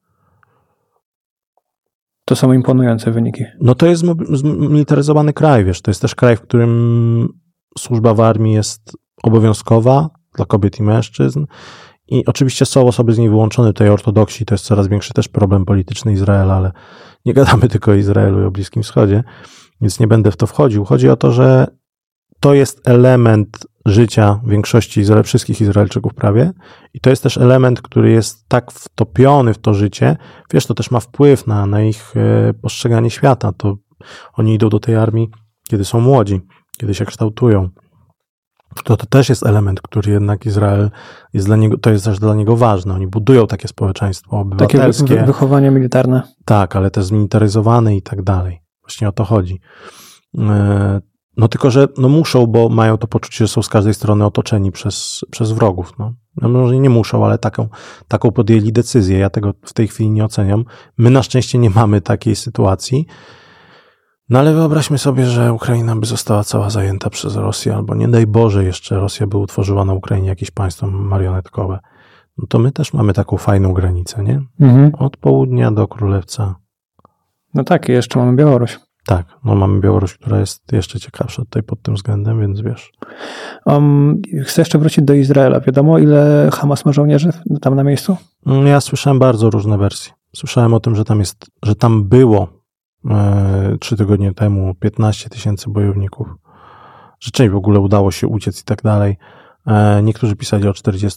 To są imponujące wyniki. No to jest zmilitaryzowany kraj, wiesz, to jest też kraj, w którym służba w armii jest obowiązkowa dla kobiet i mężczyzn i oczywiście są osoby z niej wyłączone, tej ortodoksji, to jest coraz większy też problem polityczny Izraela, ale nie gadamy tylko o Izraelu i o Bliskim Wschodzie, więc nie będę w to wchodził. Chodzi o to, że to jest element życia większości Izrael, wszystkich Izraelczyków prawie i to jest też element, który jest tak wtopiony w to życie, wiesz, to też ma wpływ na, na ich e, postrzeganie świata, to oni idą do tej armii, kiedy są młodzi, kiedy się kształtują. To, to też jest element, który jednak Izrael jest dla niego, to jest też dla niego ważne. Oni budują takie społeczeństwo obywatelskie. Takie wy- wychowanie militarne. Tak, ale też zmilitaryzowane i tak dalej. Właśnie o to chodzi. E, No tylko, że no muszą, bo mają to poczucie, że są z każdej strony otoczeni przez, przez wrogów. No. No może nie muszą, ale taką, taką podjęli decyzję. Ja tego w tej chwili nie oceniam. My na szczęście nie mamy takiej sytuacji. No ale wyobraźmy sobie, że Ukraina by została cała zajęta przez Rosję, albo nie daj Boże jeszcze Rosja by utworzyła na Ukrainie jakieś państwo marionetkowe. No to my też mamy taką fajną granicę, nie? Mhm. Od południa do Królewca. No tak, i jeszcze mamy Białoruś. Tak, no mamy Białoruś, która jest jeszcze ciekawsza tutaj pod tym względem, więc wiesz. Um, chcę jeszcze wrócić do Izraela. Wiadomo, ile Hamas ma żołnierzy tam na miejscu? Ja słyszałem bardzo różne wersje. Słyszałem o tym, że tam jest, że tam było e, trzy tygodnie temu piętnaście tysięcy bojowników. Że część w ogóle udało się uciec i tak dalej. E, niektórzy pisali o czterdziestu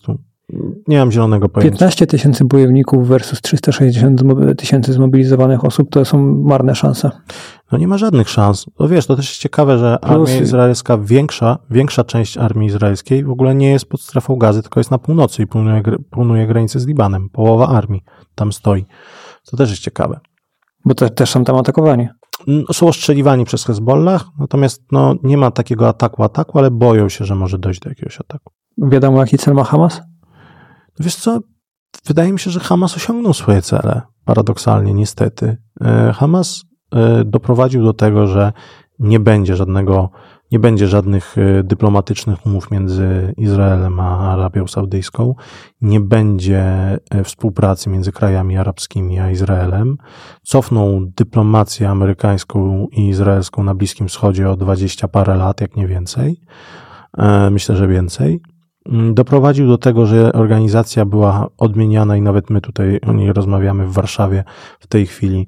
Nie mam zielonego pojęcia. piętnaście tysięcy bojowników versus trzysta sześćdziesiąt tysięcy zmobilizowanych osób to są marne szanse. No nie ma żadnych szans. No wiesz, to też jest ciekawe, że Plus... armia izraelska, większa, większa część armii izraelskiej w ogóle nie jest pod strefą gazy, tylko jest na północy i pilnuje, pilnuje granicy z Libanem. Połowa armii tam stoi. To też jest ciekawe. Bo te, też są tam atakowani. Są ostrzeliwani przez Hezbollah, natomiast no, nie ma takiego ataku, ataku, ale boją się, że może dojść do jakiegoś ataku. Wiadomo, jaki cel ma Hamas? Wiesz co, wydaje mi się, że Hamas osiągnął swoje cele, paradoksalnie, niestety. Hamas doprowadził do tego, że nie będzie żadnego, nie będzie żadnych dyplomatycznych umów między Izraelem a Arabią Saudyjską, nie będzie współpracy między krajami arabskimi a Izraelem, cofnął dyplomację amerykańską i izraelską na Bliskim Wschodzie o dwadzieścia parę lat, jak nie więcej. Myślę, że więcej. Doprowadził do tego, że organizacja była odmieniana i nawet my tutaj o niej rozmawiamy w Warszawie w tej chwili,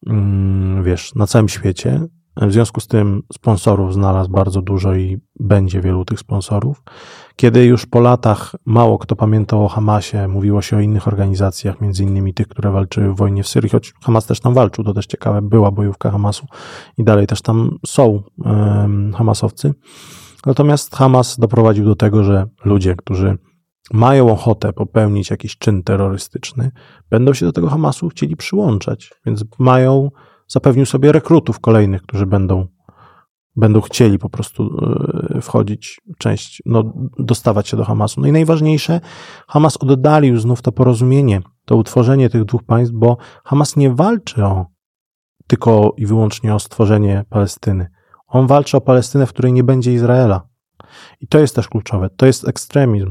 wiesz, na całym świecie. W związku z tym sponsorów znalazł bardzo dużo i będzie wielu tych sponsorów. Kiedy już po latach mało kto pamiętał o Hamasie, mówiło się o innych organizacjach, między innymi tych, które walczyły w wojnie w Syrii, choć Hamas też tam walczył, to też ciekawe, była bojówka Hamasu i dalej też tam są um, Hamasowcy. Natomiast Hamas doprowadził do tego, że ludzie, którzy mają ochotę popełnić jakiś czyn terrorystyczny, będą się do tego Hamasu chcieli przyłączać, więc mają, zapewnił sobie rekrutów kolejnych, którzy będą, będą chcieli po prostu wchodzić, część, no, dostawać się do Hamasu. No i najważniejsze, Hamas oddalił znów to porozumienie, to utworzenie tych dwóch państw, bo Hamas nie walczy o, tylko i wyłącznie o stworzenie Palestyny. On walczy o Palestynę, w której nie będzie Izraela. I to jest też kluczowe. To jest ekstremizm.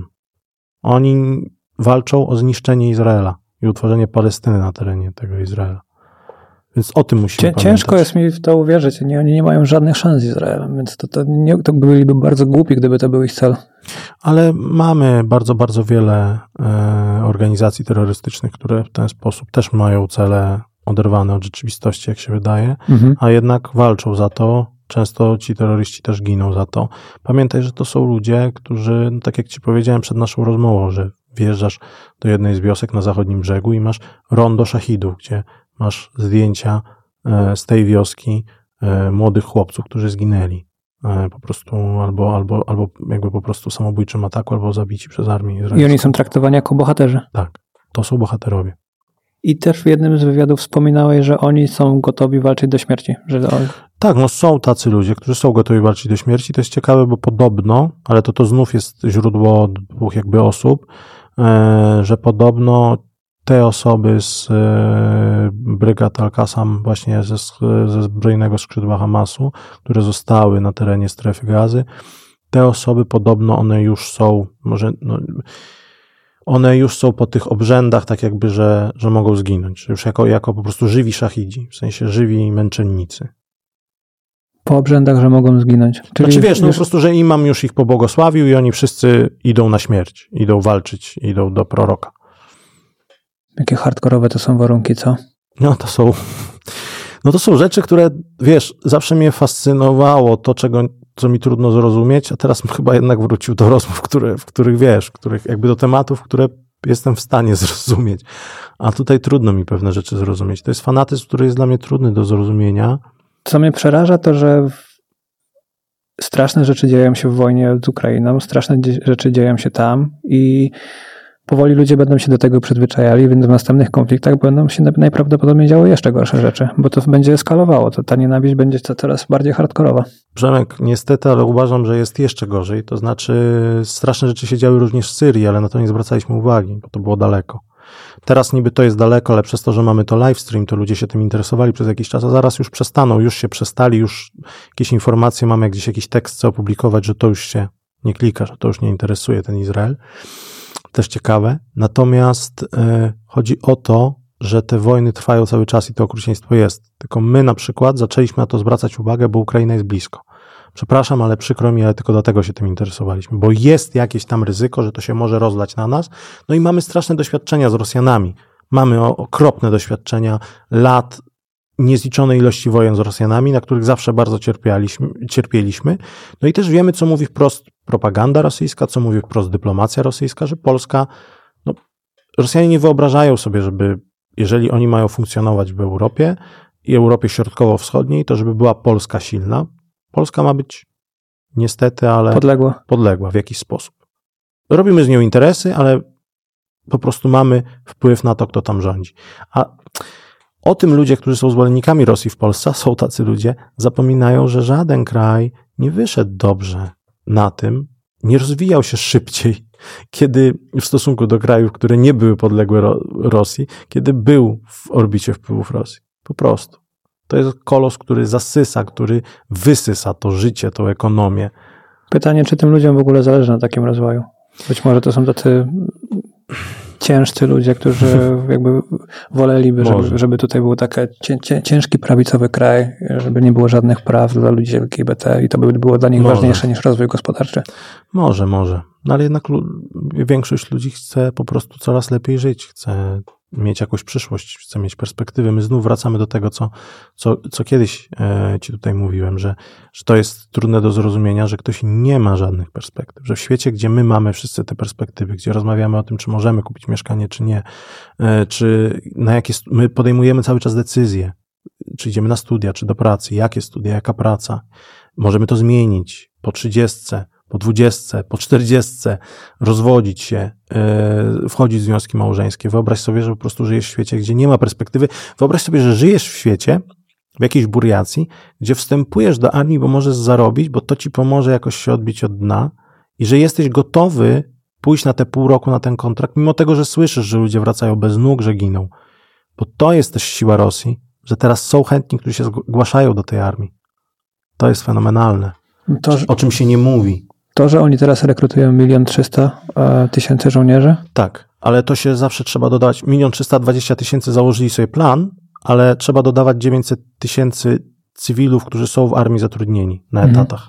Oni walczą o zniszczenie Izraela i utworzenie Palestyny na terenie tego Izraela. Więc o tym musimy pamiętać. Ciężko jest mi w to uwierzyć. Nie, oni nie mają żadnych szans z Izraelem, więc to, to, nie, to byliby bardzo głupi, gdyby to był ich cel. Ale mamy bardzo, bardzo wiele e, organizacji terrorystycznych, które w ten sposób też mają cele oderwane od rzeczywistości, jak się wydaje, mhm. a jednak walczą za to. Często ci terroryści też giną za to. Pamiętaj, że to są ludzie, którzy, no tak jak ci powiedziałem przed naszą rozmową, że wjeżdżasz do jednej z wiosek na zachodnim brzegu i masz rondo szachidów, gdzie masz zdjęcia z tej wioski młodych chłopców, którzy zginęli. Po prostu albo, albo, albo jakby po prostu samobójczym ataku, albo zabici przez armię izraelską. I oni są traktowani jako bohaterzy. Tak, to są bohaterowie. I też w jednym z wywiadów wspominałeś, że oni są gotowi walczyć do śmierci. Że... Tak, no są tacy ludzie, którzy są gotowi walczyć do śmierci. To jest ciekawe, bo podobno, ale to to znów jest źródło dwóch jakby osób, że podobno te osoby z brygad Al-Qassam, właśnie ze, ze zbrojnego skrzydła Hamasu, które zostały na terenie strefy gazy, te osoby podobno one już są, może... No, one już są po tych obrzędach tak jakby, że, że mogą zginąć. Już jako, jako po prostu żywi szachidzi, w sensie żywi męczennicy. Po obrzędach, że mogą zginąć. Czyli znaczy wiesz, no już... po prostu, że imam już ich pobłogosławił i oni wszyscy idą na śmierć, idą walczyć, idą do proroka. Jakie hardkorowe to są warunki, co? No to są, no to są rzeczy, które, wiesz, zawsze mnie fascynowało to, czego co mi trudno zrozumieć, a teraz chyba jednak wrócił do rozmów, które, w których wiesz, których jakby do tematów, które jestem w stanie zrozumieć. A tutaj trudno mi pewne rzeczy zrozumieć. To jest fanatyzm, który jest dla mnie trudny do zrozumienia. Co mnie przeraża, to że straszne rzeczy dzieją się w wojnie z Ukrainą, straszne rzeczy dzieją się tam i powoli ludzie będą się do tego przyzwyczajali, więc w następnych konfliktach będą się najprawdopodobniej działy jeszcze gorsze rzeczy, bo to będzie eskalowało, to ta nienawiść będzie coraz bardziej hardkorowa. Przemek, niestety, ale uważam, że jest jeszcze gorzej, to znaczy straszne rzeczy się działy również w Syrii, ale na to nie zwracaliśmy uwagi, bo to było daleko. Teraz niby to jest daleko, ale przez to, że mamy to live stream, to ludzie się tym interesowali przez jakiś czas, a zaraz już przestaną, już się przestali, już jakieś informacje mamy, jak gdzieś jakiś tekst chce opublikować, że to już się nie klika, że to już nie interesuje ten Izrael. Też ciekawe. Natomiast y, chodzi o to, że te wojny trwają cały czas i to okrucieństwo jest. Tylko my na przykład zaczęliśmy na to zwracać uwagę, bo Ukraina jest blisko. Przepraszam, ale przykro mi, ale tylko dlatego się tym interesowaliśmy, bo jest jakieś tam ryzyko, że to się może rozlać na nas. No i mamy straszne doświadczenia z Rosjanami. Mamy okropne doświadczenia lat niezliczonej ilości wojen z Rosjanami, na których zawsze bardzo cierpieliśmy, cierpieliśmy. No i też wiemy, co mówi wprost propaganda rosyjska, co mówi wprost dyplomacja rosyjska, że Polska, no Rosjanie nie wyobrażają sobie, żeby, jeżeli oni mają funkcjonować w Europie i Europie Środkowo-Wschodniej, to żeby była Polska silna. Polska ma być niestety, ale Podległa. podległa w jakiś sposób. Robimy z nią interesy, ale po prostu mamy wpływ na to, kto tam rządzi. A o tym ludzie, którzy są zwolennikami Rosji w Polsce, są tacy ludzie, zapominają, że żaden kraj nie wyszedł dobrze na tym, nie rozwijał się szybciej, kiedy w stosunku do krajów, które nie były podległe Ro- Rosji, kiedy był w orbicie wpływów Rosji. Po prostu. To jest kolos, który zasysa, który wysysa to życie, tą ekonomię. Pytanie, czy tym ludziom w ogóle zależy na takim rozwoju? Być może to są tacy ciężcy ludzie, którzy jakby woleliby, żeby, żeby tutaj był taki cię, ciężki prawicowy kraj, żeby nie było żadnych praw dla ludzi L G B T i to by było dla nich Może. ważniejsze niż rozwój gospodarczy. Może, może. No ale jednak lu- większość ludzi chce po prostu coraz lepiej żyć, chce mieć jakąś przyszłość, chce mieć perspektywy. My znów wracamy do tego, co, co, co kiedyś e, ci tutaj mówiłem, że, że to jest trudne do zrozumienia, że ktoś nie ma żadnych perspektyw, że w świecie, gdzie my mamy wszyscy te perspektywy, gdzie rozmawiamy o tym, czy możemy kupić mieszkanie, czy nie, e, czy na jakie, my podejmujemy cały czas decyzje, czy idziemy na studia, czy do pracy, jakie studia, jaka praca, możemy to zmienić po trzydziestce, po dwudziestce, po czterdziestce, rozwodzić się, yy, wchodzić w związki małżeńskie. Wyobraź sobie, że po prostu żyjesz w świecie, gdzie nie ma perspektywy. Wyobraź sobie, że żyjesz w świecie, w jakiejś burjacji, gdzie wstępujesz do armii, bo możesz zarobić, bo to ci pomoże jakoś się odbić od dna i że jesteś gotowy pójść na te pół roku na ten kontrakt, mimo tego, że słyszysz, że ludzie wracają bez nóg, że giną. Bo to jest też siła Rosji, że teraz są chętni, którzy się zgłaszają do tej armii. To jest fenomenalne. To, że, O czym się nie mówi. to, że oni teraz rekrutują milion trzysta tysięcy żołnierzy? Tak, ale to się zawsze trzeba dodać. Milion trzysta dwadzieścia tysięcy założyli sobie plan, ale trzeba dodawać dziewięćset tysięcy cywilów, którzy są w armii zatrudnieni na Mhm. etatach.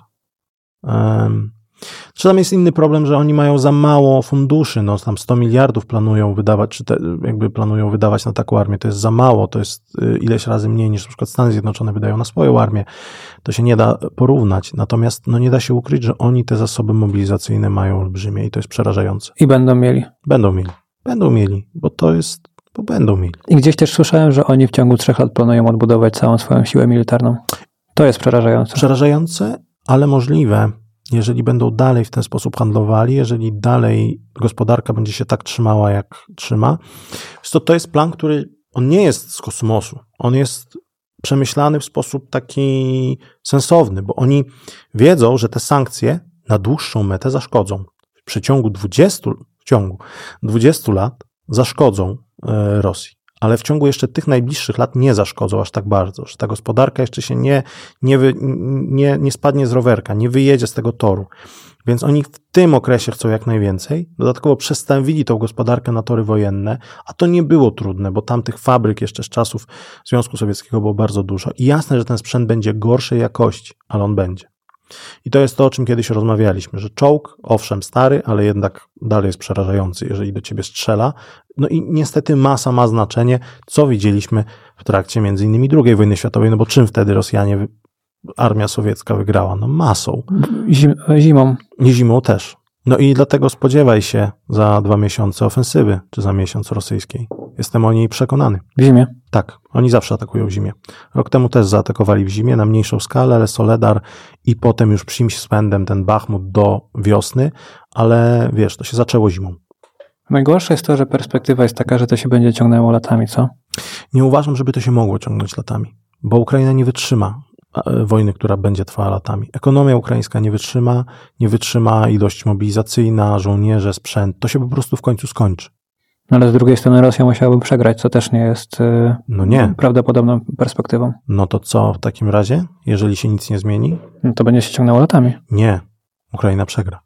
Um, czy tam jest inny problem, że oni mają za mało funduszy, no tam sto miliardów planują wydawać, czy te, jakby planują wydawać na taką armię, to jest za mało, to jest ileś razy mniej niż na przykład Stany Zjednoczone wydają na swoją armię, to się nie da porównać, natomiast no nie da się ukryć, że oni te zasoby mobilizacyjne mają olbrzymie i to jest przerażające. I będą mieli. Będą mieli, będą mieli, bo to jest, bo będą mieli. I gdzieś też słyszałem, że oni w ciągu trzech lat planują odbudować całą swoją siłę militarną. To jest przerażające. Przerażające, ale możliwe. Jeżeli będą dalej w ten sposób handlowali, jeżeli dalej gospodarka będzie się tak trzymała, jak trzyma, to to jest plan, który on nie jest z kosmosu. On jest przemyślany w sposób taki sensowny, bo oni wiedzą, że te sankcje na dłuższą metę zaszkodzą. W przeciągu dwudziestu, w ciągu dwudziestu lat zaszkodzą e, Rosji. Ale w ciągu jeszcze tych najbliższych lat nie zaszkodzą aż tak bardzo, że ta gospodarka jeszcze się nie, nie, wy, nie, nie spadnie z rowerka, nie wyjedzie z tego toru. Więc oni w tym okresie chcą jak najwięcej. Dodatkowo przestawili tą gospodarkę na tory wojenne, a to nie było trudne, bo tam tych fabryk jeszcze z czasów Związku Sowieckiego było bardzo dużo. I jasne, że ten sprzęt będzie gorszej jakości, ale on będzie. I to jest to, o czym kiedyś rozmawialiśmy, że czołg, owszem stary, ale jednak dalej jest przerażający, jeżeli do ciebie strzela. No i niestety masa ma znaczenie, co widzieliśmy w trakcie między innymi drugiej wojny światowej, no bo czym wtedy Rosjanie, armia sowiecka wygrała? No masą. Zim, zimą. Nie zimą też. No i dlatego spodziewaj się za dwa miesiące ofensywy, czy za miesiąc rosyjskiej. Jestem o niej przekonany. W zimie. Tak, oni zawsze atakują w zimie. Rok temu też zaatakowali w zimie na mniejszą skalę, ale Soledar i potem już psim swędem ten Bachmut do wiosny, ale wiesz, to się zaczęło zimą. Najgorsze jest to, że perspektywa jest taka, że to się będzie ciągnęło latami, co? Nie uważam, żeby to się mogło ciągnąć latami, bo Ukraina nie wytrzyma wojny, która będzie trwała latami. Ekonomia ukraińska nie wytrzyma, nie wytrzyma ilość mobilizacyjna, żołnierze, sprzęt. To się po prostu w końcu skończy. Ale z drugiej strony Rosja musiałaby przegrać, co też nie jest yy, no nie. prawdopodobną perspektywą. No to co w takim razie, jeżeli się nic nie zmieni? No to będzie się ciągnęło latami. Nie. Ukraina przegra.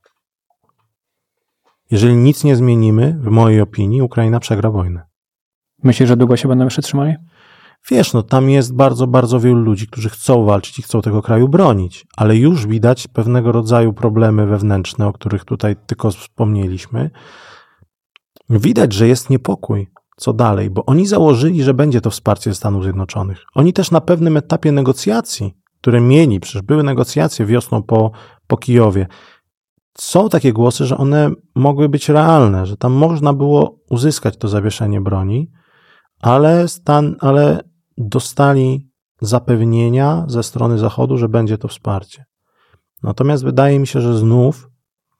Jeżeli nic nie zmienimy, w mojej opinii, Ukraina przegra wojnę. Myślisz, że długo się będą jeszcze trzymali? Wiesz, no tam jest bardzo, bardzo wielu ludzi, którzy chcą walczyć i chcą tego kraju bronić, ale już widać pewnego rodzaju problemy wewnętrzne, o których tutaj tylko wspomnieliśmy. Widać, że jest niepokój, co dalej, bo oni założyli, że będzie to wsparcie Stanów Zjednoczonych. Oni też na pewnym etapie negocjacji, które mieli, przecież były negocjacje wiosną po, po Kijowie, są takie głosy, że one mogły być realne, że tam można było uzyskać to zawieszenie broni, ale, stan, ale dostali zapewnienia ze strony Zachodu, że będzie to wsparcie. Natomiast wydaje mi się, że znów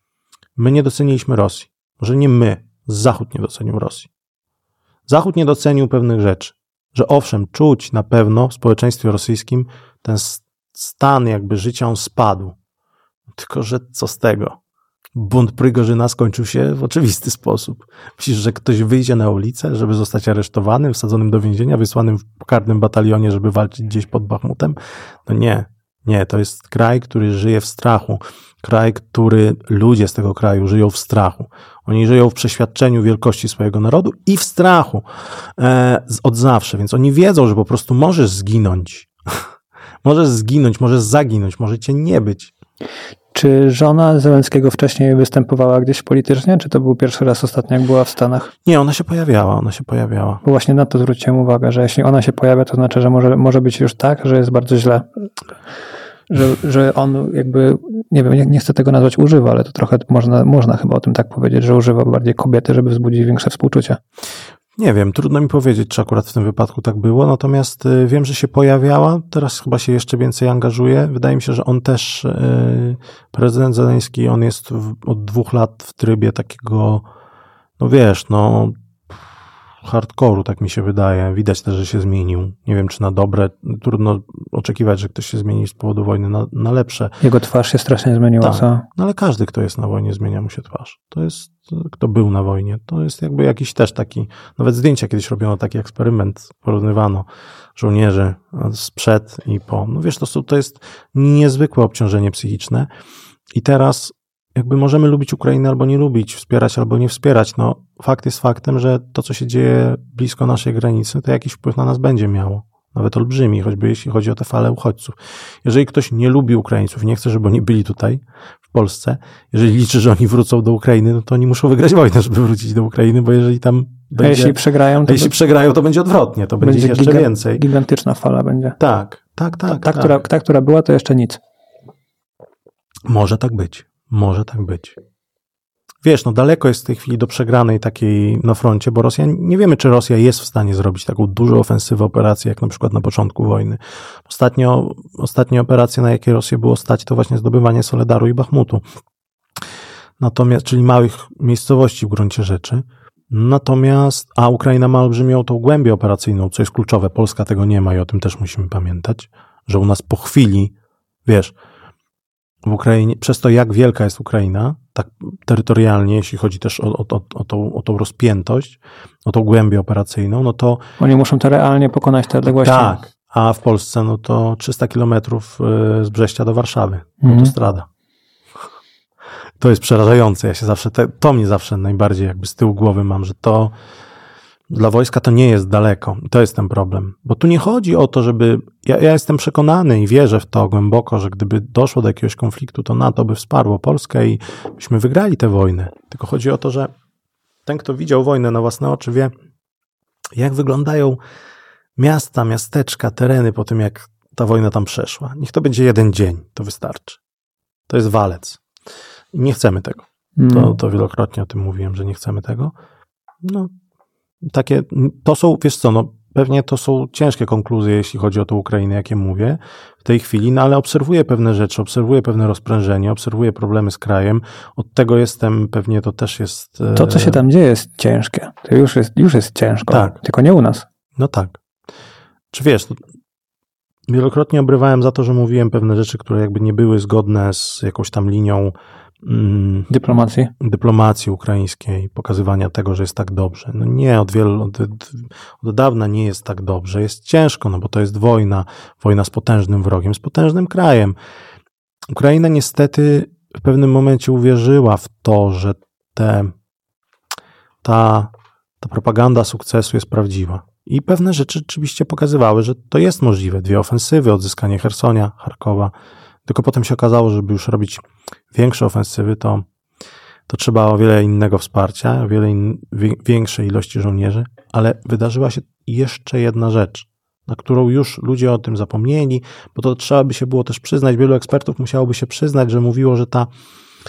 my nie doceniliśmy Rosji. Może nie my, Zachód nie docenił Rosji. Zachód nie docenił pewnych rzeczy, że owszem, czuć na pewno w społeczeństwie rosyjskim ten stan jakby życia on spadł. Tylko, że co z tego? Bunt Prigorzyna skończył się w oczywisty sposób. Myślisz, że ktoś wyjdzie na ulicę, żeby zostać aresztowanym, wsadzonym do więzienia, wysłanym w karnym batalionie, żeby walczyć gdzieś pod Bachmutem? No nie, nie, to jest kraj, który żyje w strachu. Kraj, który ludzie z tego kraju żyją w strachu. Oni żyją w przeświadczeniu wielkości swojego narodu i w strachu e, od zawsze, więc oni wiedzą, że po prostu możesz zginąć. Możesz zginąć, możesz zaginąć, może cię nie być. Czy żona Zełenskiego wcześniej występowała gdzieś politycznie, czy to był pierwszy raz ostatnio, jak była w Stanach? Nie, ona się pojawiała, ona się pojawiała. Bo właśnie na to zwróciłem uwagę, że jeśli ona się pojawia, to znaczy, że może, może być już tak, że jest bardzo źle. Że, że on jakby, nie wiem, nie, nie chcę tego nazwać używa, ale to trochę można, można chyba o tym tak powiedzieć, że używa bardziej kobiety, żeby wzbudzić większe współczucie. Nie wiem, trudno mi powiedzieć, czy akurat w tym wypadku tak było, natomiast wiem, że się pojawiała, teraz chyba się jeszcze więcej angażuje. Wydaje mi się, że on też, prezydent Zełenski, on jest od dwóch lat w trybie takiego, no wiesz, no hardkoru, tak mi się wydaje. Widać też, że się zmienił. Nie wiem, czy na dobre. Trudno oczekiwać, że ktoś się zmieni z powodu wojny na, na lepsze. Jego twarz się strasznie zmieniła, tak. co? No ale każdy, kto jest na wojnie, zmienia mu się twarz. To jest, kto był na wojnie, to jest jakby jakiś też taki, nawet zdjęcia kiedyś robiono taki eksperyment, porównywano żołnierzy sprzed i po. No wiesz, to, są, to jest niezwykłe obciążenie psychiczne i teraz jakby możemy lubić Ukrainę albo nie lubić, wspierać albo nie wspierać. No, fakt jest faktem, że to, co się dzieje blisko naszej granicy, to jakiś wpływ na nas będzie miało. Nawet olbrzymi, choćby jeśli chodzi o te fale uchodźców. Jeżeli ktoś nie lubi Ukraińców, nie chce, żeby oni byli tutaj, w Polsce, jeżeli liczy, że oni wrócą do Ukrainy, no to oni muszą wygrać wojnę, żeby wrócić do Ukrainy, bo jeżeli tam będzie... A jeśli przegrają, to, a jeśli przegrają, to będzie odwrotnie, to będzie, będzie jeszcze giga, więcej. Gigantyczna fala będzie. Tak, tak, tak. Ta, ta, tak. Która, ta, która była, to jeszcze nic. Może tak być. Może tak być. Wiesz, no daleko jest w tej chwili do przegranej takiej na froncie, bo Rosja, nie wiemy, czy Rosja jest w stanie zrobić taką dużą ofensywę operacji, jak na przykład na początku wojny. Ostatnio, ostatnie operacje, na jakie Rosję było stać, to właśnie zdobywanie Soledaru i Bachmutu. Natomiast, czyli małych miejscowości w gruncie rzeczy. Natomiast, a Ukraina ma olbrzymią tą głębię operacyjną, co jest kluczowe. Polska tego nie ma i o tym też musimy pamiętać, że u nas po chwili, wiesz, w Ukrainie, przez to jak wielka jest Ukraina, tak terytorialnie, jeśli chodzi też o, o, o, o, tą, o tą rozpiętość, o tą głębię operacyjną, no to... Oni muszą to realnie pokonać te odległości. Tak, a w Polsce no to trzysta kilometrów z Brześcia do Warszawy, mhm. autostrada. To jest przerażające, ja się zawsze, te, to mnie zawsze najbardziej jakby z tyłu głowy mam, że to dla wojska to nie jest daleko. I to jest ten problem. Bo tu nie chodzi o to, żeby... Ja, ja jestem przekonany i wierzę w to głęboko, że gdyby doszło do jakiegoś konfliktu, to NATO by wsparło Polskę i byśmy wygrali tę wojnę. Tylko chodzi o to, że ten, kto widział wojnę na własne oczy, wie, jak wyglądają miasta, miasteczka, tereny po tym, jak ta wojna tam przeszła. Niech to będzie jeden dzień, to wystarczy. To jest walec. I nie chcemy tego. Mm. To, to wielokrotnie o tym mówiłem, że nie chcemy tego. No, takie, to są, wiesz co, no pewnie to są ciężkie konkluzje, jeśli chodzi o tę Ukrainę, jakie mówię w tej chwili, no ale obserwuję pewne rzeczy, obserwuję pewne rozprężenie, obserwuję problemy z krajem, od tego jestem, pewnie to też jest... To, co się tam dzieje, jest ciężkie. To już jest, już jest ciężko, tak. Tylko nie u nas. No tak. Czy wiesz, no, wielokrotnie obrywałem za to, że mówiłem pewne rzeczy, które jakby nie były zgodne z jakąś tam linią dyplomacji. dyplomacji ukraińskiej, pokazywania tego, że jest tak dobrze. No nie, od wielu, od, od dawna nie jest tak dobrze. Jest ciężko, no bo to jest wojna, wojna z potężnym wrogiem, z potężnym krajem. Ukraina niestety w pewnym momencie uwierzyła w to, że te, ta, ta propaganda sukcesu jest prawdziwa. I pewne rzeczy rzeczywiście pokazywały, że to jest możliwe. Dwie ofensywy, odzyskanie Chersonia, Charkowa. Tylko potem się okazało, że żeby już robić większe ofensywy, to, to trzeba o wiele innego wsparcia, o wiele in, większej ilości żołnierzy, ale wydarzyła się jeszcze jedna rzecz, na którą już ludzie o tym zapomnieli, bo to trzeba by się było też przyznać, wielu ekspertów musiałoby się przyznać, że mówiło, że ta,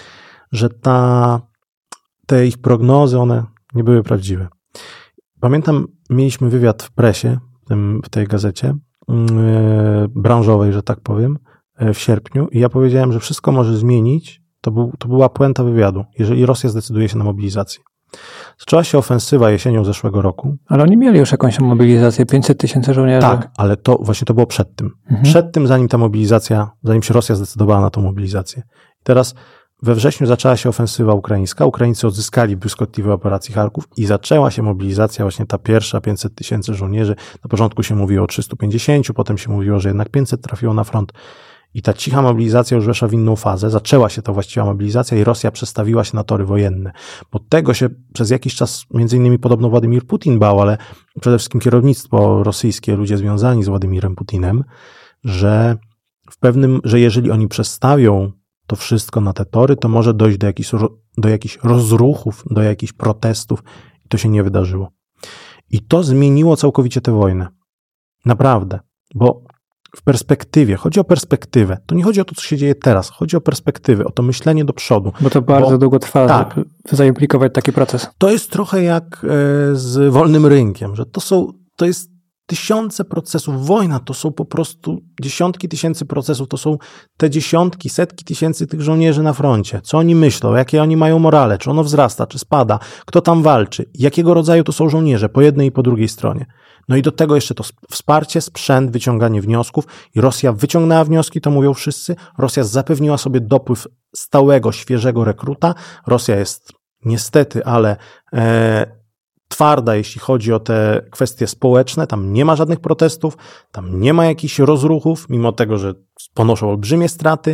że ta, te ich prognozy, one nie były prawdziwe. Pamiętam, mieliśmy wywiad w presie, w, tym, w tej gazecie yy, branżowej, że tak powiem, yy, w sierpniu i ja powiedziałem, że wszystko może zmienić. To, był, to była puenta wywiadu, jeżeli Rosja zdecyduje się na mobilizację. Zaczęła się ofensywa jesienią zeszłego roku. Ale oni mieli już jakąś mobilizację, pięćset tysięcy żołnierzy. Tak, ale to właśnie to było przed tym. Mhm. Przed tym, zanim ta mobilizacja, zanim się Rosja zdecydowała na tą mobilizację. I teraz we wrześniu zaczęła się ofensywa ukraińska. Ukraińcy odzyskali błyskotliwe operacje Charków i zaczęła się mobilizacja, właśnie ta pierwsza, pięćset tysięcy żołnierzy. Na początku się mówiło o trzystu pięćdziesięciu, potem się mówiło, że jednak pięćset trafiło na front. I ta cicha mobilizacja już weszła w inną fazę. Zaczęła się ta właściwa mobilizacja i Rosja przestawiła się na tory wojenne. Bo tego się przez jakiś czas między innymi podobno Władimir Putin bał, ale przede wszystkim kierownictwo rosyjskie, ludzie związani z Władimirem Putinem, że w pewnym, że jeżeli oni przestawią to wszystko na te tory, to może dojść do jakichś, do jakichś rozruchów, do jakichś protestów i to się nie wydarzyło. I to zmieniło całkowicie tę wojnę. Naprawdę. Bo w perspektywie, chodzi o perspektywę, to nie chodzi o to, co się dzieje teraz, chodzi o perspektywę, o to myślenie do przodu. Bo to bardzo bo, długo trwa, tak, żeby zaimplikować taki proces. To jest trochę jak z wolnym rynkiem, że to są, to jest tysiące procesów. Wojna to są po prostu dziesiątki tysięcy procesów, to są te dziesiątki, setki tysięcy tych żołnierzy na froncie. Co oni myślą, jakie oni mają morale, czy ono wzrasta, czy spada, kto tam walczy, jakiego rodzaju to są żołnierze po jednej i po drugiej stronie. No i do tego jeszcze to wsparcie, sprzęt, wyciąganie wniosków i Rosja wyciągnęła wnioski, to mówią wszyscy. Rosja zapewniła sobie dopływ stałego, świeżego rekruta. Rosja jest niestety, ale e, twarda, jeśli chodzi o te kwestie społeczne. Tam nie ma żadnych protestów, tam nie ma jakichś rozruchów, mimo tego, że ponoszą olbrzymie straty.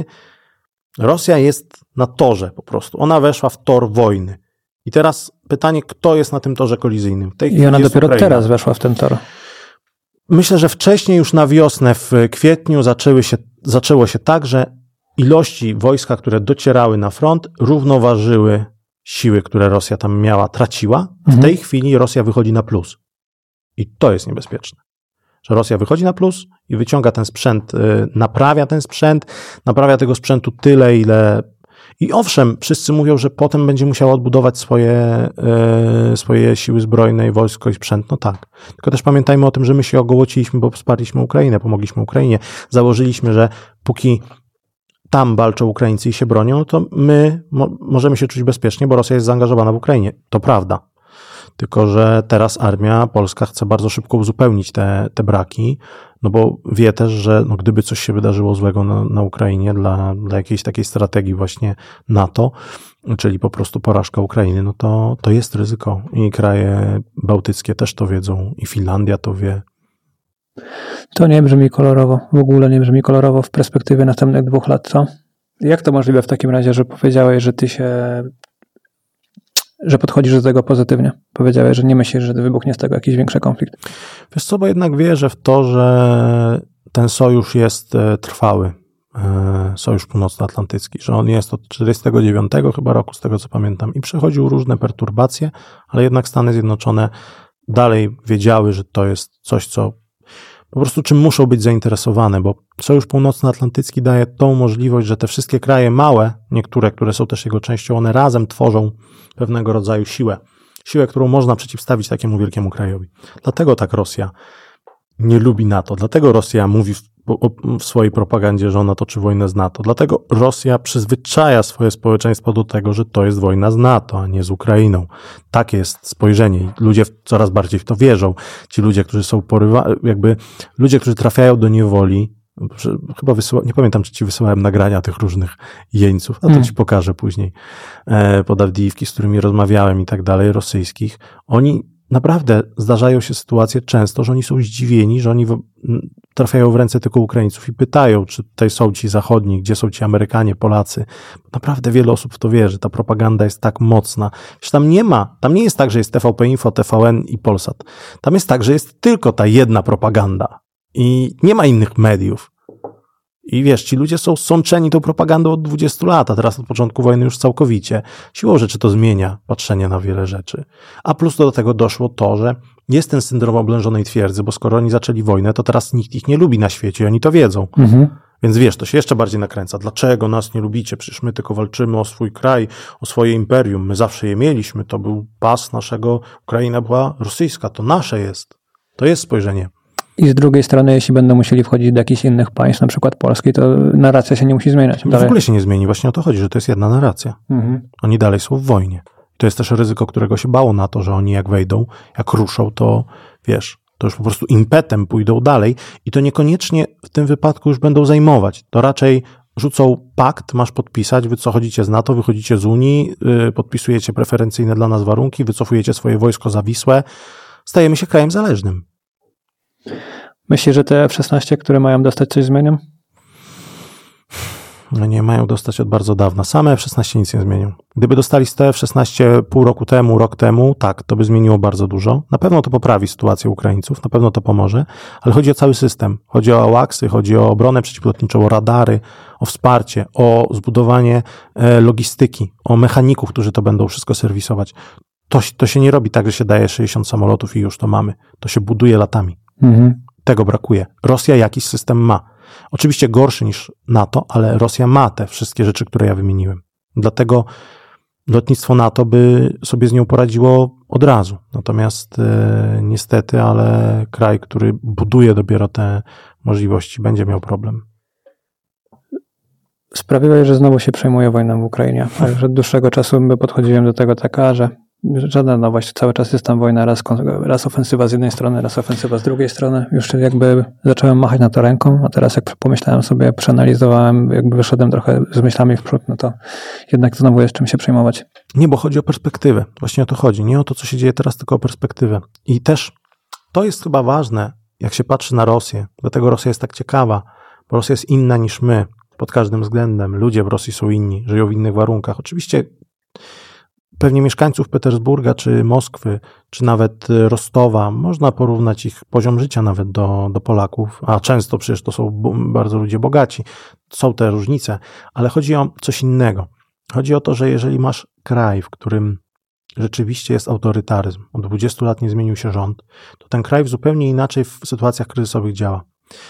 Rosja jest na torze po prostu. Ona weszła w tor wojny. I teraz pytanie, kto jest na tym torze kolizyjnym? W tej I ona dopiero Ukraina. Teraz weszła w ten tor. Myślę, że wcześniej już na wiosnę, w kwietniu zaczęły się, zaczęło się tak, że ilości wojska, które docierały na front, równoważyły siły, które Rosja tam miała, traciła. W mhm. tej chwili Rosja wychodzi na plus. I to jest niebezpieczne. Że Rosja wychodzi na plus i wyciąga ten sprzęt, naprawia ten sprzęt, naprawia tego sprzętu tyle, ile... I owszem, wszyscy mówią, że potem będzie musiała odbudować swoje, yy, swoje siły zbrojne i wojsko i sprzęt. No tak. Tylko też pamiętajmy o tym, że my się ogołociliśmy, bo wsparliśmy Ukrainę, pomogliśmy Ukrainie. Założyliśmy, że póki tam walczą Ukraińcy i się bronią, to my mo- możemy się czuć bezpiecznie, bo Rosja jest zaangażowana w Ukrainie. To prawda. Tylko że teraz armia polska chce bardzo szybko uzupełnić te, te braki, no bo wie też, że no gdyby coś się wydarzyło złego na, na Ukrainie dla, dla jakiejś takiej strategii właśnie NATO, czyli po prostu porażka Ukrainy, no to, to jest ryzyko. I kraje bałtyckie też to wiedzą, i Finlandia to wie. To nie brzmi kolorowo, w ogóle nie brzmi kolorowo w perspektywie następnych dwóch lat, co? Jak to możliwe w takim razie, że powiedziałeś, że ty się... że podchodzisz do tego pozytywnie. Powiedziałeś, że nie myślisz, że wybuchnie z tego jakiś większy konflikt. Wiesz co, bo jednak wierzę w to, że ten sojusz jest trwały. Sojusz Północnoatlantycki, że on jest od czterdziestego dziewiątego chyba roku, z tego co pamiętam, i przechodził różne perturbacje, ale jednak Stany Zjednoczone dalej wiedziały, że to jest coś, co po prostu czym muszą być zainteresowane, bo Sojusz Północnoatlantycki daje tą możliwość, że te wszystkie kraje małe, niektóre, które są też jego częścią, one razem tworzą pewnego rodzaju siłę. Siłę, którą można przeciwstawić takiemu wielkiemu krajowi. Dlatego tak Rosja nie lubi NATO. Dlatego Rosja mówi w, w swojej propagandzie, że ona toczy wojnę z NATO. Dlatego Rosja przyzwyczaja swoje społeczeństwo do tego, że to jest wojna z NATO, a nie z Ukrainą. Takie jest spojrzenie i ludzie coraz bardziej w to wierzą. Ci ludzie, którzy są porywani, jakby ludzie, którzy trafiają do niewoli, chyba wysyła, nie pamiętam, czy ci wysyłałem nagrania tych różnych jeńców, a to hmm. ci pokażę później, e, pod Awdijiwki, z którymi rozmawiałem i tak dalej, rosyjskich. Oni naprawdę zdarzają się sytuacje często, że oni są zdziwieni, że oni w, trafiają w ręce tylko Ukraińców i pytają, czy tutaj są ci zachodni, gdzie są ci Amerykanie, Polacy. Naprawdę wiele osób w to wierzy. Ta propaganda jest tak mocna. Wiesz, tam nie ma, tam nie jest tak, że jest T V P Info, T V N i Polsat. Tam jest tak, że jest tylko ta jedna propaganda i nie ma innych mediów. I wiesz, ci ludzie są sączeni tą propagandą od dwudziestu lat, a teraz od początku wojny już całkowicie. Siłą rzeczy to zmienia patrzenie na wiele rzeczy. A plus do tego doszło to, że jest ten syndrom oblężonej twierdzy, bo skoro oni zaczęli wojnę, to teraz nikt ich nie lubi na świecie i oni to wiedzą. Mhm. Więc wiesz, to się jeszcze bardziej nakręca. Dlaczego nas nie lubicie? Przecież my tylko walczymy o swój kraj, o swoje imperium. My zawsze je mieliśmy. To był pas naszego, Ukraina była rosyjska. To nasze jest. To jest spojrzenie. I z drugiej strony, jeśli będą musieli wchodzić do jakichś innych państw, na przykład Polski, to narracja się nie musi zmieniać. W ogóle się nie zmieni. Właśnie o to chodzi, że to jest jedna narracja. Mhm. Oni dalej są w wojnie. To jest też ryzyko, którego się bało na to, że oni jak wejdą, jak ruszą, to wiesz, to już po prostu impetem pójdą dalej i to niekoniecznie w tym wypadku już będą zajmować. To raczej rzucą pakt, masz podpisać, wy co chodzicie z NATO, wychodzicie z Unii, yy, podpisujecie preferencyjne dla nas warunki, wycofujecie swoje wojsko za Wisłę, stajemy się krajem zależnym. Myślisz, że te F szesnaście, które mają dostać, coś zmienią? No nie, mają dostać od bardzo dawna. Same F szesnaście nic nie zmienią. Gdyby dostali z te F szesnaście pół roku temu, rok temu, tak, to by zmieniło bardzo dużo. Na pewno to poprawi sytuację Ukraińców, na pewno to pomoże, ale chodzi o cały system. Chodzi o AWACS-y, chodzi o obronę przeciwlotniczą, o radary, o wsparcie, o zbudowanie e, logistyki, o mechaników, którzy to będą wszystko serwisować. To, to się nie robi tak, że się daje sześćdziesiąt samolotów i już to mamy. To się buduje latami. Mhm. Tego brakuje. Rosja jakiś system ma. Oczywiście gorszy niż NATO, ale Rosja ma te wszystkie rzeczy, które ja wymieniłem. Dlatego lotnictwo NATO by sobie z nią poradziło od razu. Natomiast e, niestety, ale kraj, który buduje dopiero te możliwości, będzie miał problem. Sprawiłeś, że znowu się przejmuje wojną w Ukrainie. A już od dłuższego czasu my podchodziłem do tego taka, że żadna nowość, cały czas jest tam wojna, raz, raz ofensywa z jednej strony, raz ofensywa z drugiej strony. Już jakby zacząłem machać na to ręką, a teraz jak pomyślałem sobie, przeanalizowałem, jakby wyszedłem trochę z myślami w przód, no to jednak znowu jest czym się przejmować. Nie, bo chodzi o perspektywę. Właśnie o to chodzi. Nie o to, co się dzieje teraz, tylko o perspektywę. I też to jest chyba ważne, jak się patrzy na Rosję. Dlatego Rosja jest tak ciekawa, bo Rosja jest inna niż my pod każdym względem. Ludzie w Rosji są inni, żyją w innych warunkach. Oczywiście pewnie mieszkańców Petersburga, czy Moskwy, czy nawet Rostowa, można porównać ich poziom życia nawet do, do Polaków, a często przecież to są bardzo ludzie bogaci. Są te różnice, ale chodzi o coś innego. Chodzi o to, że jeżeli masz kraj, w którym rzeczywiście jest autorytaryzm, od dwudziestu lat nie zmienił się rząd, to ten kraj zupełnie inaczej w sytuacjach kryzysowych działa.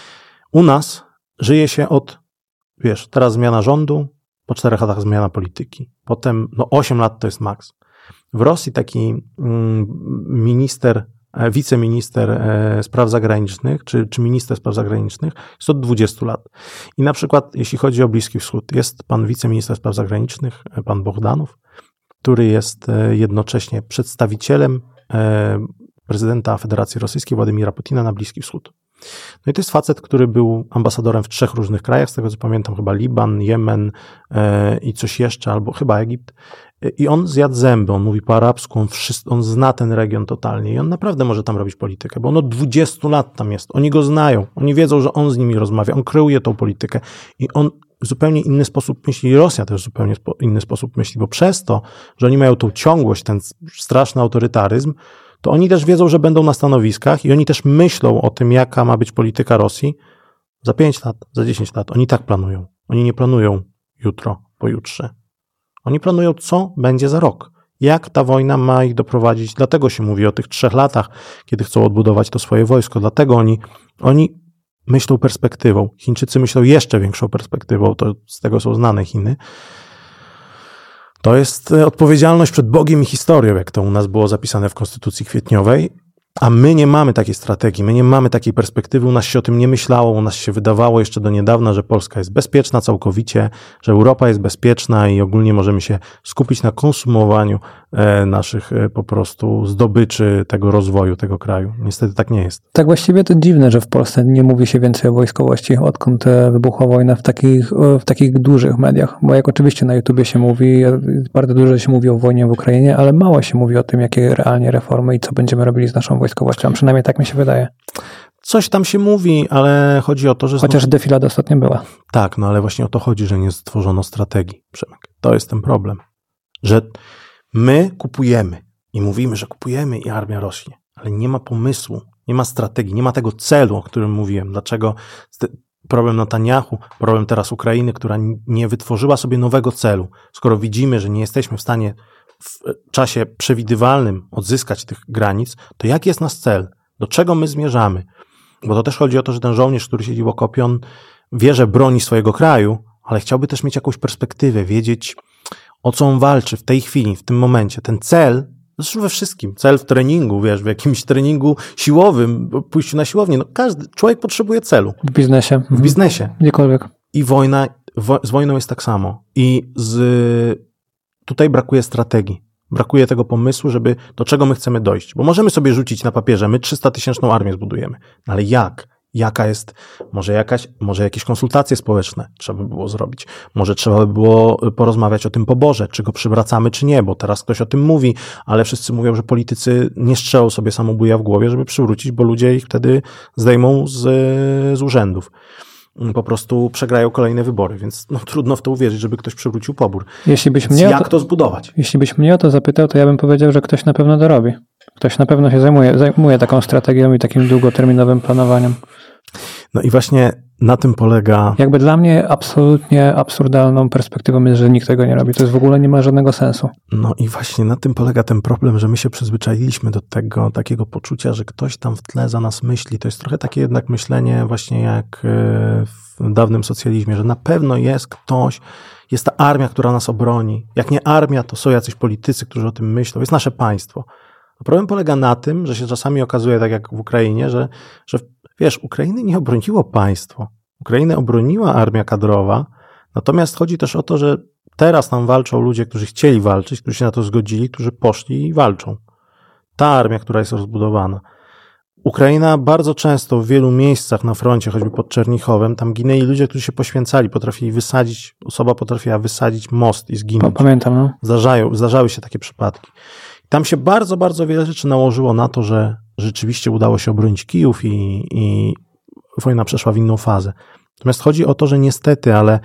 U nas żyje się od, wiesz, teraz zmiana rządu, po czterech latach zmiana polityki. Potem, no osiem lat to jest maks. W Rosji taki minister, wiceminister spraw zagranicznych, czy, czy minister spraw zagranicznych jest od dwudziestu lat. I na przykład, jeśli chodzi o Bliski Wschód, jest pan wiceminister spraw zagranicznych, pan Bohdanow, który jest jednocześnie przedstawicielem prezydenta Federacji Rosyjskiej Władimira Putina na Bliski Wschód. No i to jest facet, który był ambasadorem w trzech różnych krajach, z tego co pamiętam, chyba Liban, Jemen e, i coś jeszcze, albo chyba Egipt. I on zjadł zęby, on mówi po arabsku, on, wszystko, on zna ten region totalnie i on naprawdę może tam robić politykę, bo on od dwudziestu lat tam jest. Oni go znają, oni wiedzą, że on z nimi rozmawia, on kreuje tą politykę i on w zupełnie inny sposób myśli i Rosja też w zupełnie spo, inny sposób myśli, bo przez to, że oni mają tą ciągłość, ten straszny autorytaryzm, to oni też wiedzą, że będą na stanowiskach i oni też myślą o tym, jaka ma być polityka Rosji za pięć lat, za dziesięć lat. Oni tak planują. Oni nie planują jutro, pojutrze. Oni planują, co będzie za rok. Jak ta wojna ma ich doprowadzić. Dlatego się mówi o tych trzech latach, kiedy chcą odbudować to swoje wojsko. Dlatego oni, oni myślą perspektywą. Chińczycy myślą jeszcze większą perspektywą. To z tego są znane Chiny. To jest odpowiedzialność przed Bogiem i historią, jak to u nas było zapisane w Konstytucji Kwietniowej, a my nie mamy takiej strategii, my nie mamy takiej perspektywy, u nas się o tym nie myślało, u nas się wydawało jeszcze do niedawna, że Polska jest bezpieczna całkowicie, że Europa jest bezpieczna i ogólnie możemy się skupić na konsumowaniu naszych po prostu zdobyczy tego rozwoju tego kraju. Niestety tak nie jest. Tak właściwie to dziwne, że w Polsce nie mówi się więcej o wojskowości, odkąd wybuchła wojna w takich, w takich dużych mediach, bo jak oczywiście na YouTubie się mówi, bardzo dużo się mówi o wojnie w Ukrainie, ale mało się mówi o tym, jakie realnie reformy i co będziemy robili z naszą wojskowością, przynajmniej tak mi się wydaje. Coś tam się mówi, ale chodzi o to, że... Chociaż defilada ostatnio była. Tak, no ale właśnie o to chodzi, że nie stworzono strategii, Przemek. To jest ten problem, że my kupujemy i mówimy, że kupujemy i armia rośnie, ale nie ma pomysłu, nie ma strategii, nie ma tego celu, o którym mówiłem. Dlaczego problem Netanyahu, problem teraz Ukrainy, która nie wytworzyła sobie nowego celu, skoro widzimy, że nie jesteśmy w stanie w czasie przewidywalnym odzyskać tych granic, to jaki jest nasz cel? Do czego my zmierzamy? Bo to też chodzi o to, że ten żołnierz, który siedzi w okopie, on, wie, że broni swojego kraju, ale chciałby też mieć jakąś perspektywę, wiedzieć, o co on walczy w tej chwili, w tym momencie. Ten cel, zresztą we wszystkim, cel w treningu, wiesz, w jakimś treningu siłowym, pójściu na siłownię, no każdy człowiek potrzebuje celu. W biznesie. W biznesie. Gdziekolwiek. I wojna, wo, z wojną jest tak samo. I z, tutaj brakuje strategii. Brakuje tego pomysłu, żeby do czego my chcemy dojść. Bo możemy sobie rzucić na papierze, my trzystatysięczną armię zbudujemy. No ale jak? Jaka jest, może jakaś, może jakieś konsultacje społeczne trzeba by było zrobić. Może trzeba by było porozmawiać o tym poborze, czy go przywracamy, czy nie, bo teraz ktoś o tym mówi, ale wszyscy mówią, że politycy nie strzelą sobie samobuja w głowie, żeby przywrócić, bo ludzie ich wtedy zdejmą z, z urzędów. Po prostu przegrają kolejne wybory, więc no, trudno w to uwierzyć, żeby ktoś przywrócił pobór. Jeśli byś mnie jak to, to zbudować? Jeśli byś mnie o to zapytał, to ja bym powiedział, że ktoś na pewno to robi. Ktoś na pewno się zajmuje, zajmuje taką strategią i takim długoterminowym planowaniem. No i właśnie na tym polega... Jakby dla mnie absolutnie absurdalną perspektywą jest, że nikt tego nie robi. To jest w ogóle nie ma żadnego sensu. No i właśnie na tym polega ten problem, że my się przyzwyczailiśmy do tego takiego poczucia, że ktoś tam w tle za nas myśli. To jest trochę takie jednak myślenie właśnie jak w dawnym socjalizmie, że na pewno jest ktoś, jest ta armia, która nas obroni. Jak nie armia, to są jacyś politycy, którzy o tym myślą. Jest nasze państwo. Problem polega na tym, że się czasami okazuje, tak jak w Ukrainie, że, że wiesz, Ukrainy nie obroniło państwo. Ukrainę obroniła armia kadrowa, natomiast chodzi też o to, że teraz nam walczą ludzie, którzy chcieli walczyć, którzy się na to zgodzili, którzy poszli i walczą. Ta armia, która jest rozbudowana. Ukraina bardzo często w wielu miejscach na froncie, choćby pod Czernichowem, tam ginęli ludzie, którzy się poświęcali, potrafili wysadzić, osoba potrafiła wysadzić most i zginąć. Pamiętam, no. Zdarzają, zdarzały się takie przypadki. Tam się bardzo, bardzo wiele rzeczy nałożyło na to, że rzeczywiście udało się obronić Kijów i, i wojna przeszła w inną fazę. Natomiast chodzi o to, że niestety, ale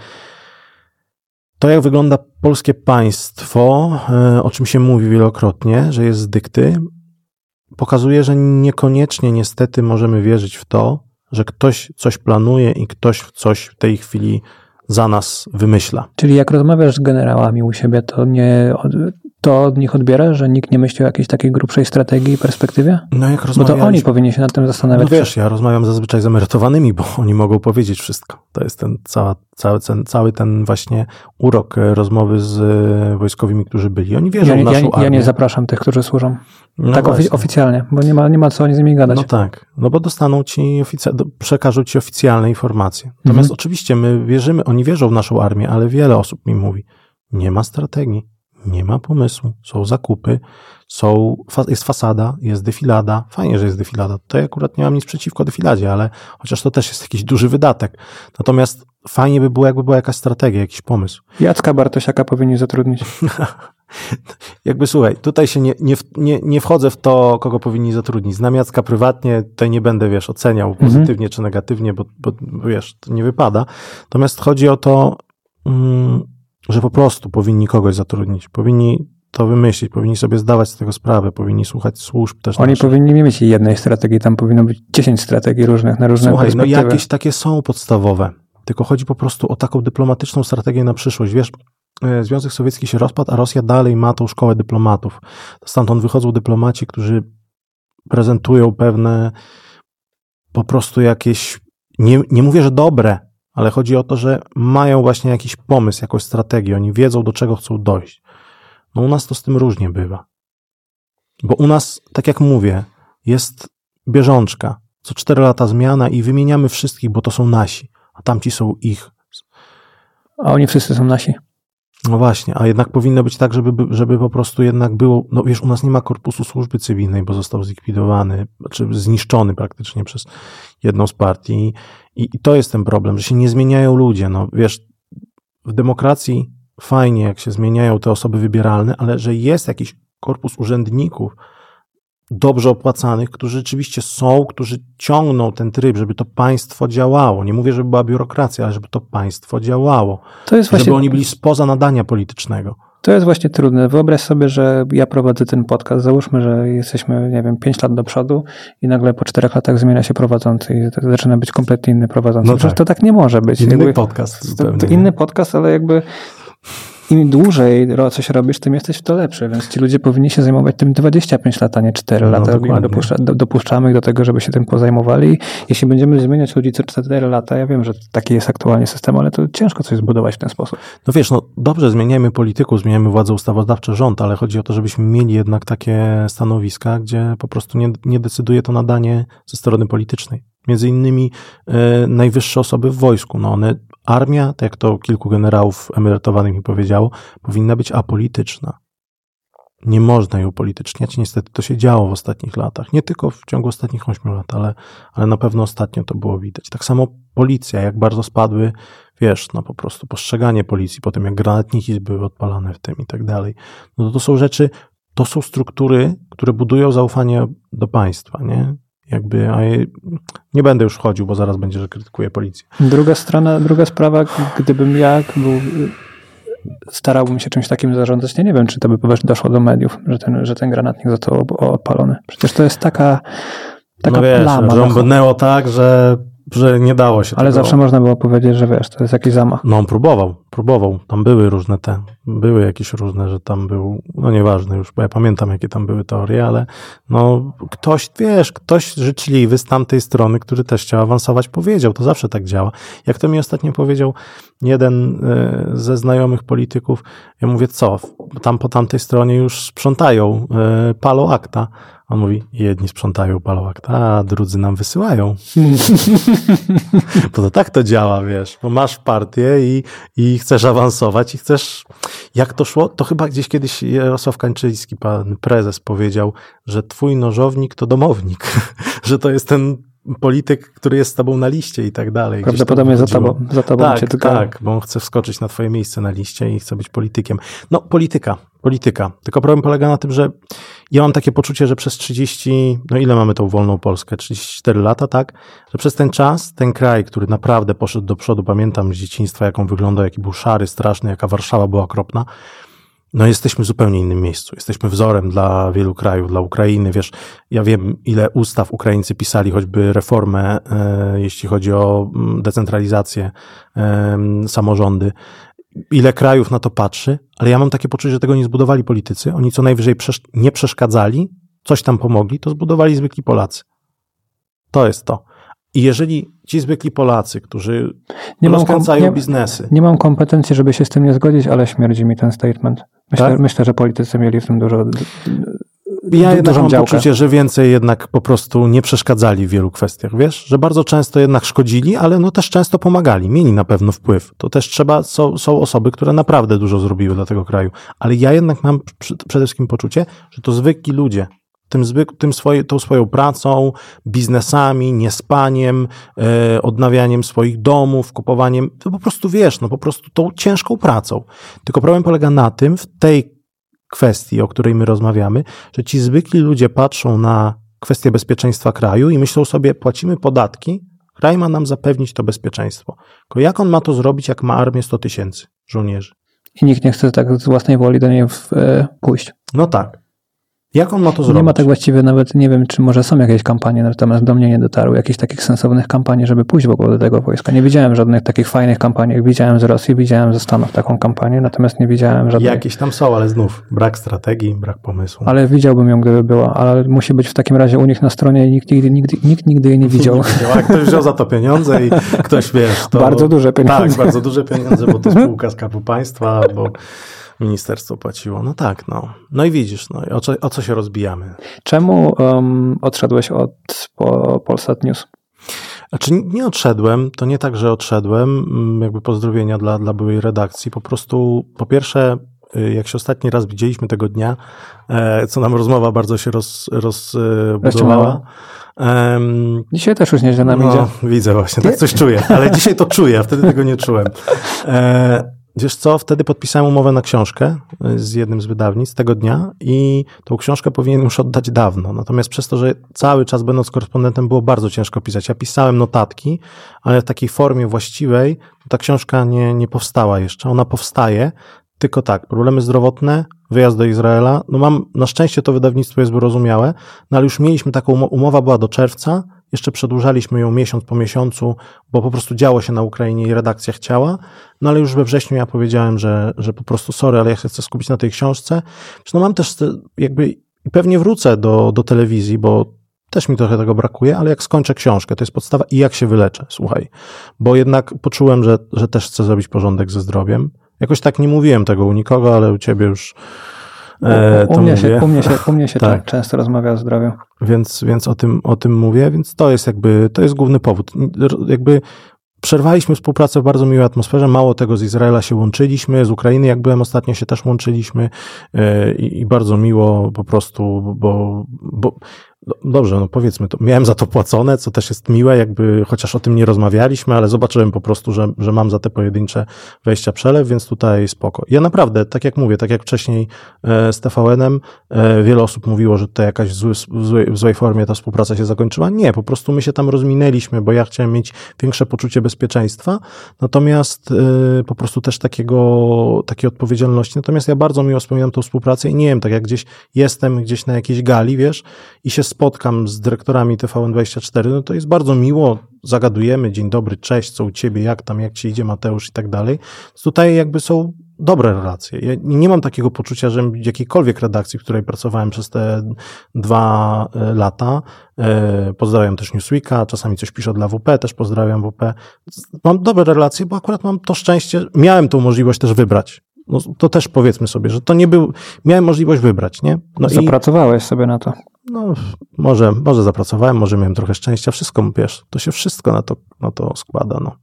to, jak wygląda polskie państwo, o czym się mówi wielokrotnie, że jest z dykty, pokazuje, że niekoniecznie niestety możemy wierzyć w to, że ktoś coś planuje i ktoś coś w tej chwili za nas wymyśla. Czyli jak rozmawiasz z generałami u siebie, to nie... To od nich odbierasz, że nikt nie myśli o jakiejś takiej grubszej strategii i perspektywie? No jak Bo to oni powinni się nad tym zastanawiać. No wiesz, ja rozmawiam zazwyczaj z emerytowanymi, bo oni mogą powiedzieć wszystko. To jest ten cała, cały, ten, cały ten właśnie urok rozmowy z wojskowymi, którzy byli. Oni wierzą ja, w naszą ja, armię. Ja nie zapraszam tych, którzy służą. No tak ofi- oficjalnie, bo nie ma, nie ma co oni z nimi gadać. No tak, no bo dostaną ci, ofic- przekażą ci oficjalne informacje. Natomiast mhm. oczywiście my wierzymy, oni wierzą w naszą armię, ale wiele osób mi mówi, nie ma strategii. Nie ma pomysłu, są zakupy, są, jest fasada, jest defilada. Fajnie, że jest defilada. Tutaj akurat nie mam nic przeciwko defiladzie, ale chociaż to też jest jakiś duży wydatek. Natomiast fajnie by było, jakby była jakaś strategia, jakiś pomysł. Jacka Bartosiaka powinni zatrudnić. Jakby słuchaj, tutaj się nie, nie, nie, nie wchodzę w to, kogo powinni zatrudnić. Znam Jacka prywatnie, tutaj nie będę, wiesz, oceniał pozytywnie mhm. czy negatywnie, bo, bo, wiesz, to nie wypada. Natomiast chodzi o to, mm, że po prostu powinni kogoś zatrudnić, powinni to wymyślić, powinni sobie zdawać z tego sprawę, powinni słuchać służb też. Oni naszych. powinni nie mieć jednej strategii, tam powinno być dziesięć strategii różnych na różne Słuchaj, perspektywy. no jakieś takie są podstawowe, tylko chodzi po prostu o taką dyplomatyczną strategię na przyszłość. Wiesz, Związek Sowiecki się rozpadł, a Rosja dalej ma tą szkołę dyplomatów. Stamtąd wychodzą dyplomaci, którzy prezentują pewne po prostu jakieś, nie, nie mówię, że dobre, ale chodzi o to, że mają właśnie jakiś pomysł, jakąś strategię. Oni wiedzą, do czego chcą dojść. No u nas to z tym różnie bywa. Bo u nas, tak jak mówię, jest bieżączka. Co cztery lata zmiana i wymieniamy wszystkich, bo to są nasi, a tamci są ich. A oni wszyscy są nasi. No właśnie, a jednak powinno być tak, żeby, żeby po prostu jednak było, no wiesz, u nas nie ma korpusu służby cywilnej, bo został zlikwidowany, czy zniszczony praktycznie przez jedną z partii i, i to jest ten problem, że się nie zmieniają ludzie, no wiesz, w demokracji fajnie, jak się zmieniają te osoby wybieralne, ale że jest jakiś korpus urzędników dobrze opłacanych, którzy rzeczywiście są, którzy ciągną ten tryb, żeby to państwo działało. Nie mówię, żeby była biurokracja, ale żeby to państwo działało. To jest właśnie... Żeby oni byli spoza nadania politycznego. To jest właśnie trudne. Wyobraź sobie, że ja prowadzę ten podcast. Załóżmy, że jesteśmy, nie wiem, pięć lat do przodu i nagle po czterech latach zmienia się prowadzący i to zaczyna być kompletnie inny prowadzący. No tak. To tak nie może być. Inny jakby, podcast. To, to inny podcast, ale jakby im dłużej coś robisz, tym jesteś w to lepszy, więc ci ludzie powinni się zajmować tym dwadzieścia pięć lat, a nie cztery No, lata. dokładnie. Dopuszcza, do, dopuszczamy ich do tego, żeby się tym pozajmowali. Jeśli będziemy zmieniać ludzi co cztery lata, ja wiem, że taki jest aktualnie system, ale to ciężko coś zbudować w ten sposób. No wiesz, no dobrze, zmieniajmy polityków, zmieniajmy władzę ustawodawcze, rząd, ale chodzi o to, żebyśmy mieli jednak takie stanowiska, gdzie po prostu nie, nie decyduje to nadanie ze strony politycznej. Między innymi e, najwyższe osoby w wojsku, no one, armia, tak jak to kilku generałów emerytowanych mi powiedziało, powinna być apolityczna. Nie można ją upolityczniać. Niestety to się działo w ostatnich latach. Nie tylko w ciągu ostatnich ośmiu lat, ale, ale na pewno ostatnio to było widać. Tak samo policja, jak bardzo spadły, wiesz, no po prostu postrzeganie policji, po tym jak granatniki były odpalane w tym i tak dalej. No to, to są rzeczy, to są struktury, które budują zaufanie do państwa, nie? Jakby, a je, nie będę już wchodził, bo zaraz będzie, że krytykuję policję. Druga strona, druga sprawa, gdybym ja był, starałbym się czymś takim zarządzać, nie, nie wiem, czy to by doszło do mediów, że ten, że ten granatnik został odpalony. Przecież to jest taka, taka no wiesz, plama. rąbnęło tak, że, że nie dało się Ale tego... zawsze można było powiedzieć, że wiesz, to jest jakiś zamach. No on próbował, próbował. Tam były różne te, były jakieś różne, że tam był, no nieważne już, bo ja pamiętam, jakie tam były teorie, ale no ktoś, wiesz, ktoś życzliwy z tamtej strony, który też chciał awansować, powiedział, to zawsze tak działa. Jak to mi ostatnio powiedział jeden y, ze znajomych polityków, ja mówię, co, tam po tamtej stronie już sprzątają, y, palą akta. On mówi, jedni sprzątają, palą akta, a drudzy nam wysyłają. Bo to tak to działa, wiesz, bo masz partię i, i chcesz awansować i chcesz, jak to szło, to chyba gdzieś kiedyś Jarosław Kaczyński, pan prezes, powiedział, że twój nożownik to domownik, że to jest ten polityk, który jest z tobą na liście i tak dalej. Prawdopodobnie za tobą, za tobą tak, cię tylko... Tak, bo on chce wskoczyć na twoje miejsce na liście i chce być politykiem. No, polityka, polityka. Tylko problem polega na tym, że ja mam takie poczucie, że przez trzydzieści, no ile mamy tą wolną Polskę? trzydzieści cztery lata, tak? Że przez ten czas, ten kraj, który naprawdę poszedł do przodu, pamiętam z dzieciństwa, jak on wyglądał, jaki był szary, straszny, jaka Warszawa była okropna, no jesteśmy w zupełnie innym miejscu. Jesteśmy wzorem dla wielu krajów, dla Ukrainy. Wiesz, ja wiem, ile ustaw Ukraińcy pisali, choćby reformę, e, jeśli chodzi o decentralizację, e, samorządy. Ile krajów na to patrzy, ale ja mam takie poczucie, że tego nie zbudowali politycy. Oni co najwyżej przesz- nie przeszkadzali, coś tam pomogli, to zbudowali zwykli Polacy. To jest to. I jeżeli ci zwykli Polacy, którzy nie rozkręcają kom- nie, biznesy... Nie mam kompetencji, żeby się z tym nie zgodzić, ale śmierdzi mi ten statement. Myślę, tak? myślę że politycy mieli w tym dużo Ja du- jednak mam działkę. Poczucie, że więcej jednak po prostu nie przeszkadzali w wielu kwestiach, wiesz? Że bardzo często jednak szkodzili, ale no też często pomagali. Mieli na pewno wpływ. To też trzeba, są, są osoby, które naprawdę dużo zrobiły dla tego kraju. Ale ja jednak mam przede wszystkim poczucie, że to zwykli ludzie, tym, zwyk, tym swoje, tą swoją pracą, biznesami, niespaniem, e, odnawianiem swoich domów, kupowaniem, to po prostu wiesz, no po prostu tą ciężką pracą. Tylko problem polega na tym, w tej kwestii, o której my rozmawiamy, że ci zwykli ludzie patrzą na kwestię bezpieczeństwa kraju i myślą sobie, płacimy podatki, kraj ma nam zapewnić to bezpieczeństwo. Tylko jak on ma to zrobić, jak ma armię sto tysięcy żołnierzy? I nikt nie chce tak z własnej woli do niej w, e, pójść. No tak. Jak on ma to zrobić? Nie ma tak właściwie nawet, nie wiem, czy może są jakieś kampanie, natomiast do mnie nie dotarły, jakichś takich sensownych kampanii, żeby pójść w ogóle do tego wojska. Nie widziałem żadnych takich fajnych kampanii. Widziałem z Rosji, widziałem ze Stanów taką kampanię, natomiast nie widziałem żadnej. Jakieś tam są, ale znów brak strategii, brak pomysłu. Ale widziałbym ją, gdyby była, ale musi być w takim razie u nich na stronie i nikt nigdy, nigdy, nikt nigdy jej nie widział. A ktoś wziął za to pieniądze i ktoś, wiesz... To... Bardzo duże pieniądze. Tak, bardzo duże pieniądze, bo to spółka Skarbu Państwa, bo ministerstwo płaciło. No tak, no. No i widzisz, no, o, co, o co się rozbijamy. Czemu um, odszedłeś od po, Polsat News? Znaczy nie odszedłem, to nie tak, że odszedłem, jakby pozdrowienia dla, dla byłej redakcji. Po prostu, po pierwsze, jak się ostatni raz widzieliśmy tego dnia, co nam rozmowa bardzo się roz, rozbudowała. Um, dzisiaj też już nieźle nam no, idzie. Widzę właśnie, tak coś czuję, ale dzisiaj to czuję, a wtedy tego nie czułem. E, Wiesz co, wtedy podpisałem umowę na książkę z jednym z wydawnictw tego dnia i tą książkę powinien już oddać dawno. Natomiast przez to, że cały czas będąc korespondentem było bardzo ciężko pisać. Ja pisałem notatki, ale w takiej formie właściwej ta książka nie, nie powstała jeszcze. Ona powstaje, tylko tak, problemy zdrowotne, wyjazd do Izraela. No mam, na szczęście to wydawnictwo jest wyrozumiałe, no ale już mieliśmy taką, umowa była do czerwca. Jeszcze przedłużaliśmy ją miesiąc po miesiącu, bo po prostu działo się na Ukrainie i redakcja chciała. No ale już we wrześniu ja powiedziałem, że, że po prostu sorry, ale ja się chcę skupić na tej książce. No mam też jakby i pewnie wrócę do, do telewizji, bo też mi trochę tego brakuje, ale jak skończę książkę, to jest podstawa i jak się wyleczę, słuchaj. Bo jednak poczułem, że, że też chcę zrobić porządek ze zdrowiem. Jakoś tak nie mówiłem tego u nikogo, ale u ciebie już e, u, to mnie mówię. Się, u mnie się, u mnie się tak. często rozmawia o zdrowiu. Więc, więc o tym, o tym mówię, więc to jest jakby, to jest główny powód. Jakby przerwaliśmy współpracę w bardzo miłej atmosferze, mało tego, z Izraela się łączyliśmy, z Ukrainy, jak byłem ostatnio, się też łączyliśmy yy, i bardzo miło po prostu, bo, bo dobrze, no powiedzmy to, miałem za to płacone, co też jest miłe, jakby chociaż o tym nie rozmawialiśmy, ale zobaczyłem po prostu, że, że mam za te pojedyncze wejścia przelew, więc tutaj spoko. Ja naprawdę, tak jak mówię, tak jak wcześniej e, z T V N-em, e, wiele osób mówiło, że to jakaś w, zły, w, złej, w złej formie ta współpraca się zakończyła. Nie, po prostu my się tam rozminęliśmy, bo ja chciałem mieć większe poczucie bezpieczeństwa, natomiast e, po prostu też takiego, takiej odpowiedzialności. Natomiast ja bardzo miło wspominam tą współpracę i nie wiem, tak jak gdzieś jestem, gdzieś na jakiejś gali, wiesz, i się spotkam z dyrektorami T V N dwadzieścia cztery, no to jest bardzo miło, zagadujemy, dzień dobry, cześć, co u ciebie, jak tam, jak ci idzie Mateusz i tak dalej. Tutaj jakby są dobre relacje. Ja nie mam takiego poczucia, że w jakiejkolwiek redakcji, w której pracowałem przez te dwa lata, pozdrawiam też Newsweeka, czasami coś piszę dla W P, też pozdrawiam W P. Mam dobre relacje, bo akurat mam to szczęście, miałem tą możliwość też wybrać. No, to też powiedzmy sobie, że to nie był, miałem możliwość wybrać, nie? No Zapracowałeś i, sobie na to. No, może, może zapracowałem, może miałem trochę szczęścia, wszystko, wiesz, to się wszystko na to, na to składa, no.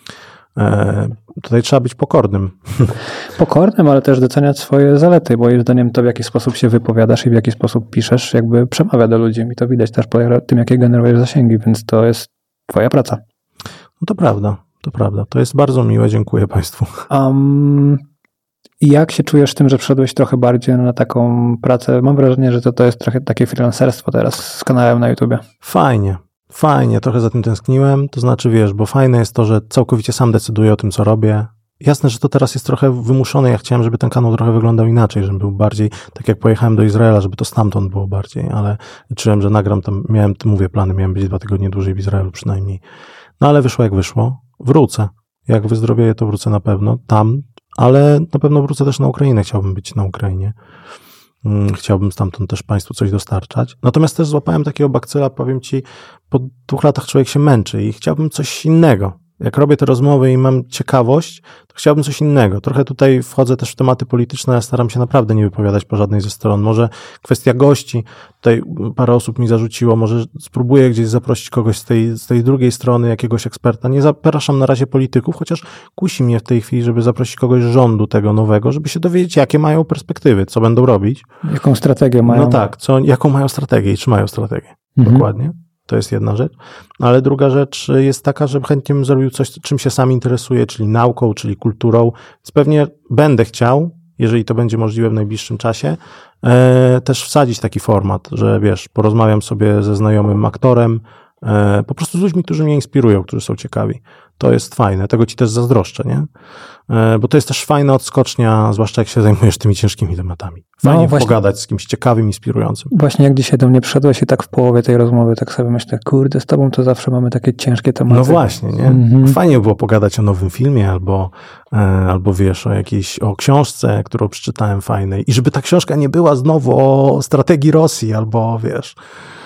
E, tutaj trzeba być pokornym. Pokornym, ale też doceniać swoje zalety, bo moim zdaniem to, w jaki sposób się wypowiadasz i w jaki sposób piszesz, jakby przemawia do ludzi i to widać też po tym, jakie generujesz zasięgi, więc to jest twoja praca. No to prawda, to prawda. To jest bardzo miłe, dziękuję Państwu. Um, I jak się czujesz w tym, że wszedłeś trochę bardziej na taką pracę? Mam wrażenie, że to, to jest trochę takie freelancerstwo teraz z kanałem na YouTubie. Fajnie, fajnie, trochę za tym tęskniłem, to znaczy wiesz, bo fajne jest to, że całkowicie sam decyduję o tym, co robię. Jasne, że to teraz jest trochę wymuszone, ja chciałem, żeby ten kanał trochę wyglądał inaczej, żeby był bardziej, tak jak pojechałem do Izraela, żeby to stamtąd było bardziej, ale liczyłem, że nagram tam, miałem, mówię, plany, miałem być dwa tygodnie dłużej w Izraelu przynajmniej. No ale wyszło jak wyszło, wrócę. Jak wyzdrowieję, to wrócę na pewno tam, ale na pewno wrócę też na Ukrainę, chciałbym być na Ukrainie. Chciałbym stamtąd też Państwu coś dostarczać. Natomiast też złapałem takiego bakcyla, powiem Ci, po dwóch latach człowiek się męczy i chciałbym coś innego. Jak robię te rozmowy i mam ciekawość, to chciałbym coś innego. Trochę tutaj wchodzę też w tematy polityczne, ja staram się naprawdę nie wypowiadać po żadnej ze stron. Może kwestia gości, tutaj parę osób mi zarzuciło, może spróbuję gdzieś zaprosić kogoś z tej, z tej drugiej strony, jakiegoś eksperta. Nie zapraszam na razie polityków, chociaż kusi mnie w tej chwili, żeby zaprosić kogoś z rządu tego nowego, żeby się dowiedzieć, jakie mają perspektywy, co będą robić. Jaką strategię mają. No tak, co, jaką mają strategię i czy mają strategię. Mhm. Dokładnie. To jest jedna rzecz. Ale druga rzecz jest taka, że chętnie bym zrobił coś, czym się sam interesuję, czyli nauką, czyli kulturą. Więc pewnie będę chciał, jeżeli to będzie możliwe w najbliższym czasie, e, też wsadzić taki format, że wiesz, porozmawiam sobie ze znajomym aktorem, e, po prostu z ludźmi, którzy mnie inspirują, którzy są ciekawi. To jest fajne. Tego Ci też zazdroszczę, nie? E, bo to jest też fajna odskocznia, zwłaszcza jak się zajmujesz tymi ciężkimi tematami. Fajnie no, właśnie, pogadać z kimś ciekawym, inspirującym. Właśnie jak dzisiaj do mnie przyszedłeś i tak w połowie tej rozmowy tak sobie myślę, kurde, z Tobą to zawsze mamy takie ciężkie tematy. No właśnie, nie? Mhm. Fajnie było pogadać o nowym filmie albo, e, albo wiesz, o jakiejś, o książce, którą przeczytałem fajnej i żeby ta książka nie była znowu o strategii Rosji albo wiesz.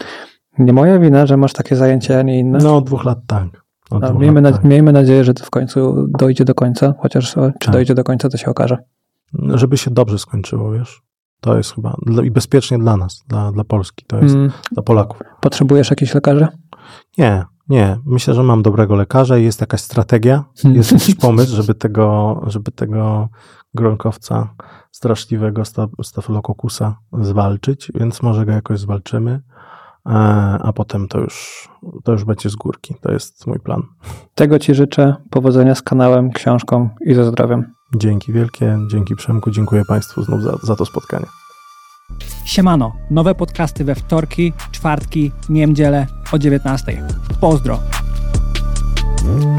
Nie moja wina, że masz takie zajęcia, a nie inne. No, od dwóch lat tak. No, miejmy, na, miejmy nadzieję, że to w końcu dojdzie do końca, chociaż czy tak. dojdzie do końca, to się okaże. Żeby się dobrze skończyło, wiesz. To jest chyba i bezpiecznie dla nas, dla, dla Polski, to jest mm. dla Polaków. Potrzebujesz jakichś lekarzy? Nie, nie. Myślę, że mam dobrego lekarza i jest jakaś strategia, jest jakiś pomysł, żeby tego, żeby tego gronkowca straszliwego Staphylococusa zwalczyć, więc może go jakoś zwalczymy. A potem to już, to już będzie z górki. To jest mój plan. Tego Ci życzę. Powodzenia z kanałem, książką i ze zdrowiem. Dzięki wielkie. Dzięki Przemku. Dziękuję Państwu znów za, za to spotkanie. Siemano. Nowe podcasty we wtorki, czwartki, niedzielę o dziewiętnastej. Pozdro.